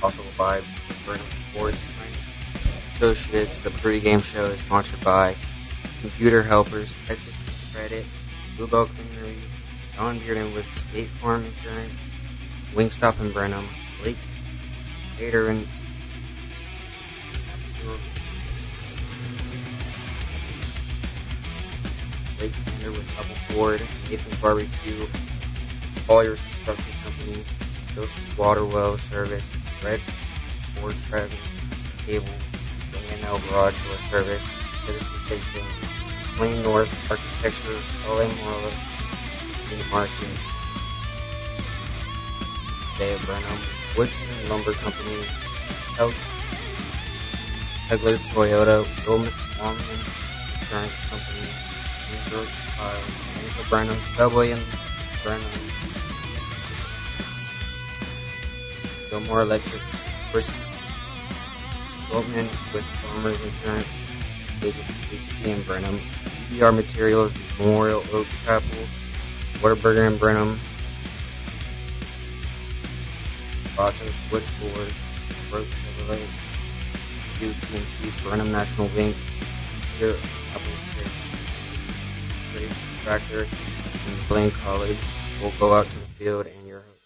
also by Burnham Sports Associates. The pregame show is sponsored by Computer Helpers, Texas Credit, Bluebell Creamery, John Bearden with State Farm Insurance, Wingstop in Brenham, Lake Gator and Lake Sander with Double Ford, Nathan's Barbecue, Colliers Construction Company, Joseph Waterwell Service, Red Ford Travel Cable, A&L Garage Door Service, Citizen Station, Plain North Architecture, LA Morla, Meat Market, Bay of Brenham, Woodson Lumber Company, Hegler Toyota, Longman Insurance Company, New York Tile, Brenham, Subway in Brenham, Gilmore Electric, First Goldman with Farmers Insurance, HT in Brenham, EBR Materials, Memorial Oak Chapel, Whataburger in Brenham, Bottoms Wood Floors, Rose Chevrolet, UPNC, Brenham National Bank, here Apple Tractor, and Blaine College will go out to the field, and your host,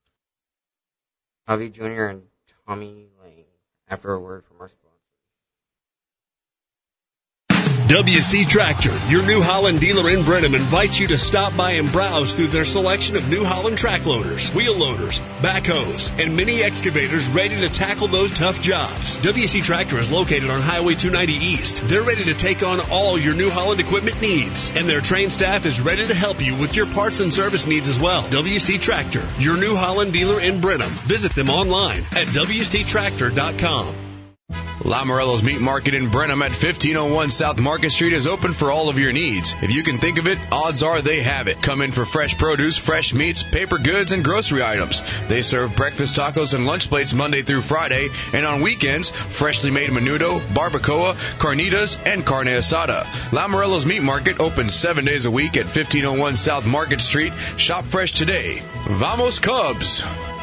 Javi Jr. and Tommy Lang, after a word from our sponsor. WC Tractor, your New Holland dealer in Brenham, invites you to stop by and browse through their selection of New Holland track loaders, wheel loaders, backhoes, and mini excavators ready to tackle those tough jobs. WC Tractor is located on Highway 290 East. They're ready to take on all your New Holland equipment needs, and their trained staff is ready to help you with your parts and service needs as well. WC Tractor, your New Holland dealer in Brenham. Visit them online at WCTractor.com. La Morello's Meat Market in Brenham at 1501 South Market Street is open for all of your needs. If you can think of it, odds are they have it. Come in for fresh produce, fresh meats, paper goods, and grocery items. They serve breakfast tacos and lunch plates Monday through Friday, and on weekends, freshly made menudo, barbacoa, carnitas, and carne asada. La Morello's Meat Market opens 7 days a week at 1501 South Market Street. Shop fresh today. Vamos Cubs!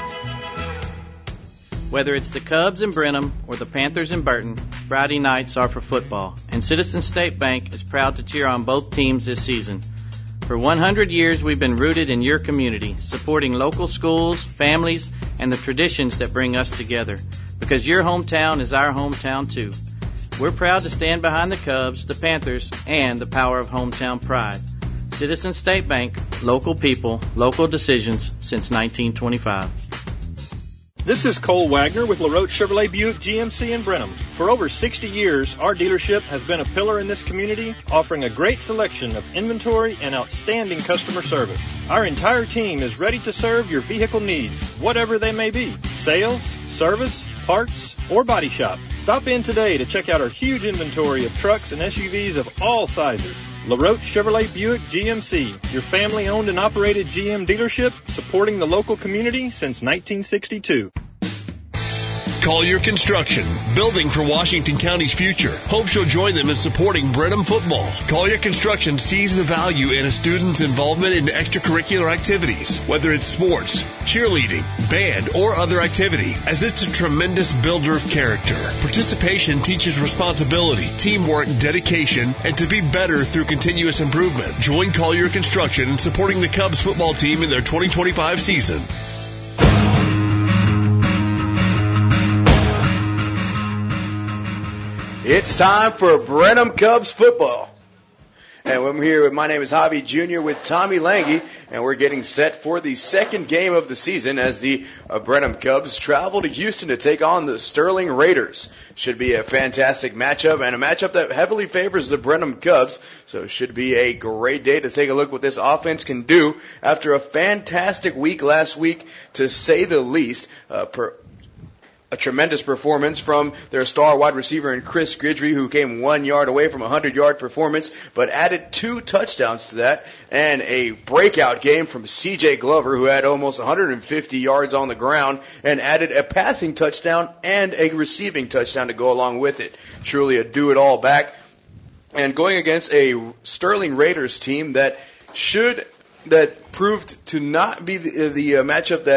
Whether it's the Cubs in Brenham or the Panthers in Burton, Friday nights are for football, and Citizens State Bank is proud to cheer on both teams this season. For 100 years, we've been rooted in your community, supporting local schools, families, and the traditions that bring us together, because your hometown is our hometown too. We're proud to stand behind the Cubs, the Panthers, and the power of hometown pride. Citizens State Bank, local people, local decisions since 1925. This is Cole Wagner with LaRoche Chevrolet Buick GMC in Brenham. For over 60 years, our dealership has been a pillar in this community, offering a great selection of inventory and outstanding customer service. Our entire team is ready to serve your vehicle needs, whatever they may be. Sales, service, parts, or body shop. Stop in today to check out our huge inventory of trucks and SUVs of all sizes. LaRoche Chevrolet Buick GMC, your family-owned and operated GM dealership, supporting the local community since 1962. Collier Construction, building for Washington County's future. Hopes you'll join them in supporting Brenham football. Collier Construction sees the value in a student's involvement in extracurricular activities, whether it's sports, cheerleading, band, or other activity, as it's a tremendous builder of character. Participation teaches responsibility, teamwork, dedication, and to be better through continuous improvement. Join Collier Construction in supporting the Cubs football team in their 2025 season. It's time for Brenham Cubs football. And I'm here, my name is Javi Jr. with Tommy Lange, and we're getting set for the second game of the season as the Brenham Cubs travel to Houston to take on the Sterling Raiders. Should be a fantastic matchup, and a matchup that heavily favors the Brenham Cubs, so it should be a great day to take a look what this offense can do after a fantastic week last week, to say the least. A tremendous performance from their star wide receiver in Chris Gridry, who came 1 yard away from a 100-yard performance, but added 2 touchdowns to that, and a breakout game from C.J. Glover, who had almost 150 yards on the ground and added a passing touchdown and a receiving touchdown to go along with it. Truly a do-it-all back. And going against a Sterling Raiders team that proved to not be the matchup that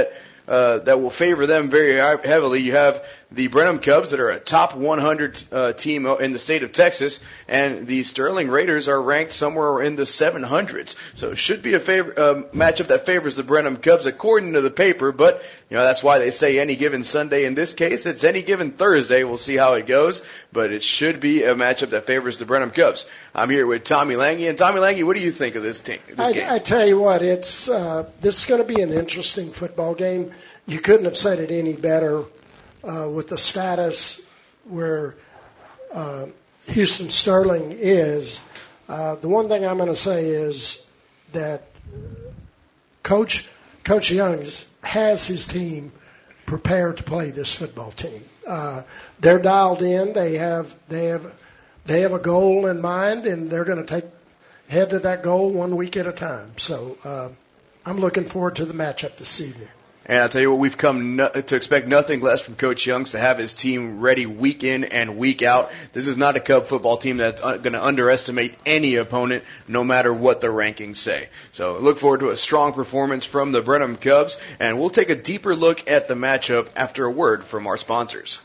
that will favor them very heavily. You have the Brenham Cubs that are a top 100 team in the state of Texas, and the Sterling Raiders are ranked somewhere in the 700s. So it should be a matchup that favors the Brenham Cubs according to the paper, but that's why they say any given Sunday. In this case, it's any given Thursday. We'll see how it goes, but it should be a matchup that favors the Brenham Cubs. I'm here with Tommy Lange, and Tommy Lange, what do you think of this game? I tell you what, this is going to be an interesting football game. You couldn't have said it any better with the status where Houston Sterling is. The one thing I'm going to say is that Coach Young has his team prepared to play this football team. They're dialed in. They have a goal in mind, and they're going to head to that goal 1 week at a time. So I'm looking forward to the matchup this evening. And I'll tell you what, we've come to expect nothing less from Coach Young's to have his team ready week in and week out. This is not a Cub football team that's going to underestimate any opponent, no matter what the rankings say. So look forward to a strong performance from the Brenham Cubs, and we'll take a deeper look at the matchup after a word from our sponsors.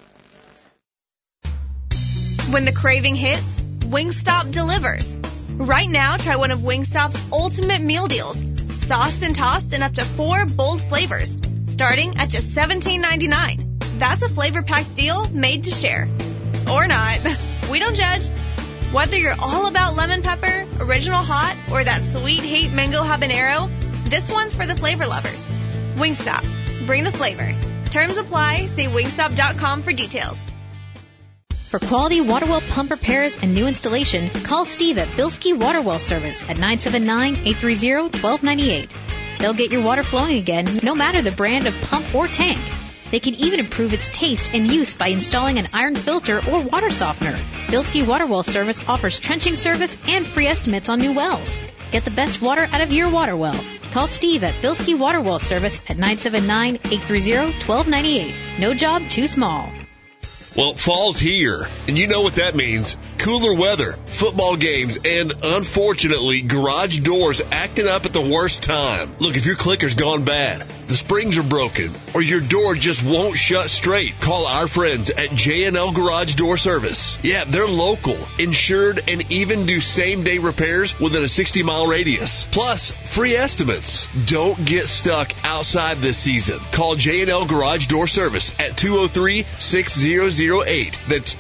When the craving hits, Wingstop delivers. Right now, try one of Wingstop's ultimate meal deals. Sauced and tossed in up to 4 bold flavors, starting at just $17.99. That's a flavor-packed deal made to share. Or not. We don't judge. Whether you're all about lemon pepper, original hot, or that sweet heat mango habanero, this one's for the flavor lovers. Wingstop. Bring the flavor. Terms apply. See wingstop.com for details. For quality water well pump repairs and new installation, call Steve at Bilski Water Well Service at 979-830-1298. They'll get your water flowing again, no matter the brand of pump or tank. They can even improve its taste and use by installing an iron filter or water softener. Bilski Water Well Service offers trenching service and free estimates on new wells. Get the best water out of your water well. Call Steve at Bilski Water Well Service at 979-830-1298. No job too small. Well, fall's here, and you know what that means. Cooler weather, football games, and, unfortunately, garage doors acting up at the worst time. Look, if your clicker's gone bad, the springs are broken, or your door just won't shut straight, call our friends at J&L Garage Door Service. Yeah, they're local, insured, and even do same-day repairs within a 60-mile radius. Plus, free estimates. Don't get stuck outside this season. Call J&L Garage Door Service at 203-6008. That's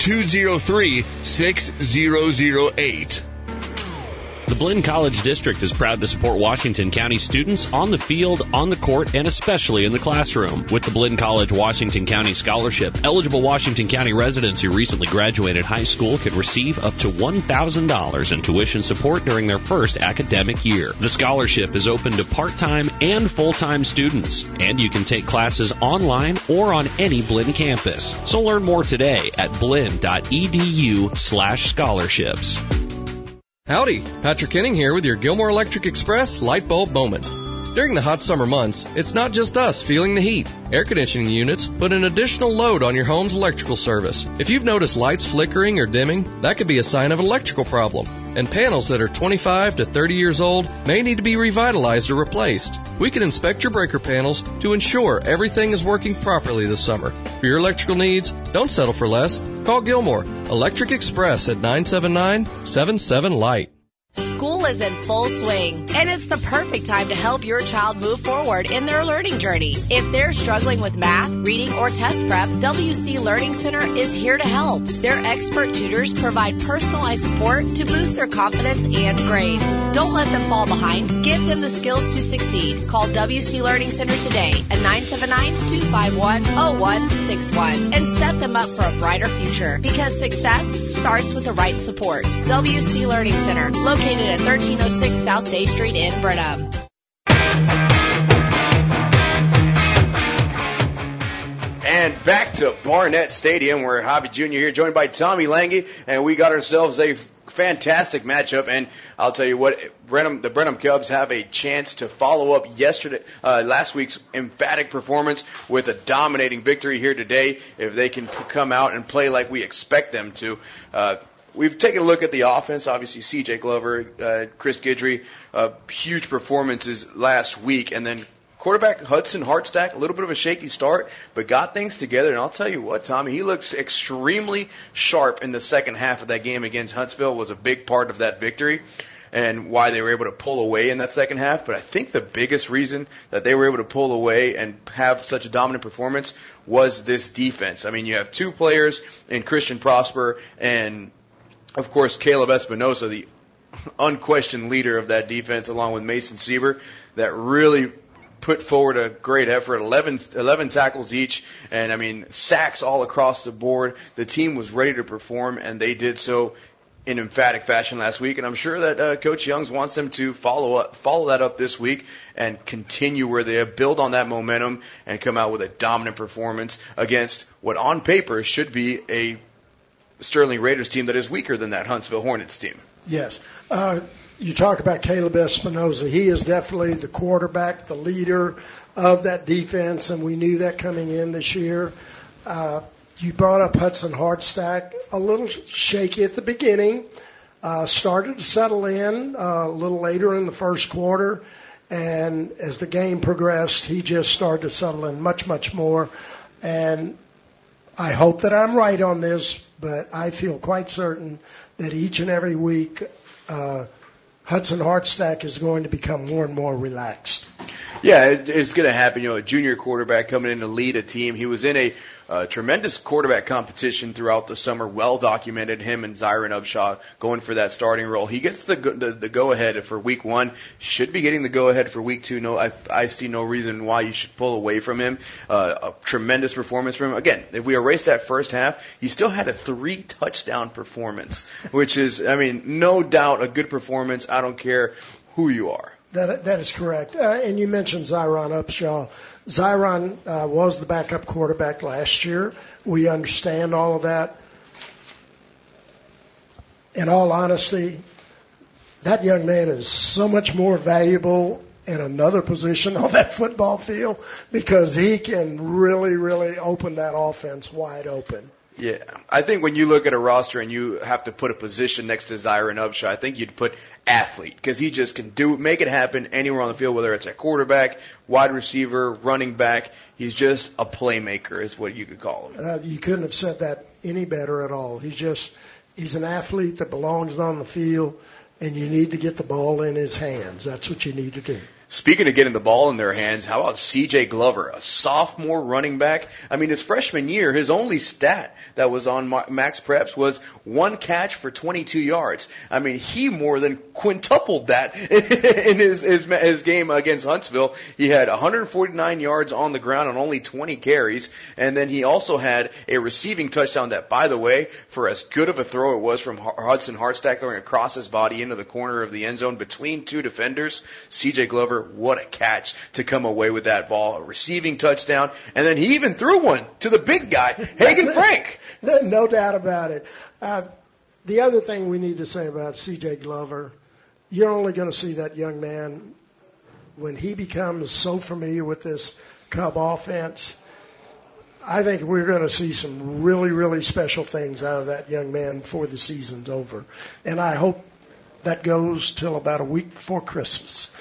203-6008. The Blinn College District is proud to support Washington County students on the field, on the court, and especially in the classroom. With the Blinn College Washington County Scholarship, eligible Washington County residents who recently graduated high school can receive up to $1,000 in tuition support during their first academic year. The scholarship is open to part-time and full-time students, and you can take classes online or on any Blinn campus. So learn more today at blinn.edu/scholarships. Howdy, Patrick Henning here with your Gilmore Electric Express light bulb moment. During the hot summer months, it's not just us feeling the heat. Air conditioning units put an additional load on your home's electrical service. If you've noticed lights flickering or dimming, that could be a sign of an electrical problem. And panels that are 25 to 30 years old may need to be revitalized or replaced. We can inspect your breaker panels to ensure everything is working properly this summer. For your electrical needs, don't settle for less. Call Gilmore Electric Express at 979-77-LIGHT. School is in full swing, and it's the perfect time to help your child move forward in their learning journey. If they're struggling with math, reading, or test prep, WC Learning Center is here to help. Their expert tutors provide personalized support to boost their confidence and grades. Don't let them fall behind. Give them the skills to succeed. Call WC Learning Center today at 979-251-0161 and set them up for a brighter future, because success starts with the right support. WC Learning Center, located at 1306 South Day Street in Brenham. And back to Barnett Stadium, where Javi Jr. here, joined by Tommy Lange, and we got ourselves a fantastic matchup. And I'll tell you what, the Brenham Cubs have a chance to follow up last week's emphatic performance with a dominating victory here today if they can come out and play like we expect them to. We've taken a look at the offense. Obviously, C.J. Glover, Chris Guidry, huge performances last week. And then quarterback Hudson Hartstack, a little bit of a shaky start, but got things together. And I'll tell you what, Tommy, he looks extremely sharp in the second half of that game against Huntsville. Was a big part of that victory and why they were able to pull away in that second half. But I think the biggest reason that they were able to pull away and have such a dominant performance was this defense. I mean, you have two players in Christian Prosper and, of course, Caleb Espinosa, the unquestioned leader of that defense, along with Mason Sieber, that really put forward a great effort, 11 tackles each, and, I mean, sacks all across the board. The team was ready to perform, and they did so in emphatic fashion last week, and I'm sure that Coach Youngs wants them to follow that up this week and continue where they have, build on that momentum and come out with a dominant performance against what on paper should be a Sterling Raiders team that is weaker than that Huntsville Hornets team. Yes. You talk about Caleb Espinosa. He is definitely the quarterback, the leader of that defense, and we knew that coming in this year. You brought up Hudson Hartstack, a little shaky at the beginning, started to settle in a little later in the first quarter, and as the game progressed, he just started to settle in much, much more. And I hope that I'm right on this, but I feel quite certain that each and every week Hudson Hartstack is going to become more and more relaxed. Yeah, it's going to happen. You know, a junior quarterback coming in to lead a team. He was in a tremendous quarterback competition throughout the summer, well documented, him and Zyron Upshaw going for that starting role. He gets the go-ahead for week 1, should be getting the go-ahead for week 2. No, I see no reason why you should pull away from him. A tremendous performance from him. Again, if we erase that first half, he still had a 3-touchdown performance, which is, I mean, no doubt a good performance. I don't care who you are. That is correct. And you mentioned Zyron Upshaw. Zyron was the backup quarterback last year. We understand all of that. In all honesty, that young man is so much more valuable in another position on that football field because he can really, really open that offense wide open. Yeah, I think when you look at a roster and you have to put a position next to Zyron Upshaw, I think you'd put athlete because he just can make it happen anywhere on the field, whether it's a quarterback, wide receiver, running back. He's just a playmaker is what you could call him. You couldn't have said that any better at all. He's an athlete that belongs on the field, and you need to get the ball in his hands. That's what you need to do. Speaking of getting the ball in their hands, how about C.J. Glover, a sophomore running back? I mean, his freshman year, his only stat that was on Max Preps was 1 catch for 22 yards. I mean, he more than quintupled that in his game against Huntsville. He had 149 yards on the ground on only 20 carries, and then he also had a receiving touchdown that, by the way, for as good of a throw it was from Hudson Hartstack throwing across his body into the corner of the end zone between 2 defenders, C.J. Glover, what a catch to come away with that ball, a receiving touchdown, and then he even threw one to the big guy, Hagen Frank. No doubt about it. The other thing we need to say about C.J. Glover, you're only going to see that young man when he becomes so familiar with this Cub offense. I think we're going to see some really, really special things out of that young man before the season's over. And I hope that goes till about a week before Christmas.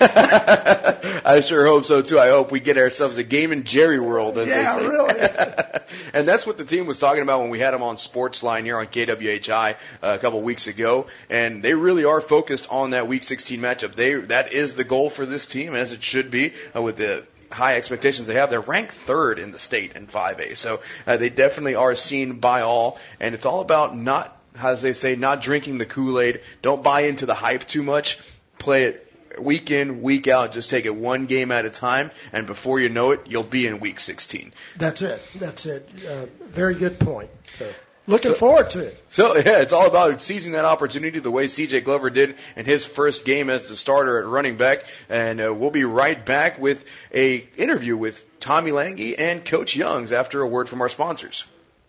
I sure hope so, too. I hope we get ourselves a game in Jerry World, as they say. Yeah, really. And that's what the team was talking about when we had them on Sportsline here on KWHI a couple weeks ago. And they really are focused on that Week 16 matchup. That is the goal for this team, as it should be, with the high expectations they have. They're ranked 3rd in the state in 5A. So they definitely are seen by all. And it's all about not, as they say, not drinking the Kool-Aid. Don't buy into the hype too much. Play it week in, week out. Just take it one game at a time, and before you know it, you'll be in Week 16. That's it. Very good point. So, looking forward to it. So, yeah, it's all about seizing that opportunity the way C.J. Glover did in his first game as the starter at running back. And we'll be right back with a interview with Tommy Lange and Coach Youngs after a word from our sponsors.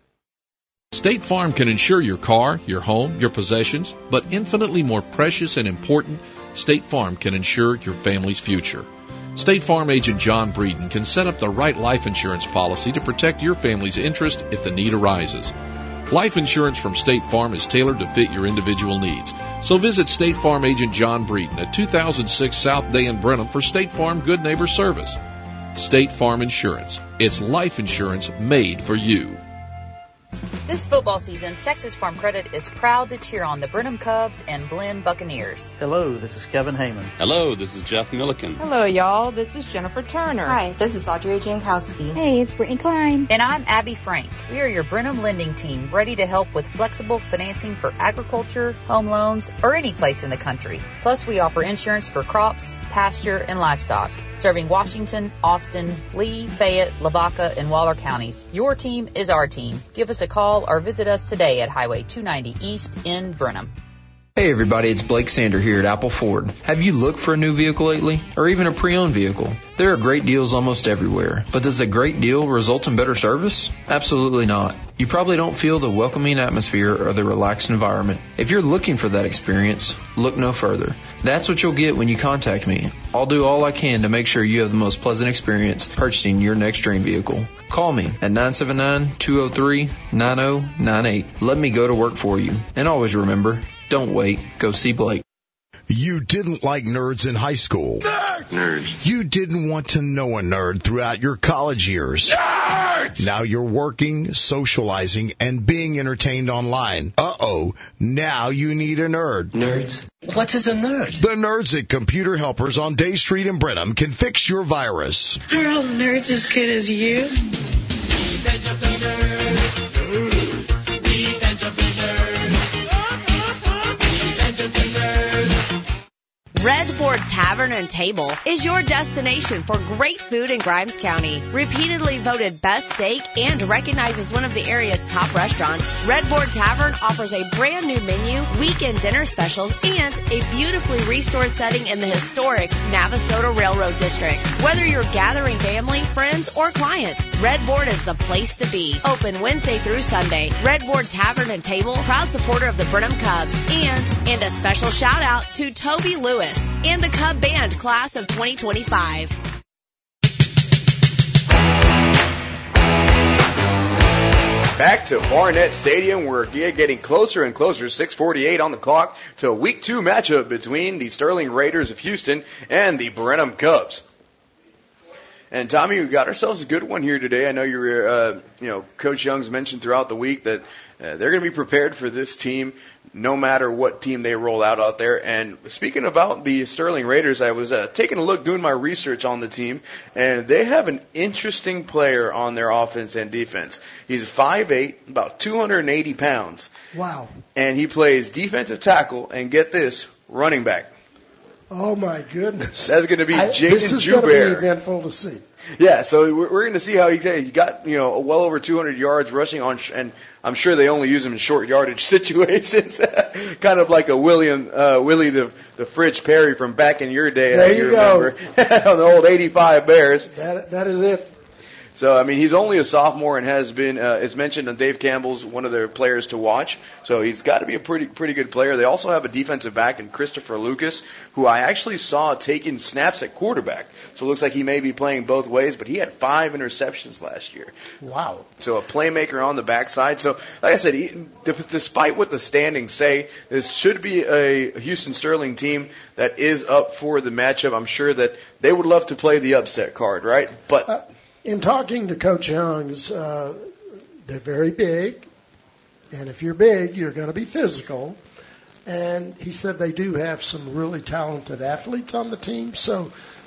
State Farm can insure your car, your home, your possessions, but infinitely more precious and important, State Farm can insure your family's future. State Farm agent John Breeden can set up the right life insurance policy to protect your family's interest if the need arises. Life insurance from State Farm is tailored to fit your individual needs. So visit State Farm agent John Breeden at 2006 South Day in Brenham for State Farm Good Neighbor Service. State Farm Insurance. It's life insurance made for you. This football season, Texas Farm Credit is proud to cheer on the Brenham Cubs and Blinn Buccaneers. Hello, this is Kevin Heyman. Hello, this is Jeff Milliken. Hello, y'all. This is Jennifer Turner. Hi, this is Audrey Jankowski. Hey, it's Brittany Klein. And I'm Abby Frank. We are your Brenham lending team, ready to help with flexible financing for agriculture, home loans, or any place in the country. Plus, we offer insurance for crops, pasture, and livestock, serving Washington, Austin, Lee, Fayette, Lavaca, and Waller counties. Your team is our team. Give us a call or visit us today at Highway 290 East in Brenham. Hey everybody, it's Blake Sander here at Apple Ford. Have you looked for a new vehicle lately? Or even a pre-owned vehicle? There are great deals almost everywhere. But does a great deal result in better service? Absolutely not. You probably don't feel the welcoming atmosphere or the relaxed environment. If you're looking for that experience, look no further. That's what you'll get when you contact me. I'll do all I can to make sure you have the most pleasant experience purchasing your next dream vehicle. Call me at 979-203-9098. Let me go to work for you. And always remember, don't wait. Go see Blake. You didn't like nerds in high school. Nerds. You didn't want to know a nerd throughout your college years. Nerds! Now you're working, socializing, and being entertained online. Uh-oh. Now you need a nerd. Nerds? What is a nerd? The nerds at Computer Helpers on Day Street in Brenham can fix your virus. Are all nerds as good as you? Red Board Tavern and Table is your destination for great food in Grimes County. Repeatedly voted best steak and recognized as one of the area's top restaurants, Red Board Tavern offers a brand new menu, weekend dinner specials, and a beautifully restored setting in the historic Navasota Railroad District. Whether you're gathering family, friends, or clients, Red Board is the place to be. Open Wednesday through Sunday. Red Board Tavern and Table, proud supporter of the Brenham Cubs. And a special shout out to Toby Lewis and the Cub Band class of 2025. Back to Barnett Stadium. We're getting closer and closer, 6:48 on the clock, to a Week 2 matchup between the Sterling Raiders of Houston and the Brenham Cubs. And Tommy, we got ourselves a good one here today. I know Coach Young's mentioned throughout the week that they're going to be prepared for this team no matter what team they roll out there. And speaking about the Sterling Raiders, I was taking a look, doing my research on the team, and they have an interesting player on their offense and defense. He's 5'8", about 280 pounds. Wow. And he plays defensive tackle, and get this, running back. Oh, my goodness. That's going to be Jaden This is going to be eventful to see. Yeah, so we're going to see how he got, well over 200 yards rushing on, and I'm sure they only use him in short yardage situations, kind of like a Willie the Fridge Perry from back in your day. There you remember. On the old 85 Bears. That is it. So, I mean, he's only a sophomore and has been, as mentioned, on Dave Campbell's one of their players to watch. So he's got to be a pretty good player. They also have a defensive back in Christopher Lucas, who I actually saw taking snaps at quarterback. So it looks like he may be playing both ways, but he had 5 interceptions last year. Wow. So a playmaker on the backside. So, like I said, despite what the standings say, this should be a Houston Sterling team that is up for the matchup. I'm sure that they would love to play the upset card, right? But in talking to Coach Young's, they're very big, and if you're big, you're going to be physical. And he said they do have some really talented athletes on the team, so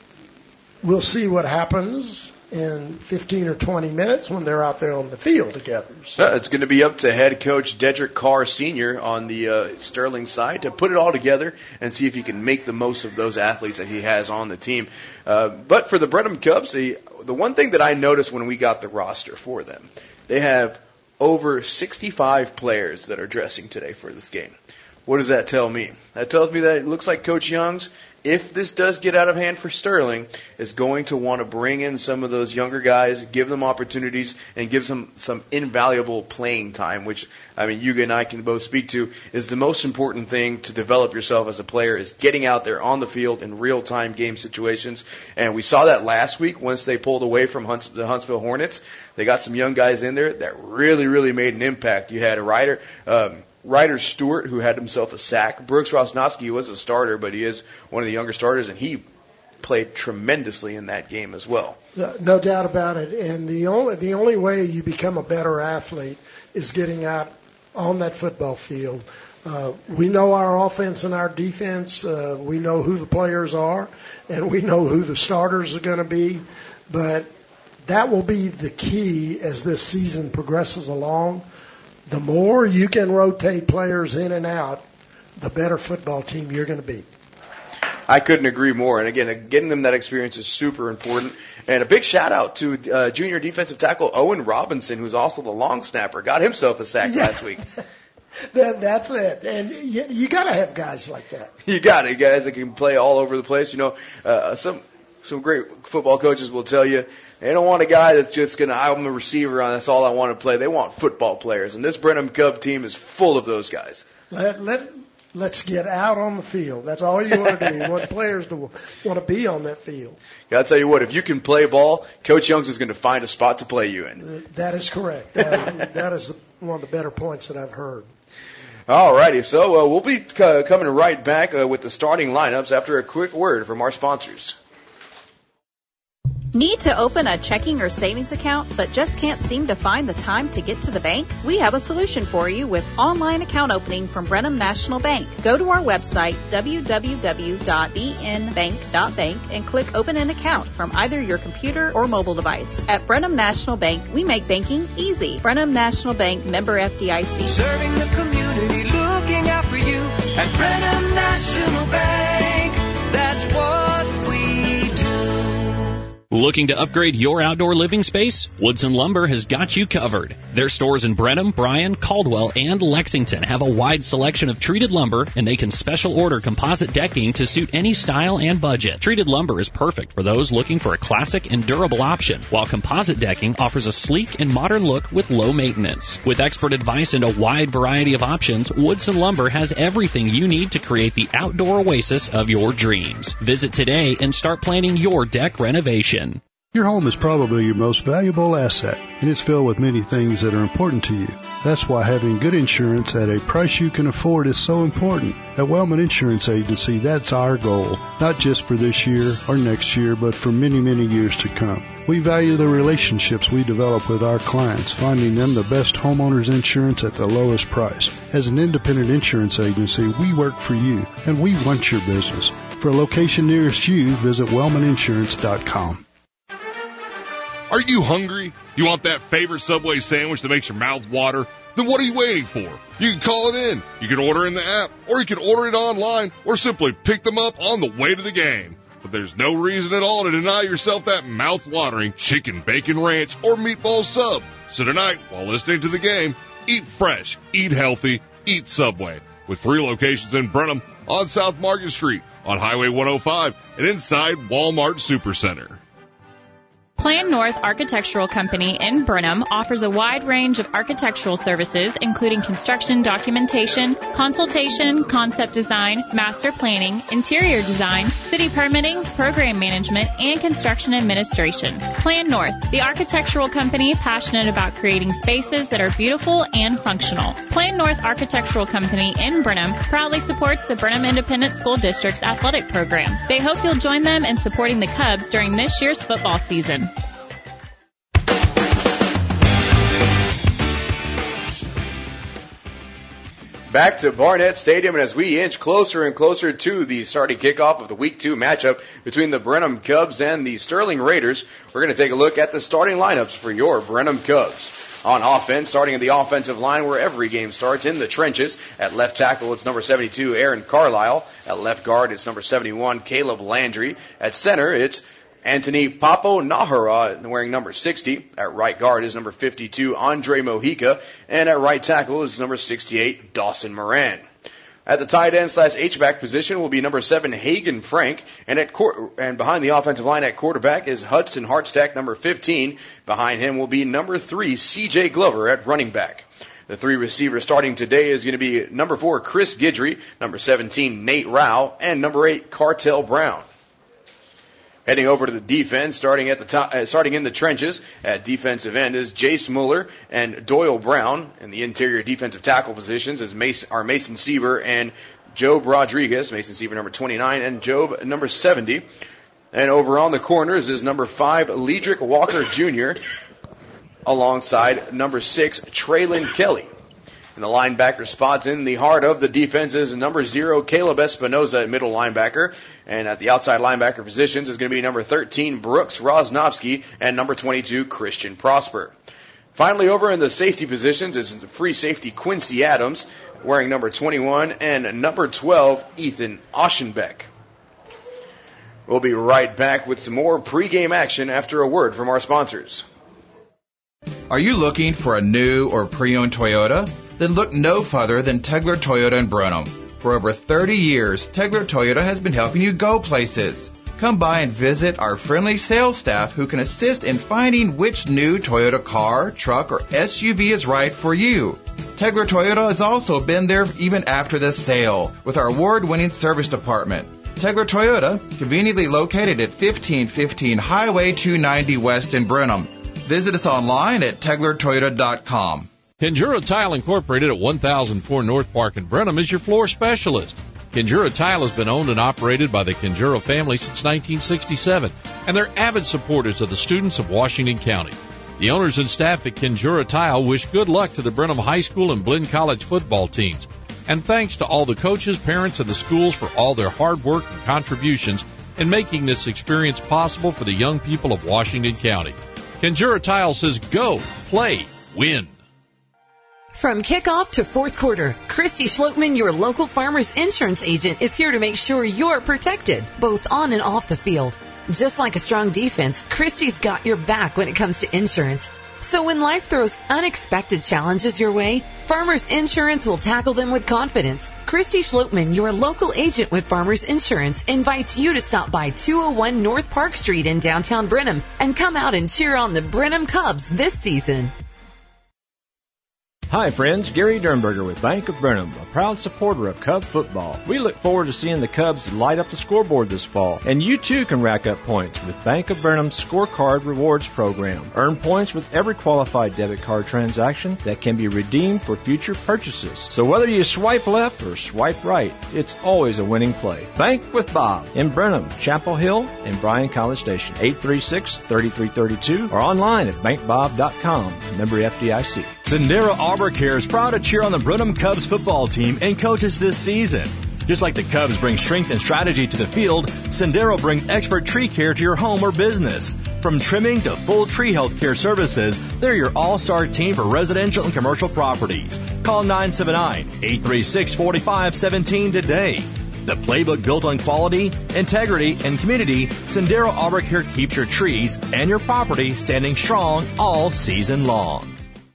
we'll see what happens in 15 or 20 minutes when they're out there on the field together. So it's going to be up to head coach Dedrick Carr Sr. on the Sterling side to put it all together and see if he can make the most of those athletes that he has on the team. But for the Brenham Cubs, the one thing that I noticed when we got the roster for them, they have over 65 players that are dressing today for this game. What does that tell me? That tells me that it looks like Coach Young's, if this does get out of hand for Sterling, is going to want to bring in some of those younger guys, give them opportunities, and give them some invaluable playing time, which, I mean, you and I can both speak to, is the most important thing to develop yourself as a player, is getting out there on the field in real-time game situations. And we saw that last week once they pulled away from the Huntsville Hornets. They got some young guys in there that really, really made an impact. You had a Ryder Stewart, who had himself a sack. Brooks Rosnowski was a starter, but he is one of the younger starters, and he played tremendously in that game as well. No doubt about it. And the only way you become a better athlete is getting out on that football field. We know our offense and our defense. We know who the players are, and we know who the starters are going to be. But that will be the key as this season progresses along. The more you can rotate players in and out, the better football team you're going to be. I couldn't agree more. And again, getting them that experience is super important. And a big shout out to junior defensive tackle Owen Robinson, who's also the long snapper. Got himself a sack last week. That's it. And you got to have guys like that. You got it, guys that can play all over the place. You know, some great football coaches will tell you they don't want a guy that's just going to, I'm a receiver, and that's all I want to play. They want football players. And this Brenham Cub team is full of those guys. Let's get out on the field. That's all you want to do. You want players to want to be on that field. I'll tell you what, if you can play ball, Coach Youngs is going to find a spot to play you in. That is correct. That is one of the better points that I've heard. All righty, so we'll be coming right back with the starting lineups after a quick word from our sponsors. Need to open a checking or savings account but just can't seem to find the time to get to the bank? We have a solution for you with online account opening from Brenham National Bank. Go to our website, www.bnbank.bank, and click Open an Account from either your computer or mobile device. At Brenham National Bank, we make banking easy. Brenham National Bank, member FDIC. Serving the community, looking out for you at Brenham National Bank. That's what we do. Looking to upgrade your outdoor living space? Woodson Lumber has got you covered. Their stores in Brenham, Bryan, Caldwell, and Lexington have a wide selection of treated lumber, and they can special order composite decking to suit any style and budget. Treated lumber is perfect for those looking for a classic and durable option, while composite decking offers a sleek and modern look with low maintenance. With expert advice and a wide variety of options, Woodson Lumber has everything you need to create the outdoor oasis of your dreams. Visit today and start planning your deck renovation. Your home is probably your most valuable asset, and it's filled with many things that are important to you. That's why having good insurance at a price you can afford is so important. At Wellman Insurance Agency, that's our goal, not just for this year or next year, but for many, many years to come. We value the relationships we develop with our clients, finding them the best homeowners insurance at the lowest price. As an independent insurance agency, we work for you, and we want your business. For a location nearest you, visit wellmaninsurance.com. Are you hungry? You want that favorite Subway sandwich that makes your mouth water? Then what are you waiting for? You can call it in. You can order in the app, or you can order it online, or simply pick them up on the way to the game. But there's no reason at all to deny yourself that mouth-watering chicken, bacon, ranch, or meatball sub. So tonight, while listening to the game, eat fresh, eat healthy, eat Subway. With 3 locations in Brenham, on South Market Street, on Highway 105, and inside Walmart Supercenter. Plan North Architectural Company in Brenham offers a wide range of architectural services, including construction documentation, consultation, concept design, master planning, interior design, city permitting, program management, and construction administration. Plan North, the architectural company passionate about creating spaces that are beautiful and functional. Plan North Architectural Company in Brenham proudly supports the Brenham Independent School District's athletic program. They hope you'll join them in supporting the Cubs during this year's football season. Back to Barnett Stadium, and as we inch closer and closer to the starting kickoff of the Week 2 matchup between the Brenham Cubs and the Sterling Raiders, we're going to take a look at the starting lineups for your Brenham Cubs. On offense, starting at the offensive line where every game starts, in the trenches. At left tackle, it's number 72, Aaron Carlisle. At left guard, it's number 71, Caleb Landry. At center, it's Anthony Papo Nahara, wearing number 60. At right guard is number 52, Andre Mojica. And at right tackle is number 68, Dawson Moran. At the tight end / H-back position will be number 7, Hagen Frank. And behind the offensive line at quarterback is Hudson Hartstack, number 15. Behind him will be number 3, C.J. Glover at running back. The 3 receivers starting today is going to be number 4, Chris Guidry, number 17, Nate Rao, and number 8, Cartel Brown. Heading over to the defense, starting in the trenches at defensive end is Jace Mueller and Doyle Brown. In the interior defensive tackle positions is Mason Sieber and Job Rodriguez. Mason Sieber number 29 and Job number 70. And over on the corners is number 5, Ledrick Walker Jr., alongside number 6, Traylon Kelly. In the linebacker spots in the heart of the defense is number 0, Caleb Espinoza at middle linebacker. And at the outside linebacker positions is going to be number 13, Brooks Rosnovsky, and number 22, Christian Prosper. Finally, over in the safety positions is free safety Quincy Adams, wearing number 21, and number 12, Ethan Oschenbeck. We'll be right back with some more pregame action after a word from our sponsors. Are you looking for a new or pre-owned Toyota? Then look no further than Tegler Toyota in Brenham. For over 30 years, Tegler Toyota has been helping you go places. Come by and visit our friendly sales staff who can assist in finding which new Toyota car, truck, or SUV is right for you. Tegler Toyota has also been there even after the sale with our award-winning service department. Tegler Toyota, conveniently located at 1515 Highway 290 West in Brenham. Visit us online at teglertoyota.com. Kenjura Tile Incorporated at 1004 North Park in Brenham is your floor specialist. Kenjura Tile has been owned and operated by the Kenjura family since 1967, and they're avid supporters of the students of Washington County. The owners and staff at Kenjura Tile wish good luck to the Brenham High School and Blinn College football teams. And thanks to all the coaches, parents, and the schools for all their hard work and contributions in making this experience possible for the young people of Washington County. Kenjura Tile says go, play, win. From kickoff to fourth quarter, Christy Schlotman, your local Farmers Insurance agent, is here to make sure you're protected, both on and off the field. Just like a strong defense, Christy's got your back when it comes to insurance. So when life throws unexpected challenges your way, Farmers Insurance will tackle them with confidence. Christy Schlotman, your local agent with Farmers Insurance, invites you to stop by 201 North Park Street in downtown Brenham and come out and cheer on the Brenham Cubs this season. Hi friends, Gary Dernberger with Bank of Brenham, a proud supporter of Cub football. We look forward to seeing the Cubs light up the scoreboard this fall, and you too can rack up points with Bank of Brenham's Scorecard Rewards program. Earn points with every qualified debit card transaction that can be redeemed for future purchases. So whether you swipe left or swipe right, it's always a winning play. Bank with Bob in Brenham, Chapel Hill, and Bryan College Station, 836-3332, or online at bankbob.com. Member FDIC. Sendero Arbor Care is proud to cheer on the Brenham Cubs football team and coaches this season. Just like the Cubs bring strength and strategy to the field, Sendero brings expert tree care to your home or business. From trimming to full tree health care services, they're your all-star team for residential and commercial properties. Call 979-836-4517 today. The playbook built on quality, integrity, and community, Sendero Arbor Care keeps your trees and your property standing strong all season long.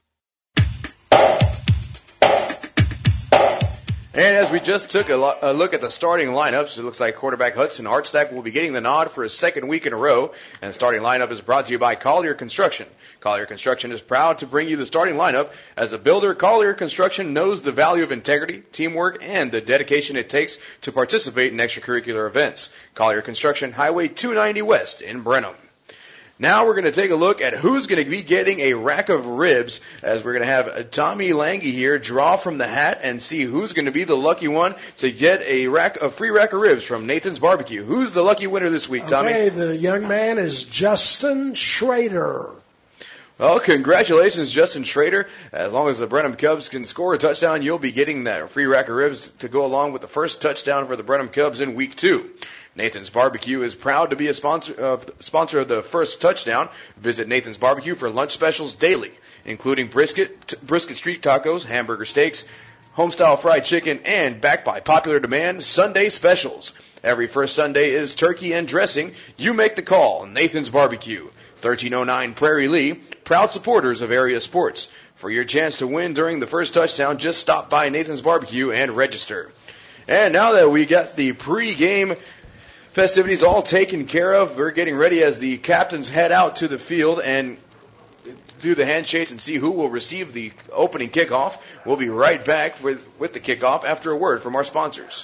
And as we just took a look at the starting lineups, it looks like quarterback Hudson Hartstack will be getting the nod for his second week in a row. And the starting lineup is brought to you by Collier Construction. Collier Construction is proud to bring you the starting lineup. As a builder, Collier Construction knows the value of integrity, teamwork, and the dedication it takes to participate in extracurricular events. Collier Construction, Highway 290 West in Brenham. Now we're going to take a look at who's going to be getting a rack of ribs, as we're going to have Tommy Lange here draw from the hat and see who's going to be the lucky one to get a free rack of ribs from Nathan's Barbecue. Who's the lucky winner this week, Tommy? Okay, the young man is Justin Schrader. Well, congratulations, Justin Schrader. As long as the Brenham Cubs can score a touchdown, you'll be getting that free rack of ribs to go along with the first touchdown for the Brenham Cubs in week 2. Nathan's Barbecue is proud to be a sponsor of the first touchdown. Visit Nathan's Barbecue for lunch specials daily, including brisket street tacos, hamburger steaks, homestyle fried chicken, and backed by popular demand, Sunday specials. Every first Sunday is turkey and dressing. You make the call. Nathan's Barbecue, 1309 Prairie Lea, proud supporters of area sports. For your chance to win during the first touchdown, just stop by Nathan's Barbecue and register. And now that we got the pregame festivities all taken care of, we're getting ready as the captains head out to the field and do the handshakes and see who will receive the opening kickoff. We'll be right back with the kickoff after a word from our sponsors.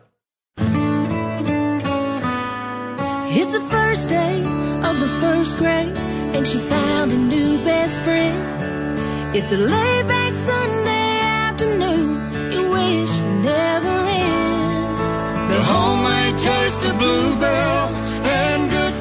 It's the first day of the first grade, and she found a new best friend. It's a laid-back Sunday afternoon you wish would never end. The homemade taste of Bluebell and good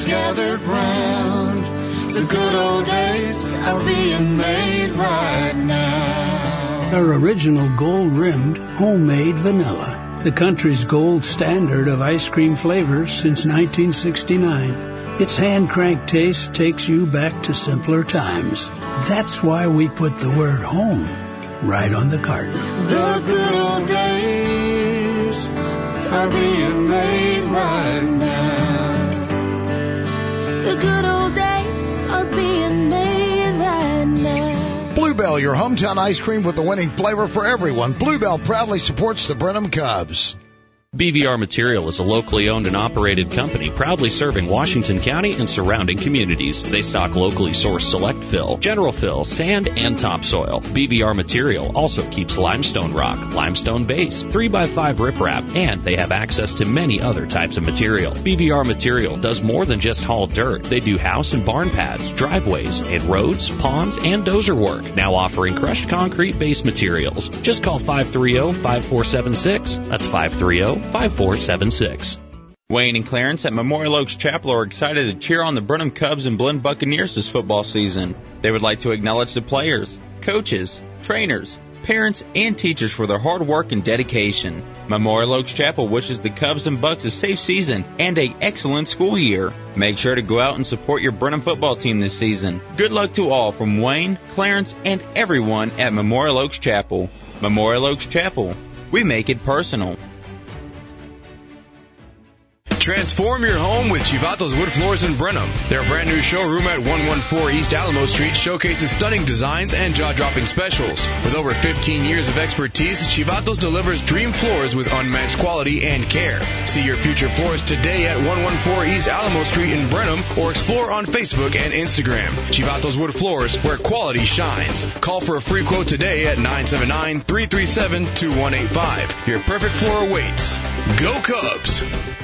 friends gathered round. The good old days are being made right now. Our original gold-rimmed, homemade vanilla. The country's gold standard of ice cream flavors since 1969. Its hand-cranked taste takes you back to simpler times. That's why we put the word home right on the carton. The good old days are being made right now. The good old days are being made right now. Bluebell, your hometown ice cream with the winning flavor for everyone. Bluebell proudly supports the Brenham Cubs. BVR Material is a locally owned and operated company proudly serving Washington County and surrounding communities. They stock locally sourced select fill, general fill, sand, and topsoil. BVR Material also keeps limestone rock, limestone base, 3x5 riprap, and they have access to many other types of material. BVR Material does more than just haul dirt. They do house and barn pads, driveways, and roads, ponds, and dozer work. Now offering crushed concrete base materials. Just call 530-5476. That's 530-5476. Wayne and Clarence at Memorial Oaks Chapel are excited to cheer on the Brenham Cubs and Blinn Buccaneers this football season. They would like to acknowledge the players, coaches, trainers, parents, and teachers for their hard work and dedication. Memorial Oaks Chapel wishes the Cubs and Bucks a safe season and an excellent school year. Make sure to go out and support your Brenham football team this season. Good luck to all from Wayne, Clarence, and everyone at Memorial Oaks Chapel. Memorial Oaks Chapel. We make it personal. Transform your home with Chivatos Wood Floors in Brenham. Their brand new showroom at 114 East Alamo Street showcases stunning designs and jaw-dropping specials. With over 15 years of expertise, Chivatos delivers dream floors with unmatched quality and care. See your future floors today at 114 East Alamo Street in Brenham or explore on Facebook and Instagram. Chivatos Wood Floors, where quality shines. Call for a free quote today at 979-337-2185. Your perfect floor awaits. Go Cubs!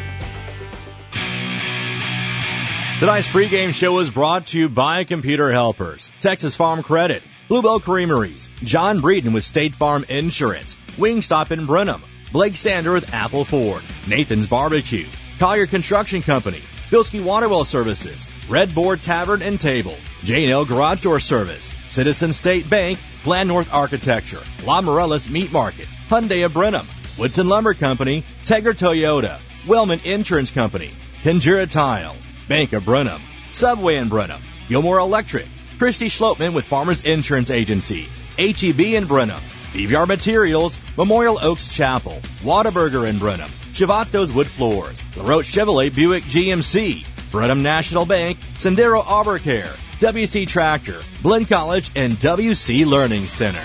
Tonight's pregame show is brought to you by Computer Helpers, Texas Farm Credit, Bluebell Creameries, John Breeden with State Farm Insurance, Wingstop in Brenham, Blake Sander with Apple Ford, Nathan's Barbecue, Collier Construction Company, Bilski Waterwell Services, Red Board Tavern and Table, J&L Garage Door Service, Citizen State Bank, Plan North Architecture, La Morellas Meat Market, Hyundai of Brenham, Woodson Lumber Company, Tegler Toyota, Wellman Insurance Company, Kinjira Tile, Bank of Brenham, Subway in Brenham, Gilmore Electric, Christy Schlotman with Farmers Insurance Agency, HEB in Brenham, BVR Materials, Memorial Oaks Chapel, Whataburger in Brenham, Chivatos Wood Floors, LaRoche Chevrolet Buick GMC, Brenham National Bank, Sendero Arbor Care, WC Tractor, Blinn College, and WC Learning Center.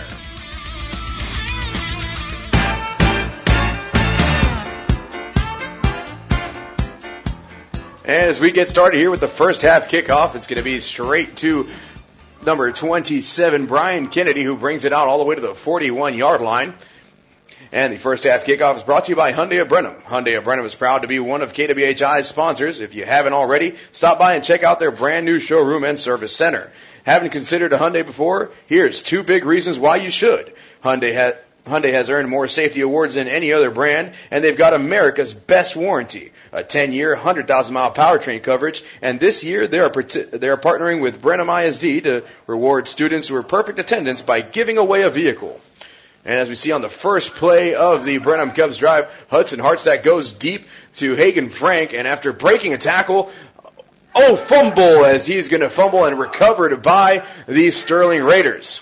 As we get started here with the first half kickoff, it's going to be straight to number 27, Brian Kennedy, who brings it out all the way to the 41-yard line. And the first half kickoff is brought to you by Hyundai of Brenham. Hyundai of Brenham is proud to be one of KWHI's sponsors. If you haven't already, stop by and check out their brand new showroom and service center. Haven't considered a Hyundai before? Here's 2 big reasons why you should. Hyundai has earned more safety awards than any other brand, and they've got America's best warranty, a 10-year, 100,000-mile powertrain coverage, and this year they are partnering with Brenham ISD to reward students who are perfect attendance by giving away a vehicle. And as we see on the first play of the Brenham Cubs drive, Hudson Hartstack goes deep to Hagen Frank, and after breaking a tackle, fumble, as he's going to fumble and recovered by the Sterling Raiders.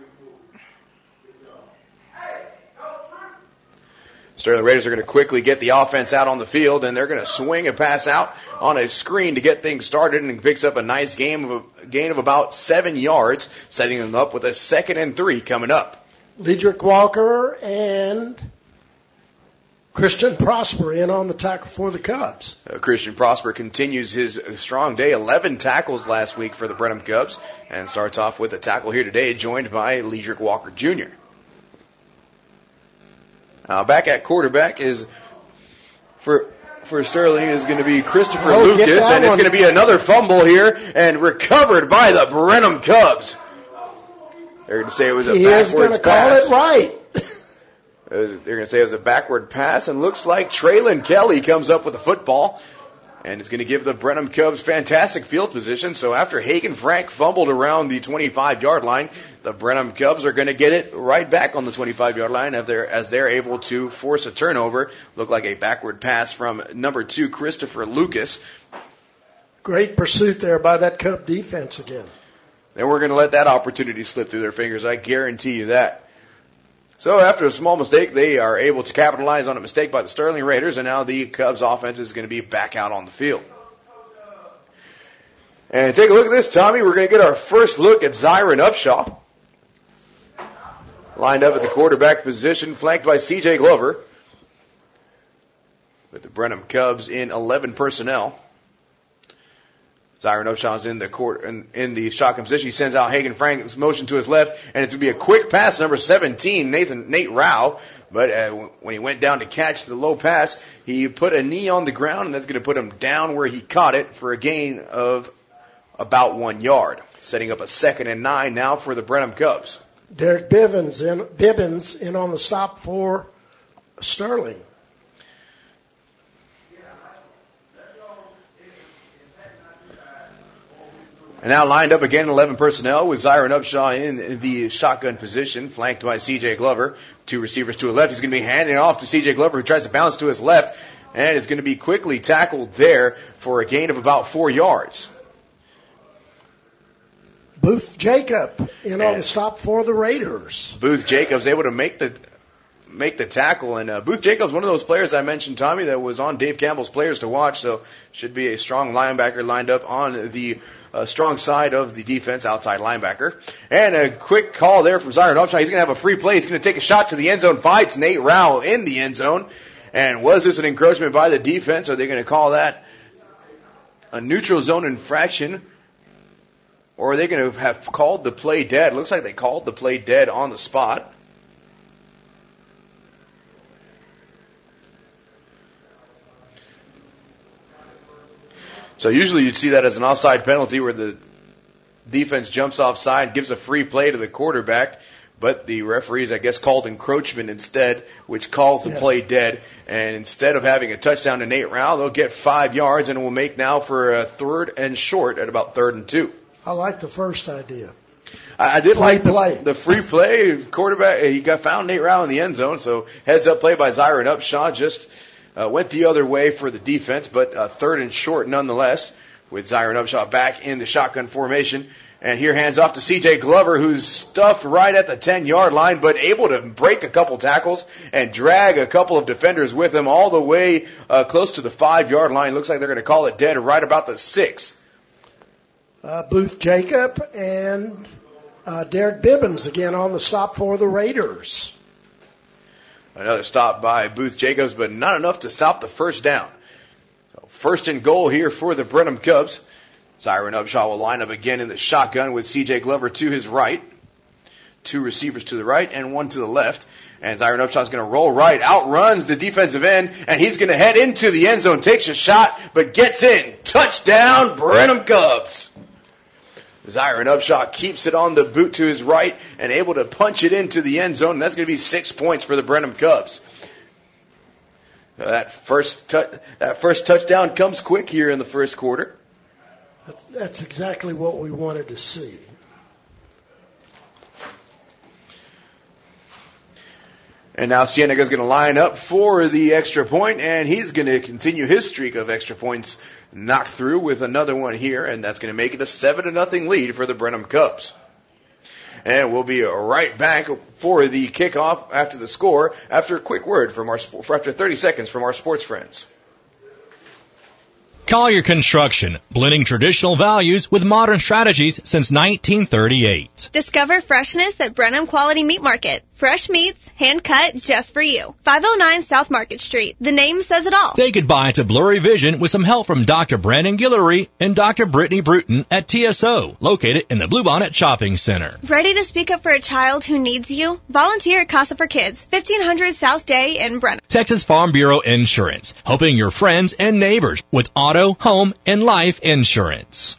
Sterling Raiders are going to quickly get the offense out on the field, and they're going to swing a pass out on a screen to get things started, and picks up a nice gain of about 7 yards, setting them up with a 2nd and 3 coming up. Ledrick Walker and Christian Prosper in on the tackle for the Cubs. Christian Prosper continues his strong day, 11 tackles last week for the Brenham Cubs, and starts off with a tackle here today, joined by Ledrick Walker Jr. Back at quarterback is for Sterling is going to be Christopher Lucas, and it's going to be another fumble here and recovered by the Brenham Cubs. They're going to say it was a backwards pass. He is going to call it right. They're going to say it was a backward pass, and looks like Traylon Kelly comes up with a football. and is going to give the Brenham Cubs fantastic field position. So after Hagen Frank fumbled around the 25-yard line, the Brenham Cubs are going to get it right back on the 25-yard line as they're able to force a turnover. Looked like a backward pass from number 2, Christopher Lucas. Great pursuit there by that Cub defense again. Then we're going to let that opportunity slip through their fingers. I guarantee you that. So after a small mistake, they are able to capitalize on a mistake by the Sterling Raiders, and now the Cubs offense is going to be back out on the field. And take a look at this, Tommy. We're going to get our first look at Zyron Upshaw. Lined up at the quarterback position, flanked by C.J. Glover. With the Brenham Cubs in 11 personnel. Zyron Upshaw's in the shotgun position. He sends out Hagen Frank's motion to his left, and it's going to be a quick pass, number 17, Nate Rao. But when he went down to catch the low pass, he put a knee on the ground, and that's going to put him down where he caught it for a gain of about 1 yard. Setting up a 2nd and 9 now for the Brenham Cubs. Derek Bibbins in on the stop for Sterling. And now lined up again, 11 personnel with Zyron Upshaw in the shotgun position, flanked by C.J. Glover. 2 receivers to his left. He's going to be handing it off to C.J. Glover, who tries to bounce to his left, and is going to be quickly tackled there for a gain of about 4 yards. Booth Jacob in on the stop for the Raiders. Booth Jacobs able to make the tackle, and Booth Jacobs, one of those players I mentioned, Tommy, that was on Dave Campbell's players to watch, so should be a strong linebacker lined up on the strong side of the defense, outside linebacker. And a quick call there from Zyron Upshaw. He's going to have a free play. He's going to take a shot to the end zone. Fights Nate Rao in the end zone. And was this an encroachment by the defense? Are they going to call that a neutral zone infraction? Or are they going to have called the play dead? Looks like they called the play dead on the spot. So usually you'd see that as an offside penalty where the defense jumps offside, gives a free play to the quarterback, but the referees, I guess, called encroachment instead, which calls the play dead. And instead of having a touchdown to Nate Rao, they'll get 5 yards, and it will make now for a 3rd and short at about 3rd and 2. I like the first idea. I did like the free play. Quarterback, he found Nate Rao in the end zone, so heads up play by Zyron Upshaw just went the other way for the defense, but 3rd and short nonetheless, with Zyron Upshaw back in the shotgun formation. And here hands off to C.J. Glover, who's stuffed right at the 10-yard line, but able to break a couple tackles and drag a couple of defenders with him all the way close to the 5-yard line. Looks like they're going to call it dead right about the 6. Booth Jacob and Derek Bibbins again on the stop for the Raiders. Another stop by Booth Jacobs, but not enough to stop the first down. So 1st and goal here for the Brenham Cubs. Zyron Upshaw will line up again in the shotgun with C.J. Glover to his right. 2 receivers to the right and 1 to the left. And Zyron Upshaw is going to roll right, outruns the defensive end, and he's going to head into the end zone, takes a shot, but gets in. Touchdown, Brenham Cubs. Zyron Upshaw keeps it on the boot to his right and able to punch it into the end zone. And that's going to be 6 points for the Brenham Cubs. That first touchdown comes quick here in the first quarter. That's exactly what we wanted to see. And now Cienega's going to line up for the extra point, and he's going to continue his streak of extra points knocked through with another one here, and that's going to make it a 7-0 lead for the Brenham Cubs. And we'll be right back for the kickoff after the score, after a quick word from after 30 seconds from our sports friends. Collier Construction, blending traditional values with modern strategies since 1938. Discover freshness at Brenham Quality Meat Market. Fresh meats, hand cut just for you. 509 South Market Street. The name says it all. Say goodbye to blurry vision with some help from Dr. Brandon Guillory and Dr. Brittany Bruton at TSO, located in the Bluebonnet Shopping Center. Ready to speak up for a child who needs you? Volunteer at Casa for Kids, 1500 South Day in Brenham. Texas Farm Bureau Insurance, helping your friends and neighbors with auto, home, and life insurance.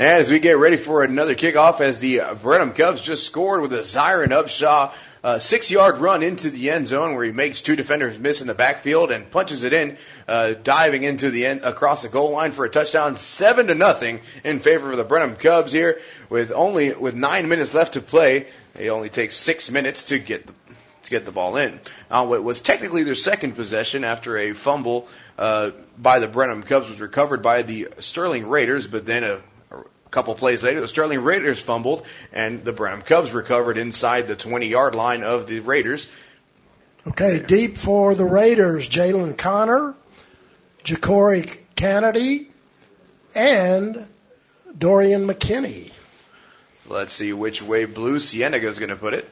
And as we get ready for another kickoff, as the Brenham Cubs just scored with a Zyron Upshaw 6-yard run into the end zone where he makes two defenders miss in the backfield and punches it in, diving into the end across the goal line for a touchdown, 7-0 in favor of the Brenham Cubs here with 9 minutes left to play. It only takes 6 minutes to get the ball in. What was technically their second possession after a fumble by the Brenham Cubs was recovered by the Sterling Raiders, but then a couple plays later, the Sterling Raiders fumbled, and the Brenham Cubs recovered inside the 20-yard line of the Raiders. Okay, deep for the Raiders, Jalen Connor, Ja'Cory Kennedy, and Dorian McKinney. Let's see which way Blue Cienega is going to put it.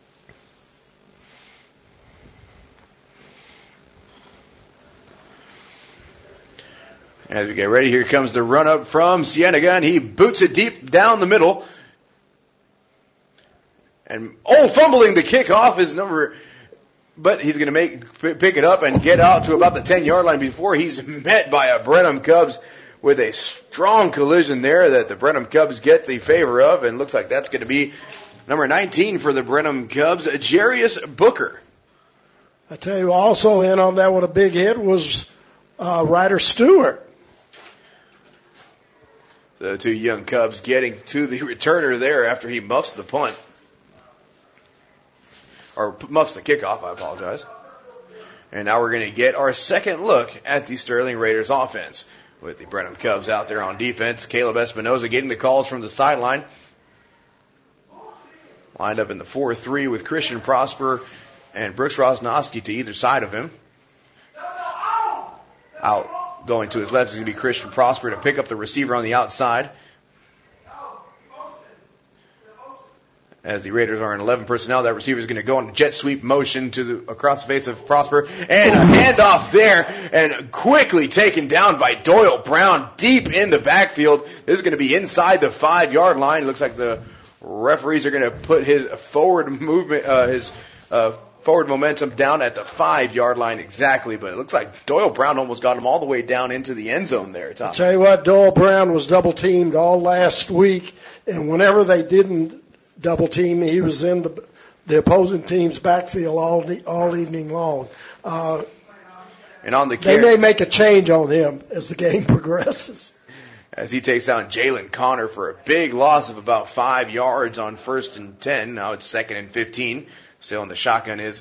As we get ready, here comes the run-up from Cienega, and he boots it deep down the middle. And, fumbling the kickoff is but he's going to pick it up and get out to about the 10-yard line before he's met by a Brenham Cubs with a strong collision there that the Brenham Cubs get the favor of, and looks like that's going to be number 19 for the Brenham Cubs, Jarius Booker. I tell you, also in on that with a big hit was Ryder Stewart. The two young Cubs getting to the returner there after he muffs the punt. Or muffs the kickoff, I apologize. And now we're going to get our second look at the Sterling Raiders offense. With the Brenham Cubs out there on defense, Caleb Espinoza getting the calls from the sideline. Lined up in the 4-3 with Christian Prosper and Brooks Rosnowski to either side of him. Out. Going to his left is going to be Christian Prosper to pick up the receiver on the outside. As the Raiders are in 11 personnel, that receiver is going to go in jet sweep motion across the face of Prosper. And a handoff there, and quickly taken down by Doyle Brown deep in the backfield. This is going to be inside the 5-yard line. It looks like the referees are going to put his forward movement, forward momentum down at the 5-yard line exactly, but it looks like Doyle Brown almost got him all the way down into the end zone there, Tom. I'll tell you what, Doyle Brown was double-teamed all last week, and whenever they didn't double-team, he was in the opposing team's backfield all evening long. And on they may make a change on him as the game progresses. As he takes down Jalen Connor for a big loss of about 5 yards on 1st and 10. Now it's 2nd and 15. Still in the shotgun is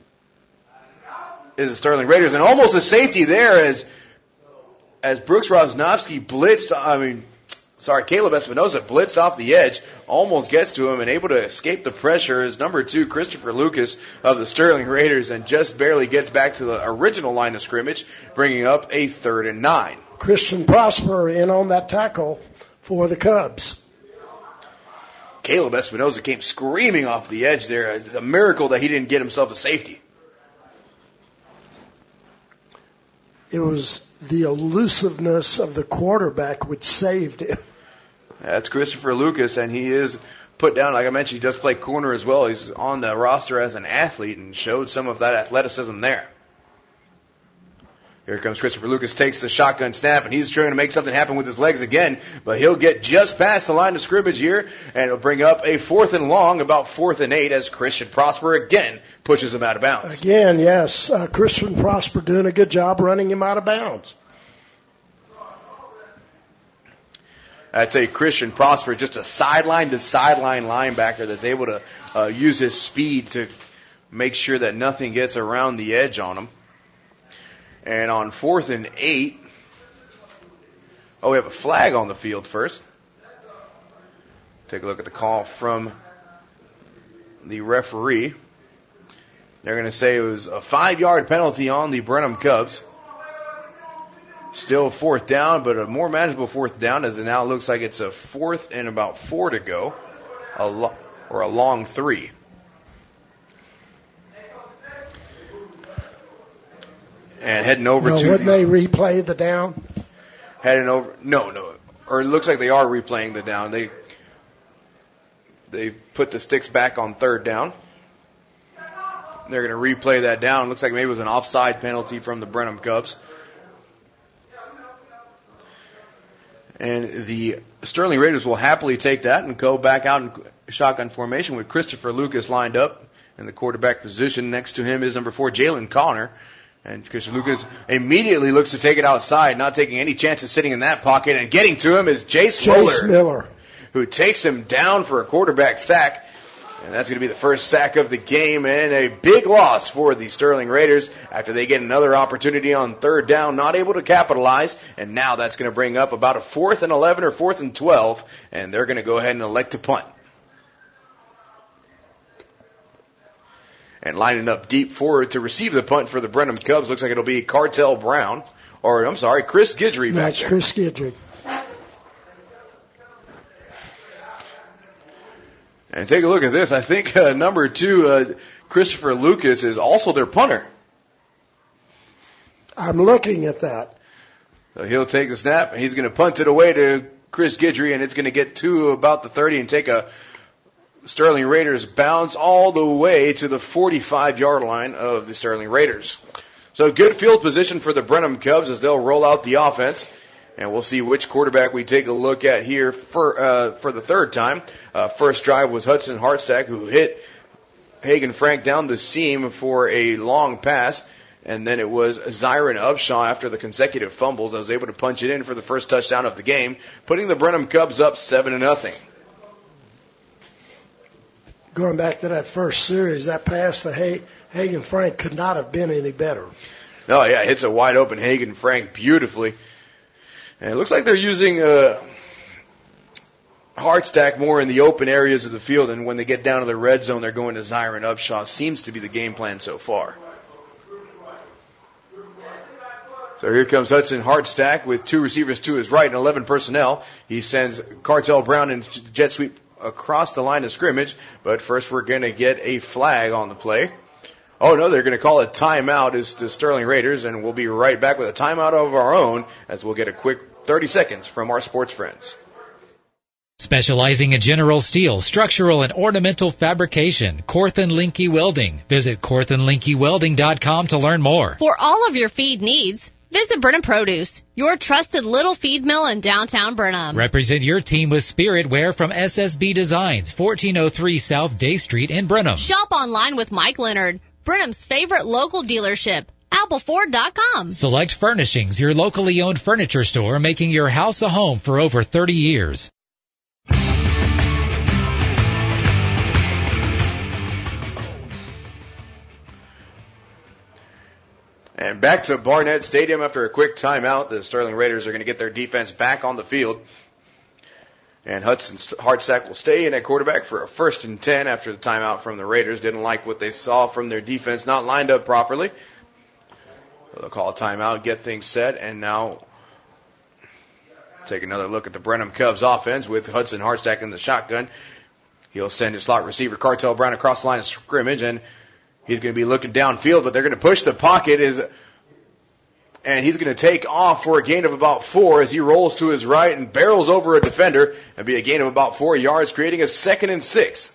the Sterling Raiders, and almost a safety there as Brooks Rosnowski Caleb Espinoza blitzed off the edge, almost gets to him and able to escape the pressure is number 2, Christopher Lucas of the Sterling Raiders, and just barely gets back to the original line of scrimmage, bringing up a 3rd and 9. Christian Prosper in on that tackle for the Cubs. Caleb Espinoza came screaming off the edge there. It's a miracle that he didn't get himself a safety. It was the elusiveness of the quarterback which saved him. That's Christopher Lucas, and he is put down. Like I mentioned, he does play corner as well. He's on the roster as an athlete and showed some of that athleticism there. Here comes Christopher Lucas, takes the shotgun snap, and he's trying to make something happen with his legs again, but he'll get just past the line of scrimmage here, and it'll bring up a 4th and long, about 4th and 8, as Christian Prosper again pushes him out of bounds. Again, yes, Christian Prosper doing a good job running him out of bounds. That's a Christian Prosper, just a sideline-to-sideline linebacker that's able to use his speed to make sure that nothing gets around the edge on him. And on 4th and 8, we have a flag on the field first. Take a look at the call from the referee. They're going to say it was a 5-yard penalty on the Brenham Cubs. Still 4th down, but a more manageable 4th down, as it now looks like it's a 4th and about 4 to go, or a long 3. And heading over to wouldn't they replay the down? Heading over, no. Or it looks like they are replaying the down. They put the sticks back on 3rd down. They're going to replay that down. Looks like maybe it was an offside penalty from the Brenham Cubs. And the Sterling Raiders will happily take that and go back out in shotgun formation with Christopher Lucas lined up in the quarterback position. Next to him is number 4, Jalen Connor. And Christopher Lucas immediately looks to take it outside, not taking any chances sitting in that pocket. And getting to him is Jace Miller, who takes him down for a quarterback sack. And that's going to be the first sack of the game and a big loss for the Sterling Raiders after they get another opportunity on third down, not able to capitalize. And now that's going to bring up about a 4th and 11 or 4th and 12, and they're going to go ahead and elect to punt. And lining up deep forward to receive the punt for the Brenham Cubs looks like it'll be Chris Guidry. That's Chris Guidry. And take a look at this. I think number 2, Christopher Lucas, is also their punter. I'm looking at that. So he'll take the snap, and he's going to punt it away to Chris Guidry, and it's going to get to about the 30 and take a Sterling Raiders bounce all the way to the 45-yard line of the Sterling Raiders. So good field position for the Brenham Cubs as they'll roll out the offense. And we'll see which quarterback we take a look at here for the third time. First drive was Hudson Hartstack, who hit Hagen Frank down the seam for a long pass. And then it was Zyron Upshaw after the consecutive fumbles that was able to punch it in for the first touchdown of the game, putting the Brenham Cubs up 7-0. Going back to that first series, that pass to Hagen Frank could not have been any better. No, yeah, hits a wide open Hagen Frank beautifully. And it looks like they're using Hartstack more in the open areas of the field, and when they get down to the red zone, they're going to Zyron Upshaw. Seems to be the game plan so far. So here comes Hudson Hartstack with 2 receivers to his right and 11 personnel. He sends Cartel Brown in jet sweep across the line of scrimmage, but first we're going to get a flag on the play. Oh, no, they're going to call a timeout as the Sterling Raiders, and we'll be right back with a timeout of our own as we'll get a quick 30 seconds from our sports friends. Specializing in general steel, structural, and ornamental fabrication, Corthan Linke Welding. Visit CorthanLinkeWelding.com to learn more. For all of your feed needs, visit Brenham Produce, your trusted little feed mill in downtown Brenham. Represent your team with Spirit Wear from SSB Designs, 1403 South Day Street in Brenham. Shop online with Mike Leonard, Brenham's favorite local dealership, appleford.com. Select Furnishings, your locally owned furniture store, making your house a home for over 30 years. And back to Barnett Stadium after a quick timeout. The Sterling Raiders are going to get their defense back on the field. And Hudson Hartstack will stay in at quarterback for a 1st and 10 after the timeout from the Raiders. Didn't like what they saw from their defense, not lined up properly. So they'll call a timeout, get things set, and now take another look at the Brenham Cubs offense with Hudson Hartstack in the shotgun. He'll send his slot receiver Cartel Brown across the line of scrimmage, and he's going to be looking downfield, but they're going to push the pocket and he's going to take off for a gain of about 4 as he rolls to his right and barrels over a defender and be a gain of about 4 yards, creating a 2nd and 6.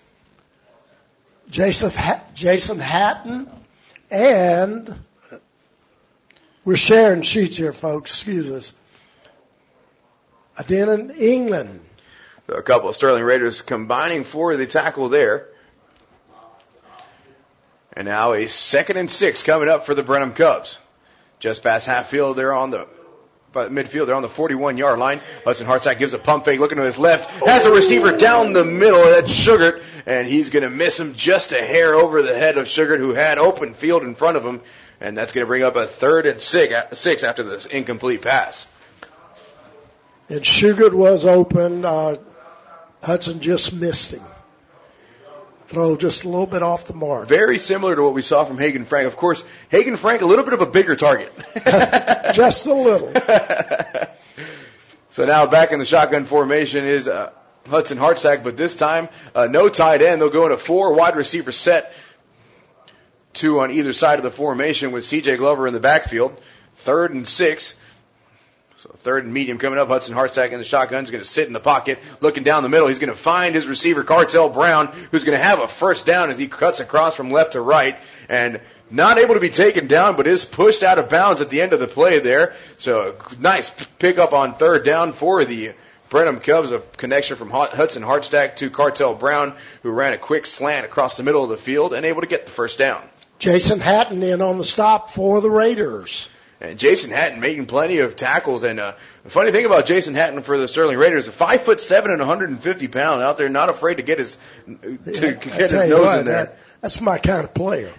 Jason Hatton, and we're sharing sheets here, folks. Excuse us. Adenan England. So a couple of Sterling Raiders combining for the tackle there. And now a 2nd and 6 coming up for the Brenham Cubs. Just past half field, they're on the midfield. They're on the 41-yard line. Hudson Hartstack gives a pump fake, looking to his left, has a receiver down the middle. That's Sugart, and he's going to miss him just a hair over the head of Sugart, who had open field in front of him, and that's going to bring up a 3rd and 6 after this incomplete pass. And Sugart was open. Hudson just missed him. Throw just a little bit off the mark. Very similar to what we saw from Hagen Frank. Of course, Hagen Frank, a little bit of a bigger target. Just a little. So now back in the shotgun formation is Hudson Hartstack, but this time no tight end. They'll go in a 4 wide receiver set. 2 on either side of the formation with C.J. Glover in the backfield. 3rd and 6. So third and medium coming up. Hudson Hartsack in the shotgun is going to sit in the pocket, looking down the middle. He's going to find his receiver, Cartel Brown, who's going to have a first down as he cuts across from left to right, and not able to be taken down, but is pushed out of bounds at the end of the play there. So nice pickup on third down for the Brenham Cubs. A connection from Hudson Hartsack to Cartel Brown, who ran a quick slant across the middle of the field and able to get the first down. Jason Hatton in on the stop for the Raiders. And Jason Hatton making plenty of tackles. And the funny thing about Jason Hatton for the Sterling Raiders, 5'7" and 150 pounds out there, not afraid to get his nose in there. That's my kind of player.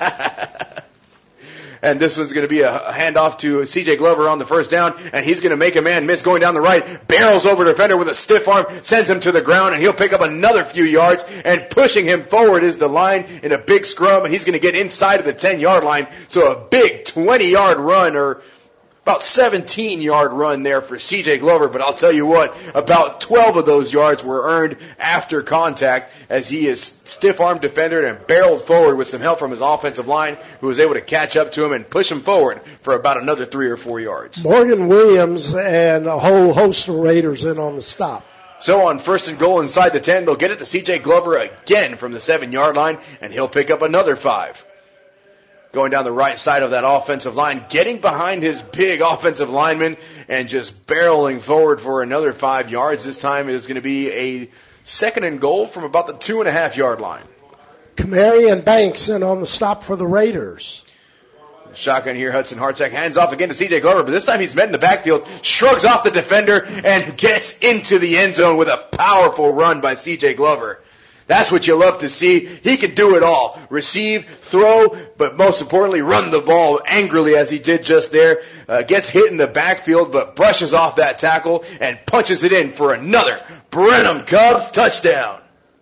And this one's going to be a handoff to C.J. Glover on the first down, and he's going to make a man miss going down the right, barrels over the defender with a stiff arm, sends him to the ground, and he'll pick up another few yards, and pushing him forward is the line in a big scrum, and he's going to get inside of the 10-yard line, so a big 20-yard run, or about 17-yard run there for C.J. Glover, but I'll tell you what, about 12 of those yards were earned after contact as he is stiff-armed defender and barreled forward with some help from his offensive line, who was able to catch up to him and push him forward for about another 3 or 4 yards. Morgan Williams and a whole host of Raiders in on the stop. So on first and goal inside the 10, they'll get it to C.J. Glover again from the 7-yard line, and he'll pick up another 5. Going down the right side of that offensive line, getting behind his big offensive lineman and just barreling forward for another 5 yards. This time it is going to be a second and goal from about the 2.5-yard line. Kamari and Banks in on the stop for the Raiders. Shotgun here, Hudson Hartsack hands off again to C.J. Glover, but this time he's met in the backfield, shrugs off the defender, and gets into the end zone with a powerful run by C.J. Glover. That's what you love to see. He can do it all. Receive, throw, but most importantly, run the ball angrily as he did just there. Gets hit in the backfield, but brushes off that tackle and punches it in for another Brenham Cubs touchdown.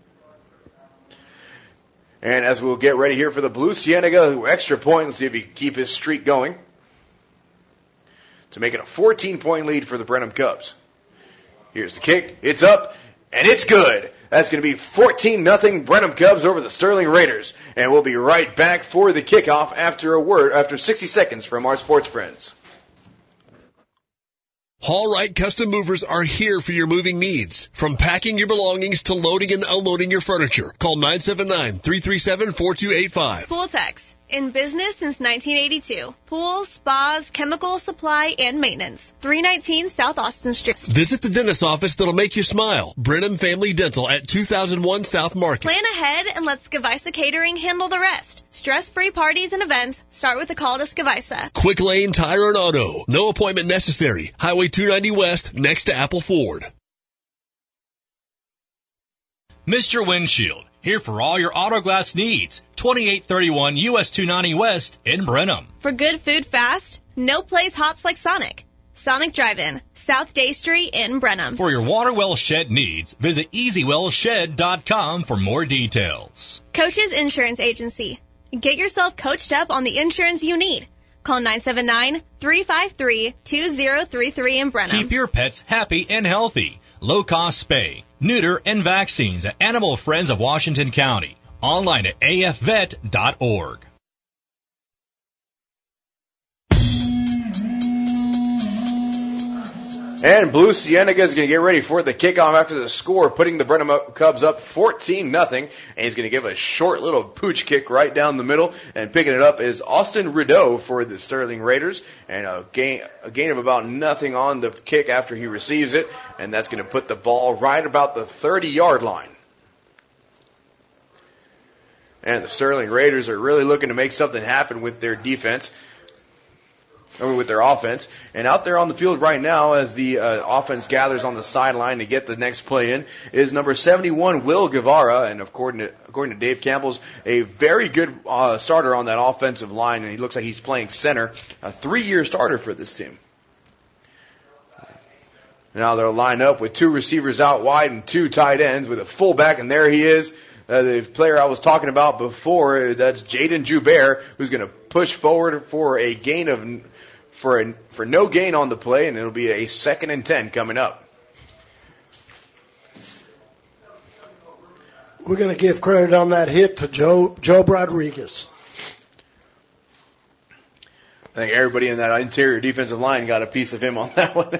And as we'll get ready here for the Blue Cienega extra point, let's see if he can keep his streak going to make it a 14-point lead for the Brenham Cubs. Here's the kick. It's up, and it's good. That's going to be 14-0 Brenham Cubs over the Sterling Raiders. And we'll be right back for the kickoff after 60 seconds from our sports friends. Haul Right Custom Movers are here for your moving needs. From packing your belongings to loading and unloading your furniture. Call 979-337-4285. Pooltex. In business since 1982. Pools, spas, chemical supply, and maintenance. 319 South Austin Street. Visit the dentist office that'll make you smile. Brenham Family Dental at 2001 South Market. Plan ahead and let Skavisa Catering handle the rest. Stress-free parties and events start with a call to Skavisa. Quick Lane Tire and Auto. No appointment necessary. Highway 290 West next to Apple Ford. Mr. Windshield, here for all your auto glass needs. 2831 US 290 West in Brenham. For good food fast, no place hops like Sonic. Sonic Drive-In, South Day Street in Brenham. For your water well shed needs, visit EasyWellShed.com for more details. Coach's Insurance Agency. Get yourself coached up on the insurance you need. Call 979-353-2033 in Brenham. Keep your pets happy and healthy. Low-cost spay, neuter, and vaccines at Animal Friends of Washington County. Online at afvet.org. And Blue Cienega is going to get ready for the kickoff after the score, putting the Brenham Cubs up 14-0. And he's going to give a short little pooch kick right down the middle. And picking it up is Austin Rideau for the Sterling Raiders. And a gain of about nothing on the kick after he receives it. And that's going to put the ball right about the 30-yard line. And the Sterling Raiders are really looking to make something happen with their defense. With their offense. And out there on the field right now as the offense gathers on the sideline to get the next play in is number 71, Will Guevara. And according to Dave Campbell's, a very good starter on that offensive line. And he looks like he's playing center. A 3-year starter for this team. Now they'll line up with 2 receivers out wide and 2 tight ends with a fullback. And there he is. The player I was talking about before, that's Jaden Joubert, who's going to push forward for a gain of for no gain on the play, and it'll be a 2nd and 10 coming up. We're going to give credit on that hit to Joe Rodriguez. I think everybody in that interior defensive line got a piece of him on that one.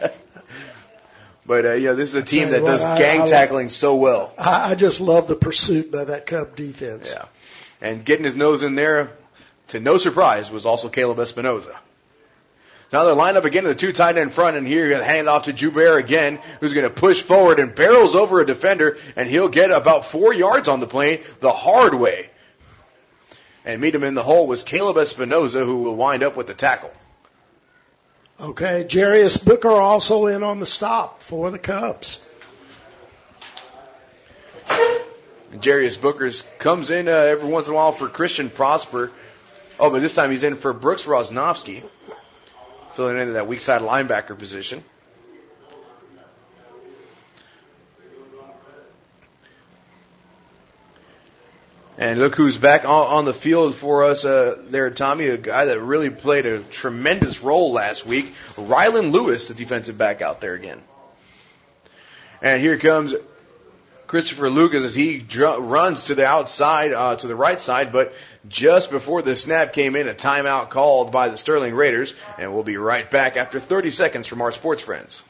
But, this is a team that does gang tackling so well. I just love the pursuit by that Cub defense. Yeah. And getting his nose in there, to no surprise, was also Caleb Espinoza. Now they're lined up again to the two tight end front, and here you're going to hand it off to Joubert again, who's going to push forward and barrels over a defender, and he'll get about 4 yards on the play the hard way. And meet him in the hole was Caleb Espinoza, who will wind up with the tackle. Okay, Jarius Booker also in on the stop for the Cubs. Jarius Booker comes in every once in a while for Christian Prosper. Oh, but this time he's in for Brooks Rosnovsky, filling into that weak side linebacker position. And look who's back on the field for us there, Tommy, a guy that really played a tremendous role last week. Rylan Lewis, the defensive back out there again. And here comes Christopher Lucas as he runs to the outside, to the right side, but just before the snap came in, a timeout called by the Sterling Raiders, and we'll be right back after 30 seconds from our sports friends.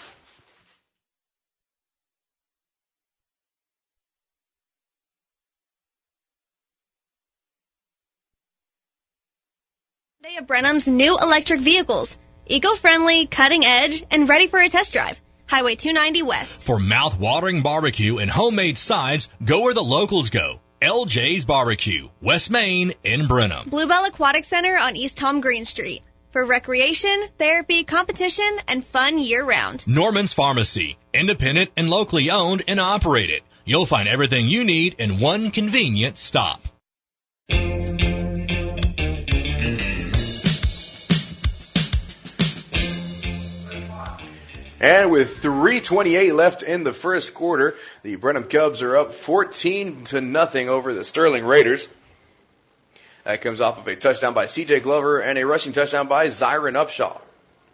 Day of Brenham's new electric vehicles. Eco-friendly, cutting edge, and ready for a test drive. Highway 290 West. For mouth-watering barbecue and homemade sides, go where the locals go. LJ's Barbecue, West Main in Brenham. Bluebell Aquatic Center on East Tom Green Street. For recreation, therapy, competition, and fun year-round. Norman's Pharmacy, independent and locally owned and operated. You'll find everything you need in one convenient stop. And with 3:28 left in the first quarter, the Brenham Cubs are up 14-0 over the Sterling Raiders. That comes off of a touchdown by C.J. Glover and a rushing touchdown by Zyron Upshaw.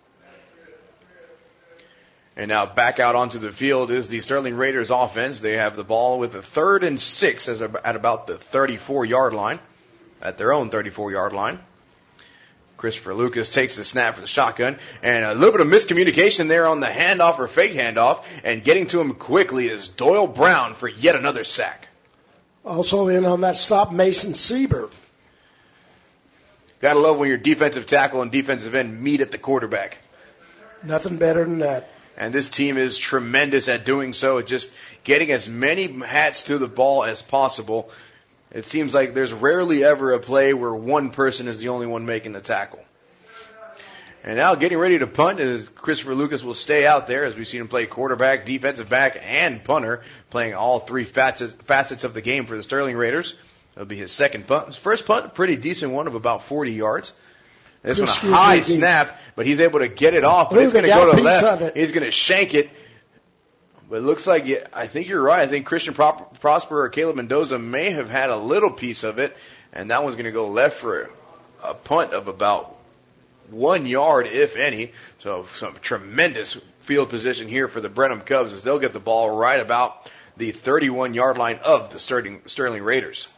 And now back out onto the field is the Sterling Raiders offense. They have the ball with a 3rd and 6 at about the 34-yard line, at their own 34-yard line. Christopher Lucas takes the snap for the shotgun, and a little bit of miscommunication there on the handoff or fake handoff, and getting to him quickly is Doyle Brown for yet another sack. Also in on that stop, Mason Sieber. Gotta love when your defensive tackle and defensive end meet at the quarterback. Nothing better than that. And this team is tremendous at doing so, just getting as many hats to the ball as possible. It seems like there's rarely ever a play where one person is the only one making the tackle. And now getting ready to punt is Christopher Lucas will stay out there as we've seen him play quarterback, defensive back, and punter, playing all three facets of the game for the Sterling Raiders. That'll be his second punt. His first punt, a pretty decent one of about 40 yards. This one a high snap, but he's able to get it off. But it's going to go to the left. He's going to shank it. But it looks like, I think you're right. I think Christian Prosper or Caleb Mendoza may have had a little piece of it, and that one's going to go left for a punt of about 1 yard, if any. So some tremendous field position here for the Brenham Cubs as they'll get the ball right about the 31-yard line of the Sterling Raiders.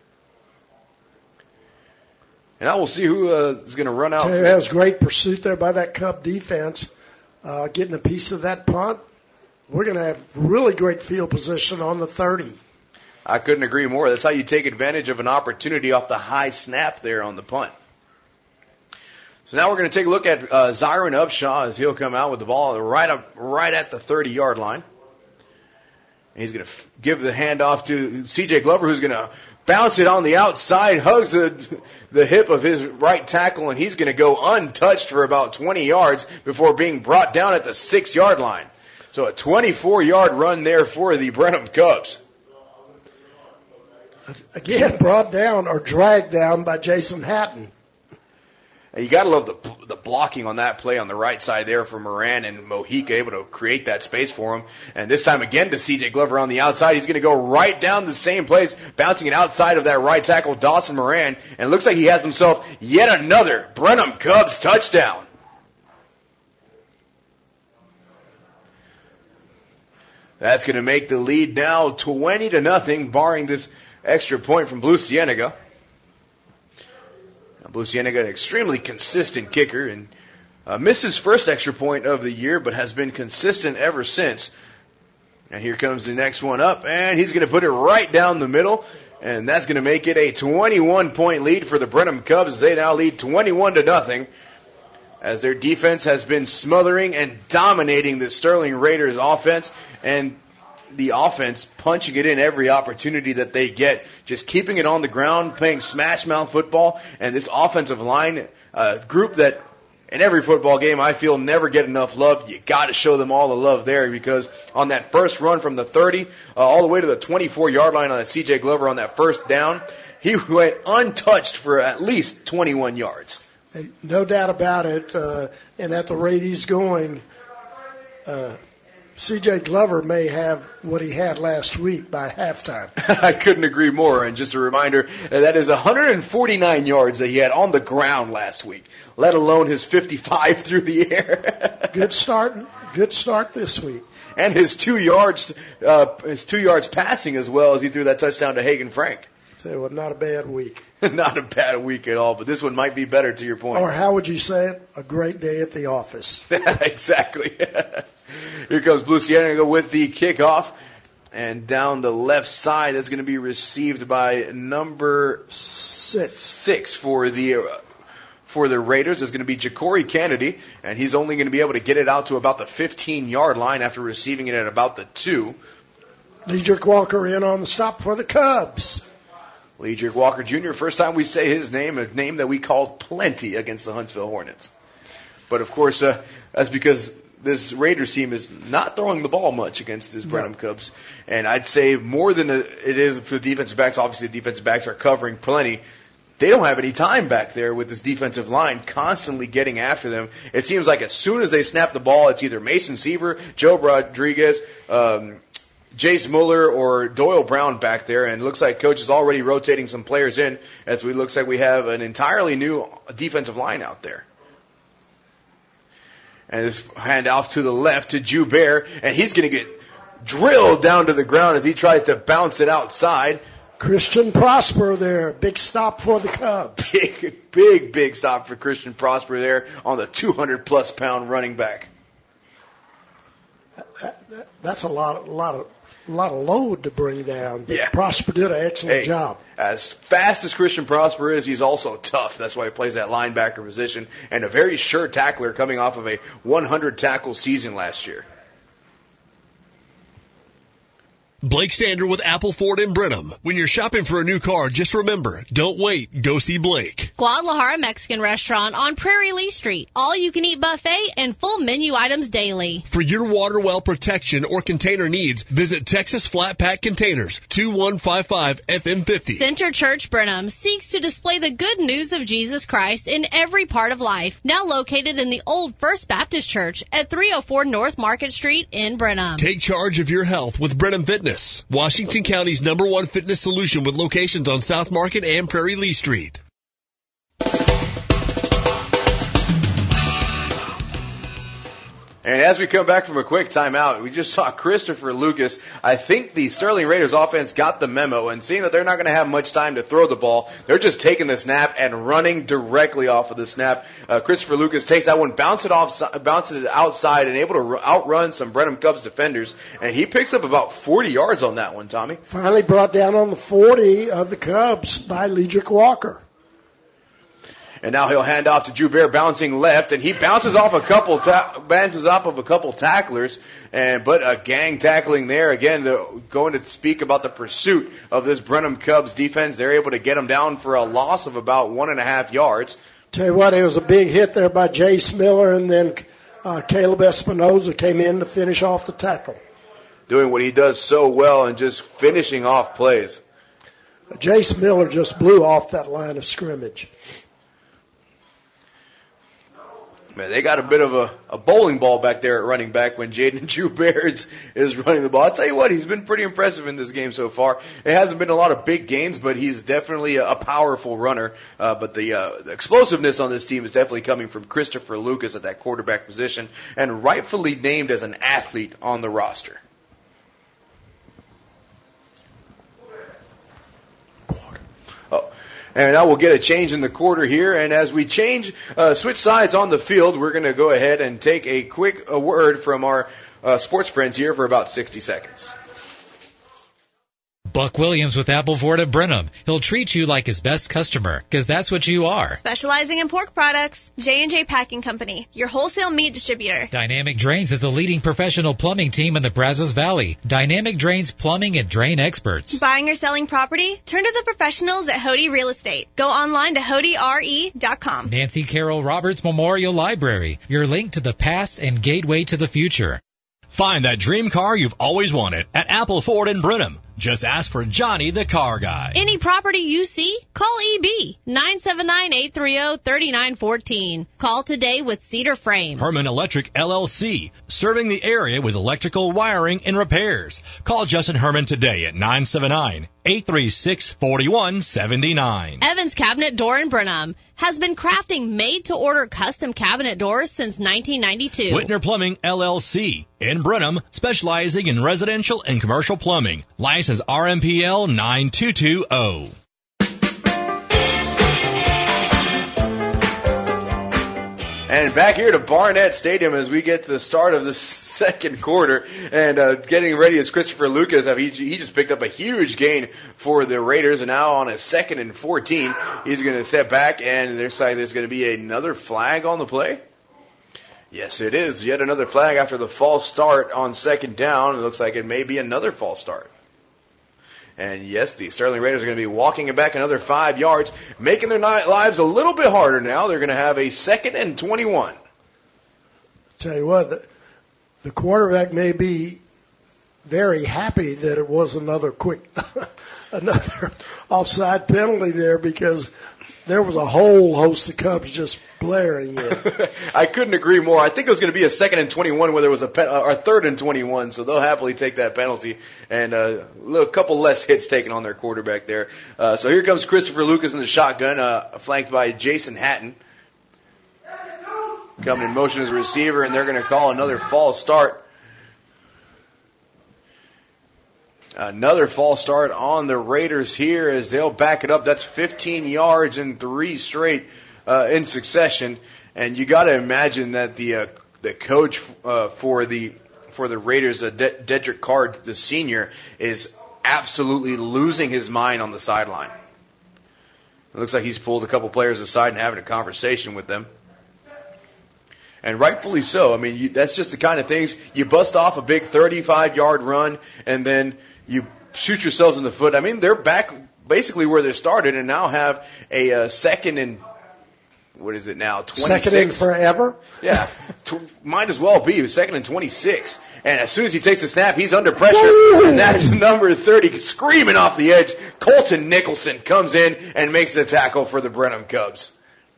And now we'll see who is going to run out. That was great pursuit there by that Cub defense, getting a piece of that punt. We're going to have really great field position on the 30. I couldn't agree more. That's how you take advantage of an opportunity off the high snap there on the punt. So now we're going to take a look at Zyron Upshaw as he'll come out with the ball right at the 30-yard line. And he's going to give the handoff to C.J. Glover, who's going to bounce it on the outside, hugs the hip of his right tackle, and he's going to go untouched for about 20 yards before being brought down at the 6-yard line. So a 24-yard run there for the Brenham Cubs. Again, brought down or dragged down by Jason Hatton. And you got to love the blocking on that play on the right side there for Moran and Mojica, able to create that space for him. And this time again to C.J. Glover on the outside. He's going to go right down the same place, bouncing it outside of that right tackle, Dawson Moran. And it looks like he has himself yet another Brenham Cubs touchdown. That's going to make the lead now 20-0, barring this extra point from Blue Cienega. Blue Cienega, an extremely consistent kicker, and missed his first extra point of the year, but has been consistent ever since. And here comes the next one up, and he's going to put it right down the middle, and that's going to make it a 21-point lead for the Brenham Cubs. They now lead 21-0, as their defense has been smothering and dominating the Sterling Raiders offense, and the offense punching it in every opportunity that they get, just keeping it on the ground, playing smash mouth football, and this offensive line group that in every football game I feel never get enough love. You got to show them all the love there, because on that first run from the 30 all the way to the 24-yard line on that C.J. Glover on that first down, he went untouched for at least 21 yards. No doubt about it. And at the rate he's going, C.J. Glover may have what he had last week by halftime. I couldn't agree more. And just a reminder, that is 149 yards that he had on the ground last week, let alone his 55 through the air. Good start this week. And his 2 yards passing as well, as he threw that touchdown to Hagen Frank. So not a bad week. Not a bad week at all, but this one might be better, to your point. Or how would you say it? A great day at the office. Exactly. Here comes Blue Cienega with the kickoff. And down the left side, that's going to be received by number 6 for the Raiders. Is going to be Ja'Cory Kennedy, and he's only going to be able to get it out to about the 15-yard line after receiving it at about the 2. Ledrick Walker in on the stop for the Cubs. Ledrick Walker Jr., first time we say his name, a name that we called plenty against the Huntsville Hornets. But, of course, that's because this Raiders team is not throwing the ball much against this Brenham Cubs. And I'd say more than it is for the defensive backs. Obviously, the defensive backs are covering plenty. They don't have any time back there with this defensive line constantly getting after them. It seems like as soon as they snap the ball, it's either Mason Seaver, Joe Rodriguez, Jace Muller, or Doyle Brown back there, and it looks like Coach is already rotating some players in, as it looks like we have an entirely new defensive line out there. And this handoff to the left to Joubert, and he's going to get drilled down to the ground as he tries to bounce it outside. Christian Prosper there, big stop for the Cubs. Big stop for Christian Prosper there on the 200-plus pound running back. That's a lot of load to bring down. But yeah. Prosper did an excellent job. As fast as Christian Prosper is, he's also tough. That's why he plays that linebacker position, and a very sure tackler coming off of a 100-tackle season last year. Blake Sander with Apple Ford in Brenham. When you're shopping for a new car, just remember, don't wait, go see Blake. Guadalajara Mexican Restaurant on Prairie Lee Street. All-you-can-eat buffet and full menu items daily. For your water well protection or container needs, visit Texas Flat Pack Containers, 2155 FM50. Center Church Brenham seeks to display the good news of Jesus Christ in every part of life. Now located in the old First Baptist Church at 304 North Market Street in Brenham. Take charge of your health with Brenham Fitness, Washington County's #1 fitness solution with locations on South Market and Prairie Lee Street. And as we come back from a quick timeout, we just saw Christopher Lucas. I think the Sterling Raiders offense got the memo, and seeing that they're not going to have much time to throw the ball, they're just taking the snap and running directly off of the snap. Christopher Lucas takes that one, bounces it outside, and able to outrun some Brenham Cubs defenders, and he picks up about 40 yards on that one, Tommy. Finally brought down on the 40 of the Cubs by Ledrick Walker. And now he'll hand off to Joubert, bouncing left, and he bounces off of a couple tacklers, but a gang tackling there. Again, going to speak about the pursuit of this Brenham Cubs defense. They're able to get him down for a loss of about 1.5 yards. Tell you what, it was a big hit there by Jace Miller, and then Caleb Espinoza came in to finish off the tackle. Doing what he does so well and just finishing off plays. Jace Miller just blew off that line of scrimmage. Man, they got a bit of a bowling ball back there at running back when Jaden Joubert is running the ball. I'll tell you what, he's been pretty impressive in this game so far. It hasn't been a lot of big gains, but he's definitely a powerful runner. But the explosiveness on this team is definitely coming from Christopher Lucas at that quarterback position, and rightfully named as an athlete on the roster. And now we'll get a change in the quarter here. And as we switch sides on the field, we're going to go ahead and take a quick word from our sports friends here for about 60 seconds. Buck Williams with Apple Ford of Brenham. He'll treat you like his best customer, because that's what you are. Specializing in pork products, J&J Packing Company, your wholesale meat distributor. Dynamic Drains is the leading professional plumbing team in the Brazos Valley. Dynamic Drains plumbing and drain experts. Buying or selling property? Turn to the professionals at Hody Real Estate. Go online to HodyRE.com. Nancy Carroll Roberts Memorial Library, your link to the past and gateway to the future. Find that dream car you've always wanted at Apple Ford in Brenham. Just ask for Johnny the Car Guy. Any property you see, call EB 979-830-3914. Call today with Cedar Frame. Herman Electric LLC, serving the area with electrical wiring and repairs. Call Justin Herman today at 979-836-4179. Evans Cabinet Door in Brenham has been crafting made-to-order custom cabinet doors since 1992. Whitner Plumbing LLC in Brenham, specializing in residential and commercial plumbing. License RMPL 9220. And back here to Barnett Stadium as we get to the start of the second quarter. And getting ready is Christopher Lucas. He just picked up a huge gain for the Raiders. And now on a 2nd and 14, he's going to step back. And there's going to be another flag on the play. Yes, it is. Yet another flag after the false start on 2nd down. It looks like it may be another false start. And yes, the Sterling Raiders are going to be walking it back another 5 yards, making their lives a little bit harder now. They're going to have a 2nd and 21. Tell you what, the quarterback may be very happy that it was another offside penalty there, because there was a whole host of Cubs just blaring in. I couldn't agree more. I think it was going to be a 2nd and 21 where there was a 3rd and 21, so they'll happily take that penalty. And a couple less hits taken on their quarterback there. So here comes Christopher Lucas in the shotgun, flanked by Jason Hatton. Coming in motion as a receiver, and they're going to call another false start. Another false start on the Raiders here as they'll back it up. That's 15 yards in 3 straight in succession. And you got to imagine that the coach for the Raiders, Dedrick Carr, the senior, is absolutely losing his mind on the sideline. It looks like he's pulled a couple players aside and having a conversation with them. And rightfully so. I mean, that's just the kind of things. You bust off a big 35-yard run, and then you shoot yourselves in the foot. I mean, they're back basically where they started and now have a 2nd and, what is it now, 26? 2nd and forever? Yeah. Might as well be. 2nd and 26. And as soon as he takes a snap, he's under pressure. And that's number 30 screaming off the edge. Colton Nicholson comes in and makes the tackle for the Brenham Cubs.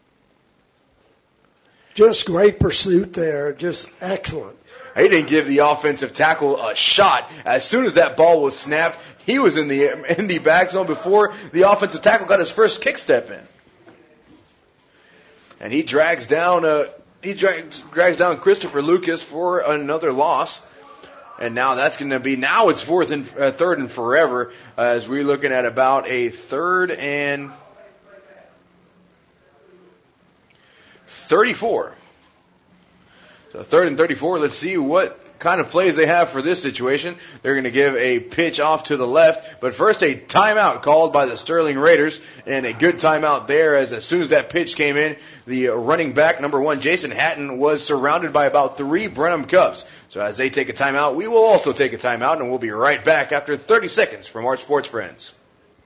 Just great pursuit there. Just excellent. He didn't give the offensive tackle a shot. As soon as that ball was snapped, he was in the back zone before the offensive tackle got his first kick step in. And he drags down Christopher Lucas for another loss. And now that's going to be, now it's 3rd and forever, as we're looking at about a 3rd and 34. So 3rd and 34. Let's see what kind of plays they have for this situation. They're going to give a pitch off to the left, but first a timeout called by the Sterling Raiders, and a good timeout there, as soon as that pitch came in, the running back, number 1, Jason Hatton, was surrounded by about 3 Brenham Cubs. So as they take a timeout, we will also take a timeout, and we'll be right back after 30 seconds from our sports friends.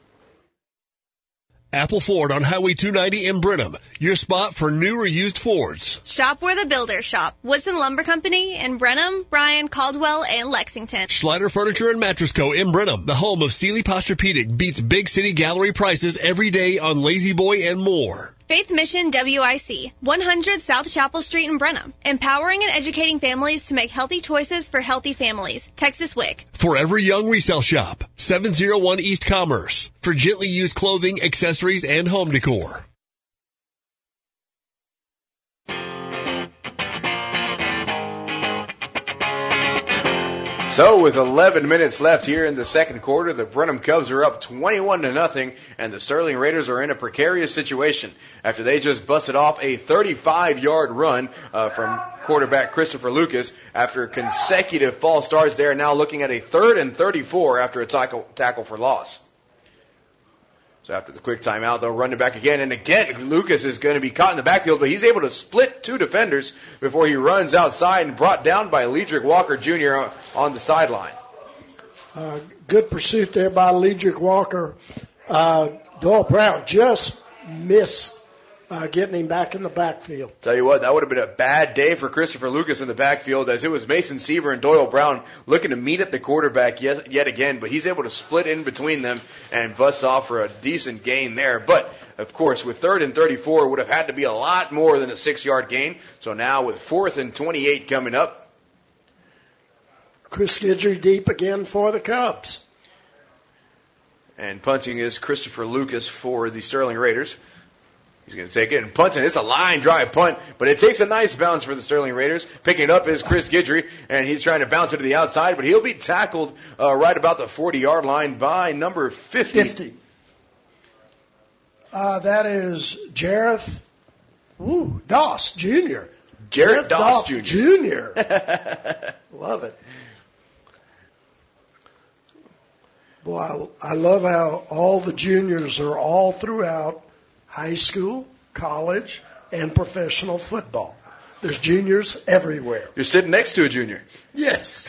Apple Ford on Highway 290 in Brenham, your spot for new or used Fords. Shop where the builders shop. Woodson Lumber Company in Brenham, Bryan, Caldwell, and Lexington. Schneider Furniture and Mattress Co. in Brenham, the home of Sealy Posturepedic, beats big city gallery prices every day on Lazy Boy and more. Faith Mission WIC, 100 South Chapel Street in Brenham. Empowering and educating families to make healthy choices for healthy families. Texas WIC. Forever Young Resale Shop, 701 East Commerce, for gently used clothing, accessories, and home decor. So with 11 minutes left here in the second quarter, the Brenham Cubs are up 21-0, and the Sterling Raiders are in a precarious situation after they just busted off a 35-yard run from quarterback Christopher Lucas after consecutive false starts. They are now looking at a 3rd and 34 after a tackle for loss. So after the quick timeout, they'll run it back again. And again, Lucas is going to be caught in the backfield, but he's able to split 2 defenders before he runs outside and brought down by Ledrick Walker Jr. on the sideline. Good pursuit there by Ledrick Walker. Doyle Brown just missed getting him back in the backfield. Tell you what, that would have been a bad day for Christopher Lucas in the backfield, as it was Mason Sieber and Doyle Brown looking to meet at the quarterback yet again, but he's able to split in between them and bust off for a decent gain there. But, of course, with 3rd and 34, it would have had to be a lot more than a 6-yard gain. So now with 4th and 28 coming up, Chris Guidry deep again for the Cubs. And punting is Christopher Lucas for the Sterling Raiders. He's going to take it and punt it. It's a line drive punt, but it takes a nice bounce for the Sterling Raiders. Picking it up is Chris Guidry, and he's trying to bounce it to the outside, but he'll be tackled right about the 40-yard line by number 50. That is Jareth Doss Jr. Jareth Doss Jr. Love it. Boy, I love how all the juniors are all throughout high school, college, and professional football. There's juniors everywhere. You're sitting next to a junior. Yes.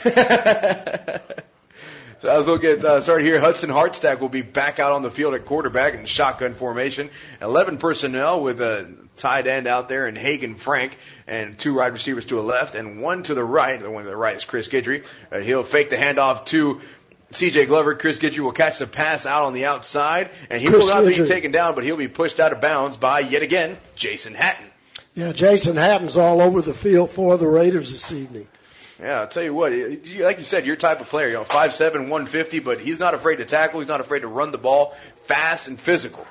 So I was looking at, starting here, Hudson Hartstack will be back out on the field at quarterback in shotgun formation. 11 personnel with a tight end out there and Hagen Frank, and 2 wide receivers to the left and 1 to the right. The one to the right is Chris Guidry. He'll fake the handoff to C.J. Glover. Chris Guidry will catch the pass out on the outside, and he will not be taken down, but he'll be pushed out of bounds by, yet again, Jason Hatton. Yeah, Jason Hatton's all over the field for the Raiders this evening. Yeah, I'll tell you what, like you said, your type of player, 5'7", 150, but he's not afraid to tackle, he's not afraid to run the ball, fast and physical.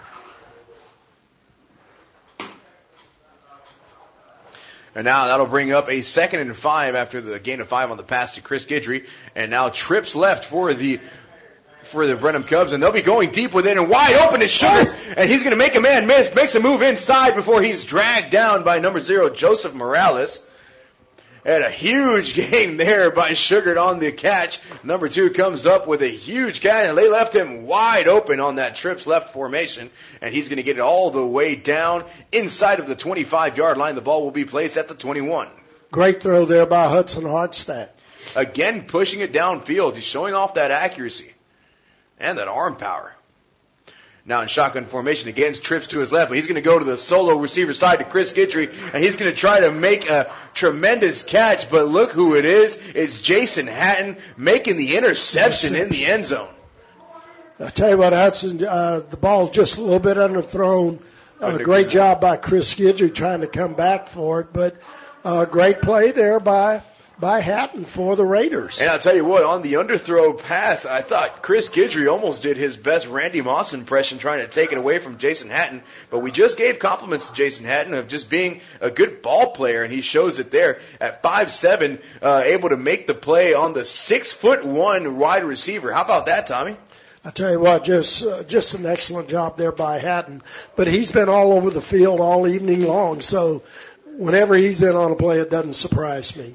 And now that'll bring up a 2nd and 5 after the gain of 5 on the pass to Chris Guidry. And now trips left for the Brenham Cubs, and they'll be going deep with it, and wide open is Sugar, and he's going to make a man miss, makes a move inside before he's dragged down by number 0, Joseph Morales. And a huge gain there by Sugar on the catch. Number 2 comes up with a huge catch, and they left him wide open on that trips left formation, and he's going to get it all the way down inside of the 25-yard line. The ball will be placed at the 21. Great throw there by Hudson Hartstack. Again, pushing it downfield. He's showing off that accuracy and that arm power. Now in shotgun formation again, trips to his left, but he's going to go to the solo receiver side to Chris Guidry, and he's going to try to make a tremendous catch, but look who it is. It's Jason Hatton making the interception in the end zone. I tell you what, Hudson, the ball's just a little bit underthrown. Great job by Chris Guidry trying to come back for it, but great play there by Hatton for the Raiders. And I'll tell you what, on the underthrow pass, I thought Chris Guidry almost did his best Randy Moss impression trying to take it away from Jason Hatton. But we just gave compliments to Jason Hatton of just being a good ball player, and he shows it there at 5'7", able to make the play on the 6'1" wide receiver. How about that, Tommy? I tell you what, just an excellent job there by Hatton. But he's been all over the field all evening long, so whenever he's in on a play, it doesn't surprise me.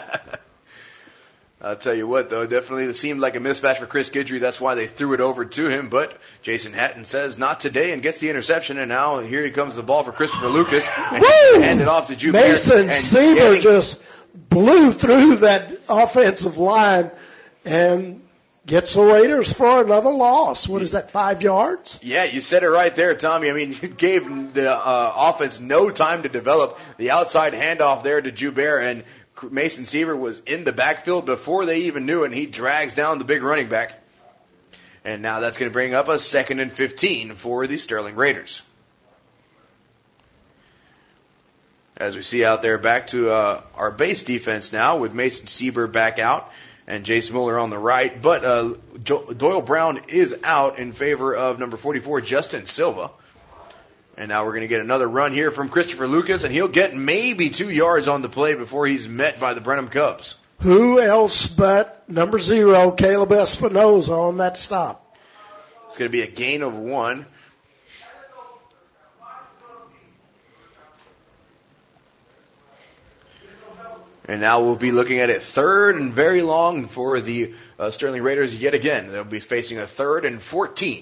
I'll tell you what, though, definitely it seemed like a mismatch for Chris Guidry. That's why they threw it over to him. But Jason Hatton says not today and gets the interception. And now here comes the ball for Christopher Lucas. And hand it off to Jubair. Mason Sieber just blew through that offensive line and gets the Raiders for another loss. What is that, 5 yards? Yeah, you said it right there, Tommy. I mean, you gave the offense no time to develop. The outside handoff there to Jubair, and Mason Sieber was in the backfield before they even knew it, and he drags down the big running back. And now that's going to bring up a 2nd and 15 for the Sterling Raiders. As we see out there, back to our base defense now with Mason Sieber back out and Jace Mueller on the right. But Doyle Brown is out in favor of number 44, Justin Silva. And now we're going to get another run here from Christopher Lucas, and he'll get maybe 2 yards on the play before he's met by the Brenham Cubs. Who else but number 0, Caleb Espinoza, on that stop? It's going to be a gain of 1. And now we'll be looking at it 3rd and very long for the Sterling Raiders yet again. They'll be facing a 3rd and 14.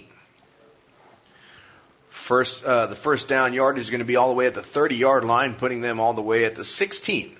The first down yardage is going to be all the way at the 30-yard line, putting them all the way at the 16.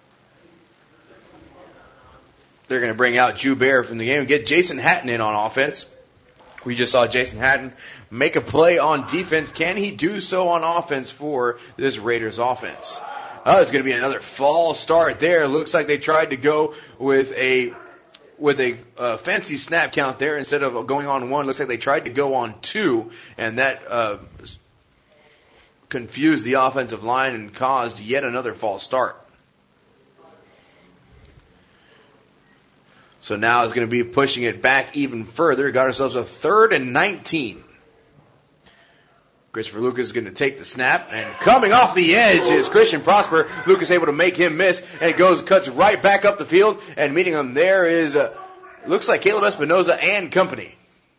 They're going to bring out Joubert from the game and get Jason Hatton in on offense. We just saw Jason Hatton make a play on defense. Can he do so on offense for this Raiders offense? It's going to be another false start there. Looks like they tried to go with a fancy snap count there instead of going on 1. Looks like they tried to go on 2, and that confused the offensive line and caused yet another false start. So now it's going to be pushing it back even further. Got ourselves a 3rd and 19. Christopher Lucas is going to take the snap, and coming off the edge is Christian Prosper. Lucas able to make him miss, and cuts right back up the field, and meeting him there is, looks like Caleb Espinoza and company.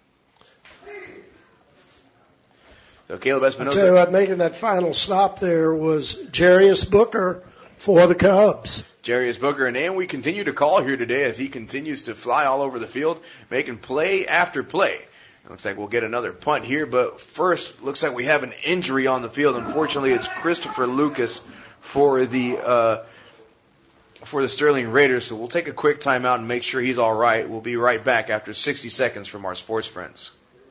So Caleb Espinoza. I'll tell you what, making that final stop there was Jarius Booker for the Cubs. Jarius Booker, and we continue to call here today as he continues to fly all over the field, making play after play. Looks like we'll get another punt here, but first, looks like we have an injury on the field. Unfortunately, it's Christopher Lucas for the Sterling Raiders, so we'll take a quick timeout and make sure he's all right. We'll be right back after 60 seconds from our sports friends.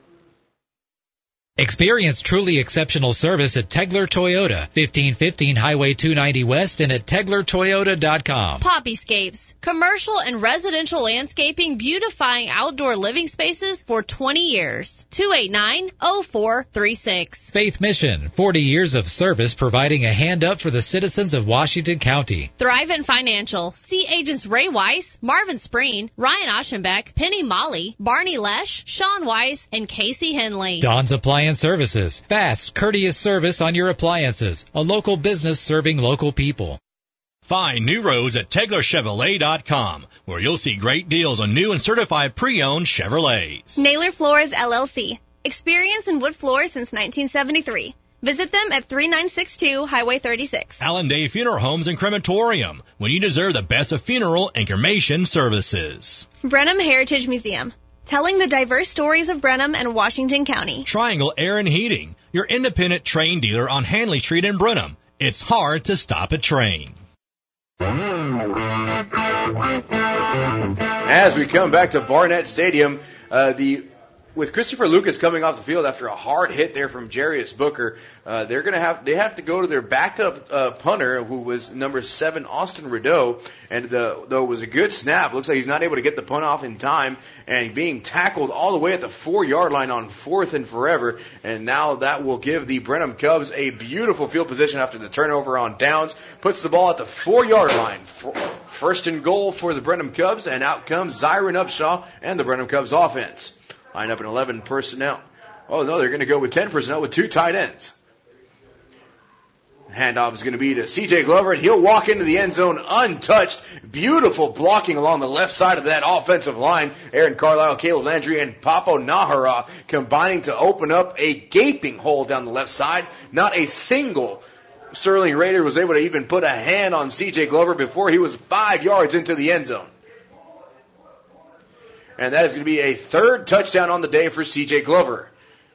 Experience truly exceptional service at Tegler Toyota, 1515 Highway 290 West and at TeglerToyota.com. Poppyscapes, commercial and residential landscaping beautifying outdoor living spaces for 20 years. 289-0436. Faith Mission, 40 years of service providing a hand up for the citizens of Washington County. Thrivent Financial, see agents Ray Weiss, Marvin Spreen, Ryan Aschenbeck, Penny Molly, Barney Lesh, Sean Weiss, and Casey Henley. Don's Appliance Services. Fast, courteous service on your appliances. A local business serving local people. Find new roads at TeglerChevrolet.com, where you'll see great deals on new and certified pre-owned Chevrolets. Naylor Floors LLC. Experience in wood floors since 1973. Visit them at 3962 Highway 36. Allen Day Funeral Homes and Crematorium, when you deserve the best of funeral and cremation services. Brenham Heritage Museum. Telling the diverse stories of Brenham and Washington County. Triangle Air and Heating, your independent Trane dealer on Hanley Street in Brenham. It's hard to stop a Trane. As we come back to Barnett Stadium, with Christopher Lucas coming off the field after a hard hit there from Jarius Booker, they have to go to their backup punter, who was number 7, Austin Rideau, and though it was a good snap, looks like he's not able to get the punt off in time, and being tackled all the way at the 4-yard line on 4th and forever, and now that will give the Brenham Cubs a beautiful field position after the turnover on downs, puts the ball at the 4-yard line. First and goal for the Brenham Cubs, and out comes Zyron Upshaw and the Brenham Cubs offense. Line up in 11 personnel. Oh, no, they're going to go with 10 personnel with 2 tight ends. Handoff is going to be to C.J. Glover, and he'll walk into the end zone untouched. Beautiful blocking along the left side of that offensive line. Aaron Carlisle, Caleb Landry, and Papo Nahara combining to open up a gaping hole down the left side. Not a single Sterling Raider was able to even put a hand on C.J. Glover before he was 5 yards into the end zone. And that is going to be a 3rd touchdown on the day for C.J. Glover.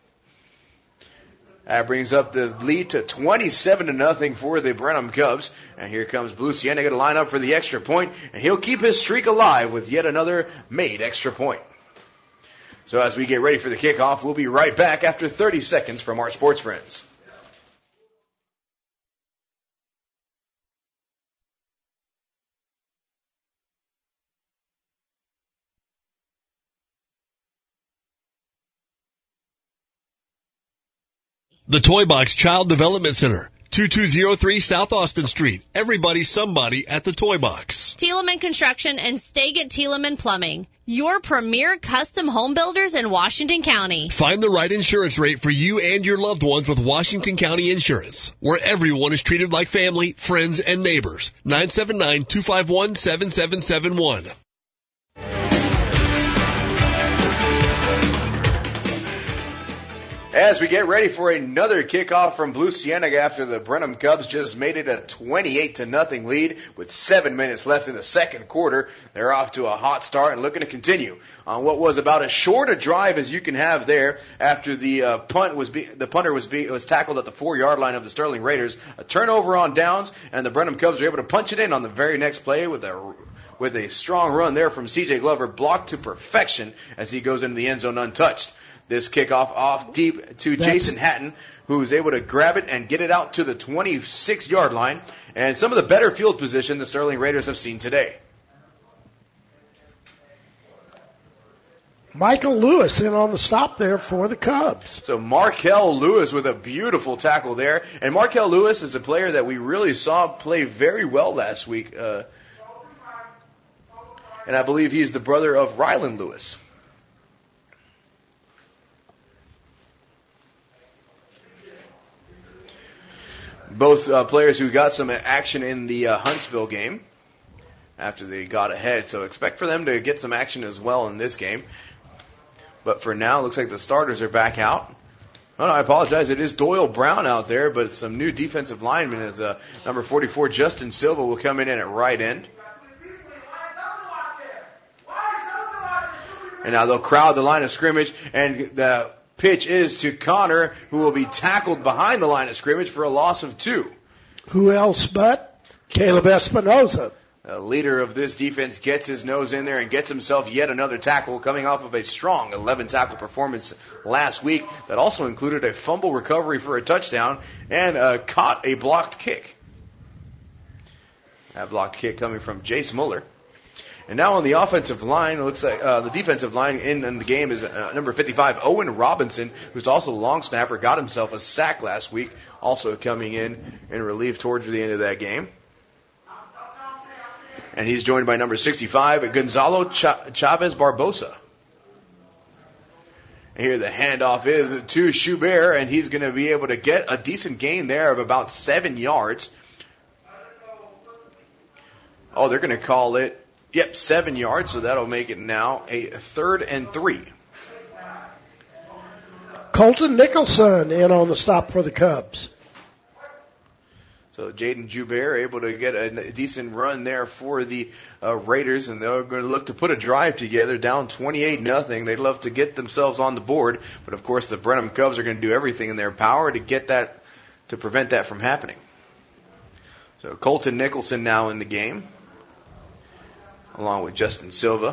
That brings up the lead to 27-0 for the Brenham Cubs. And here comes Blue Siena going to line up for the extra point, and he'll keep his streak alive with yet another made extra point. So as we get ready for the kickoff, we'll be right back after 30 seconds from our sports friends. The Toy Box Child Development Center, 2203 South Austin Street. Everybody, somebody at the Toy Box. Thielemann Construction and Staget Thielemann Plumbing. your premier custom home builders in Washington County. Find the right insurance rate for you and your loved ones with Washington County Insurance, where everyone is treated like family, friends, and neighbors. 979-251-7771. As we get ready for another kickoff from Blue Cienega after the Brenham Cubs just made it a 28-0 lead with 7 minutes left in the second quarter. They're off to a hot start and looking to continue on what was about as short a drive as you can have there after the punter was tackled at the 4-yard line of the Sterling Raiders. A turnover on downs, and the Brenham Cubs were able to punch it in on the very next play with a strong run there from C.J. Glover, blocked to perfection as he goes into the end zone untouched. This kickoff off deep to Jason Hatton, who's able to grab it and get it out to the 26-yard line. And some of the better field position the Sterling Raiders have seen today. Michael Lewis in on the stop there for the Cubs. So Markel Lewis with a beautiful tackle there. And Markel Lewis is a player that we really saw play very well last week. And I believe he's the brother of Rylan Lewis. Both players who got some action in the Huntsville game after they got ahead. So expect for them to get some action as well in this game. But for now, it looks like the starters are back out. Oh, no, I apologize. It is Doyle Brown out there, but some new defensive linemen as number 44, Justin Silva, will come in at right end. And now they'll crowd the line of scrimmage, and the pitch is to Connor, who will be tackled behind the line of scrimmage for a loss of 2. Who else but Caleb Espinoza? The leader of this defense gets his nose in there and gets himself yet another tackle, coming off of a strong 11-tackle performance last week that also included a fumble recovery for a touchdown and caught a blocked kick. That blocked kick coming from Jace Muller. And now on the offensive line, it looks like the defensive line in the game is number 55, Owen Robinson, who's also a long snapper, got himself a sack last week, also coming in relief towards the end of that game. And he's joined by number 65, Gonzalo Chavez Barbosa. And here the handoff is to Schubert, and he's going to be able to get a decent gain there of about 7 yards. Oh, they're going to call it. Yep, 7 yards, so that'll make it now a 3rd and 3. Colton Nicholson in on the stop for the Cubs. So Jaden Joubert able to get a decent run there for the Raiders, and they're going to look to put a drive together, down 28-0. They'd love to get themselves on the board, but of course the Brenham Cubs are going to do everything in their power to get that, to prevent that from happening. So Colton Nicholson now in the game, along with Justin Silva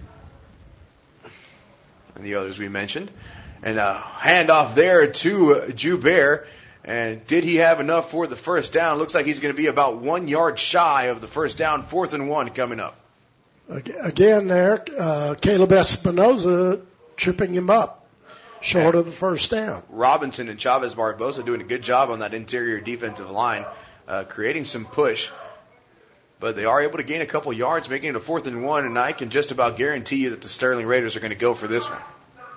and the others we mentioned. And a handoff there to Joubert. And did he have enough for the first down? Looks like he's going to be about 1 yard shy of the first down, 4th and 1 coming up. Again there, Caleb Espinoza tripping him up short of the first down. Robinson and Chavez Barbosa doing a good job on that interior defensive line, creating some push. But they are able to gain a couple yards, making it a 4th and 1, and I can just about guarantee you that the Sterling Raiders are going to go for this one.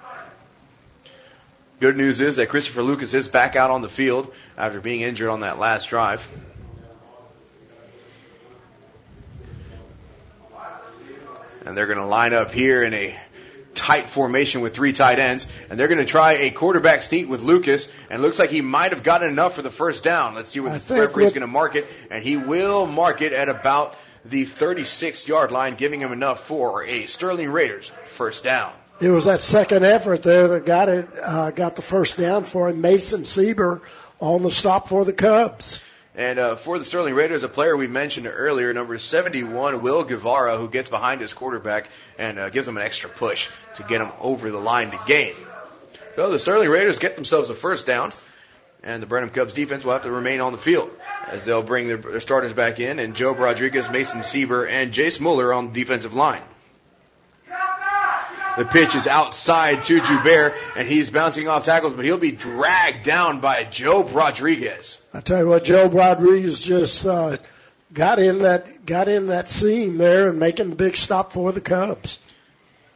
Good news is that Christopher Lucas is back out on the field after being injured on that last drive. And they're going to line up here in a tight formation with 3 tight ends, and they're going to try a quarterback sneak with Lucas, and it looks like he might have gotten enough for the first down. Let's see what the referee's going to mark it, and he will mark it at about the 36-yard line, giving him enough for a Sterling Raiders first down. It was that second effort there that got the first down for him. Mason Sieber on the stop for the Cubs. And for the Sterling Raiders, a player we mentioned earlier, number 71, Will Guevara, who gets behind his quarterback and gives him an extra push to get him over the line to gain. So the Sterling Raiders get themselves a first down, and the Brenham Cubs defense will have to remain on the field as they'll bring their starters back in, and Joe Rodriguez, Mason Sieber, and Jace Muller on the defensive line. The pitch is outside to Joubert, and he's bouncing off tackles, but he'll be dragged down by Joe Rodriguez. I tell you what, Joe Rodriguez just got in that seam there and making the big stop for the Cubs.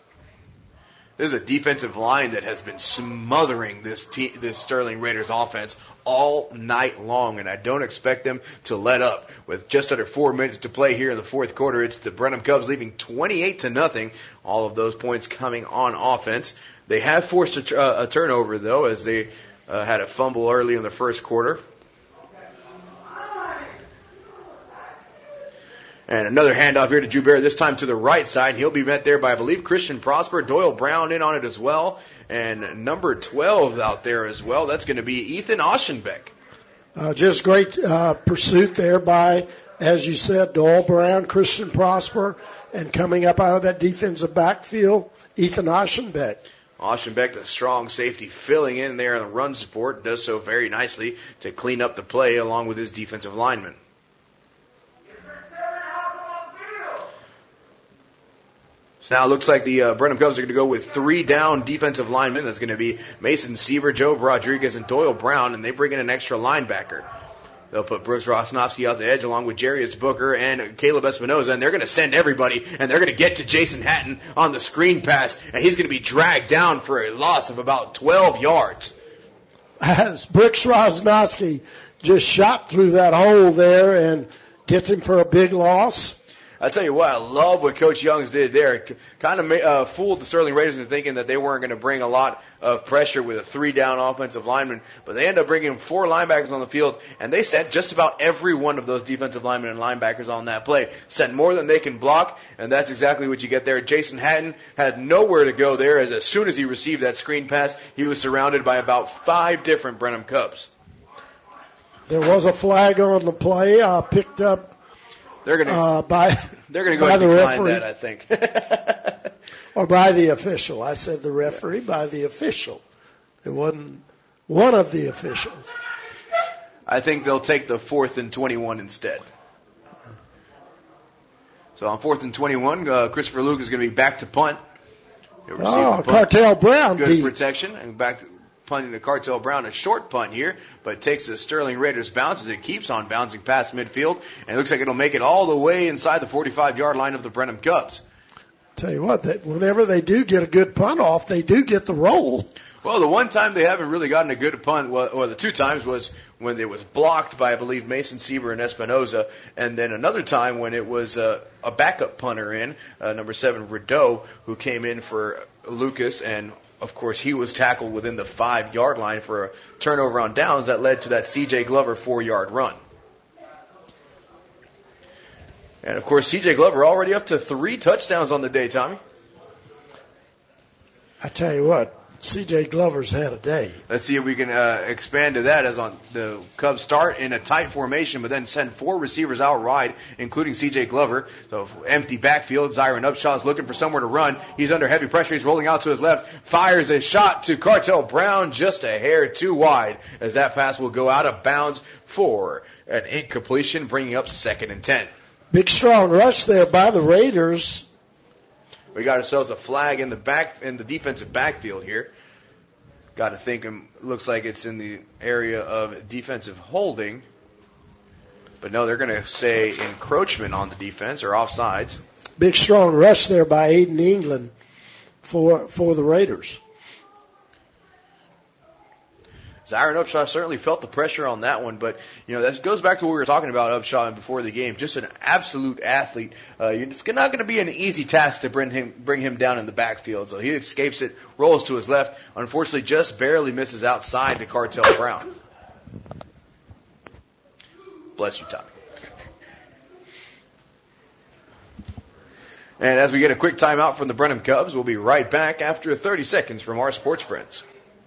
This is a defensive line that has been smothering this Sterling Raiders offense all night long, and I don't expect them to let up. With just under 4 minutes to play here in the fourth quarter, it's the Brenham Cubs leading 28-0. All of those points coming on offense. They have forced a turnover, though, as they had a fumble early in the first quarter. And another handoff here to Drew Barry, this time to the right side. He'll be met there by, I believe, Christian Prosper. Doyle Brown in on it as well. And number 12 out there as well. That's going to be Ethan Oschenbeck. Just great pursuit there by, as you said, Doyle Brown, Christian Prosper, and coming up out of that defensive backfield, Ethan Oschenbeck. Oschenbeck, the strong safety, filling in there in the run support, does so very nicely to clean up the play along with his defensive lineman. So now it looks like the Brenham Cubs are going to go with 3 down defensive linemen. That's going to be Mason Sieber, Joe Rodriguez, and Doyle Brown, and they bring in an extra linebacker. They'll put Brooks Rosnowski out the edge along with Jarius Booker and Caleb Espinoza, and they're going to send everybody, and they're going to get to Jason Hatton on the screen pass, and he's going to be dragged down for a loss of about 12 yards. As Brooks Rosnowski just shot through that hole there and gets him for a big loss. I tell you what, I love what Coach Youngs did there. Kind of fooled the Sterling Raiders into thinking that they weren't going to bring a lot of pressure with a 3-down offensive lineman, but they ended up bringing 4 linebackers on the field, and they sent just about every one of those defensive linemen and linebackers on that play. Sent more than they can block, and that's exactly what you get there. Jason Hatton had nowhere to go there, as soon as he received that screen pass, he was surrounded by about 5 different Brenham Cubs. There was a flag on the play, picked up. They're going to go the ahead and decline referee. that, I think. Or by the official. I said the referee, by the official. It wasn't one of the officials. I think they'll take the 4th and 21 instead. So on 4th and 21, Christopher Luke is going to be back to punt. Cartel Brown. Good protection. And back to punting to Cartel Brown, a short punt here, but it takes the Sterling Raiders bounce as it keeps on bouncing past midfield, and it looks like it'll make it all the way inside the 45-yard line of the Brenham Cubs. Tell you what, whenever they do get a good punt off, they do get the roll. Well, the one time they haven't really gotten a good punt, or the 2 times was when it was blocked by, I believe, Mason Sieber and Espinoza, and then another time when it was a backup punter in, number 7, Rideau, who came in for Lucas, and of course, he was tackled within the 5-yard line for a turnover on downs that led to that C.J. Glover 4-yard run. And, of course, C.J. Glover already up to 3 touchdowns on the day, Tommy. I tell you what, C.J. Glover's had a day. Let's see if we can expand to that as on the Cubs start in a tight formation, but then send 4 receivers out wide, including C.J. Glover. So empty backfield. Zyron Upshaw is looking for somewhere to run. He's under heavy pressure. He's rolling out to his left. Fires a shot to Cartel Brown, just a hair too wide, as that pass will go out of bounds for an incompletion, bringing up 2nd and 10. Big strong rush there by the Raiders. We got ourselves a flag in the defensive backfield here. Got to think, it looks like it's in the area of defensive holding. But no, they're going to say encroachment on the defense or offsides. Big strong rush there by Aiden England for the Raiders. Zyron Upshaw certainly felt the pressure on that one, but that goes back to what we were talking about Upshaw before the game. Just an absolute athlete. It's not going to be an easy task to bring him down in the backfield. So he escapes it, rolls to his left. Unfortunately, just barely misses outside to Cartel Brown. Bless you, Tommy. And as we get a quick timeout from the Brenham Cubs, we'll be right back after 30 seconds from our sports friends.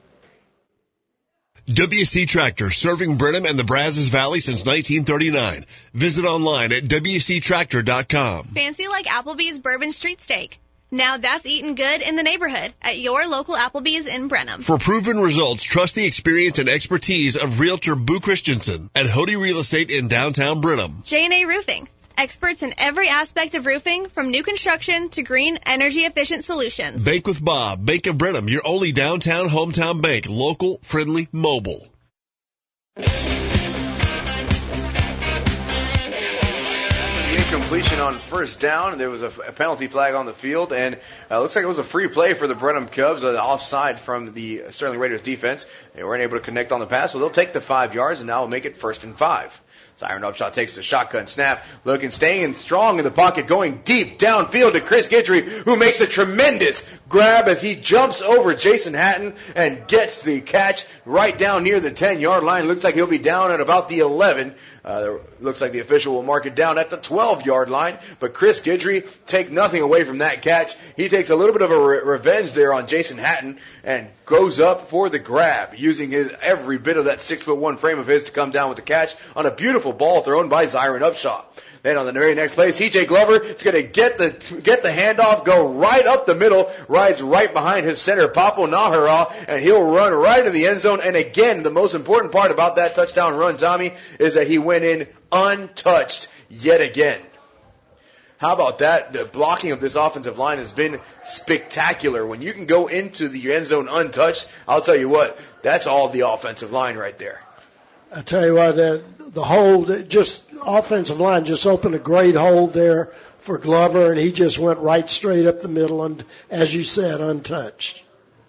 WC Tractor, serving Brenham and the Brazos Valley since 1939. Visit online at WCTractor.com. Fancy like Applebee's Bourbon Street Steak. Now that's eating good in the neighborhood at your local Applebee's in Brenham. For proven results, trust the experience and expertise of Realtor Boo Christensen at Hody Real Estate in downtown Brenham. J&A Roofing. Experts in every aspect of roofing, from new construction to green, energy-efficient solutions. Bank with Bob, Bank of Brenham, your only downtown hometown bank, local, friendly, mobile. The incompletion action on first down. There was a penalty flag on the field, and looks like it was a free play for the Brenham Cubs, offside from the Sterling Raiders defense. They weren't able to connect on the pass, so they'll take the 5 yards, and now will make it 1st and 5. Siren Upshaw takes the shotgun snap, staying strong in the pocket, going deep downfield to Chris Guidry, who makes a tremendous grab as he jumps over Jason Hatton and gets the catch right down near the 10-yard line. Looks like he'll be down at about the 11. Looks like the official will mark it down at the 12-yard line, but Chris Guidry take nothing away from that catch. He takes a little bit of a revenge there on Jason Hatton and goes up for the grab, using every bit of that 6'1" frame of his to come down with the catch on a beautiful ball thrown by Siren Upshaw. Then on the very next play, C.J. Glover is going to get the handoff, go right up the middle, rides right behind his center, Papo Nahara, and he'll run right to the end zone. And again, the most important part about that touchdown run, Tommy, is that he went in untouched yet again. How about that? The blocking of this offensive line has been spectacular. When you can go into the end zone untouched, I'll tell you what, that's all the offensive line right there. I tell you what, the hold, just offensive line just opened a great hole there for Glover, and he just went right straight up the middle and, as you said, untouched.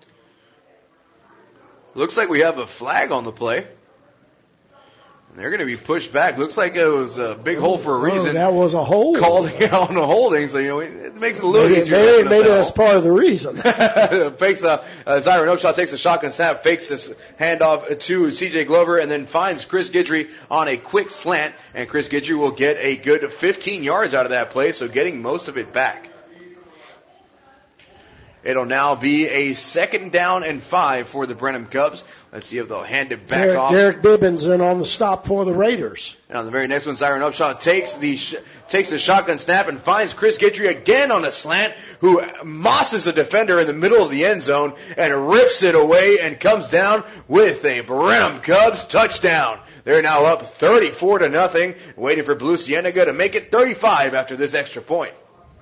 Looks like we have a flag on the play. And they're going to be pushed back. Looks like it was a big hole for a reason. That was a hole. Calling out on a holding, so, it makes it a little easier. Maybe that's part of the reason. Fakes Siren Upshaw takes a shotgun snap, fakes this handoff to C.J. Glover, and then finds Chris Guidry on a quick slant, and Chris Guidry will get a good 15 yards out of that play, so getting most of it back. It'll now be a 2nd down and 5 for the Brenham Cubs. Let's see if they'll hand it back off. Derek Bibbins in on the stop for the Raiders. And on the very next one, Siren Upshaw takes the shotgun snap and finds Chris Guidry again on a slant, who mosses a defender in the middle of the end zone and rips it away and comes down with a Brenham Cubs touchdown. They're now up 34-0, waiting for Blue Cienega to make it 35 after this extra point.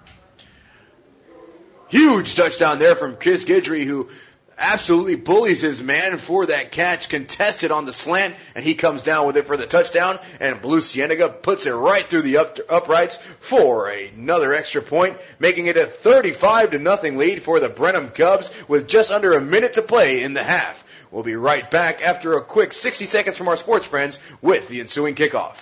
Huge touchdown there from Chris Guidry, who absolutely bullies his man for that catch, contested on the slant, and he comes down with it for the touchdown, and Blue Cienega puts it right through the uprights for another extra point, making it a 35-0 lead for the Brenham Cubs with just under a minute to play in the half. We'll be right back after a quick 60 seconds from our sports friends with the ensuing kickoff.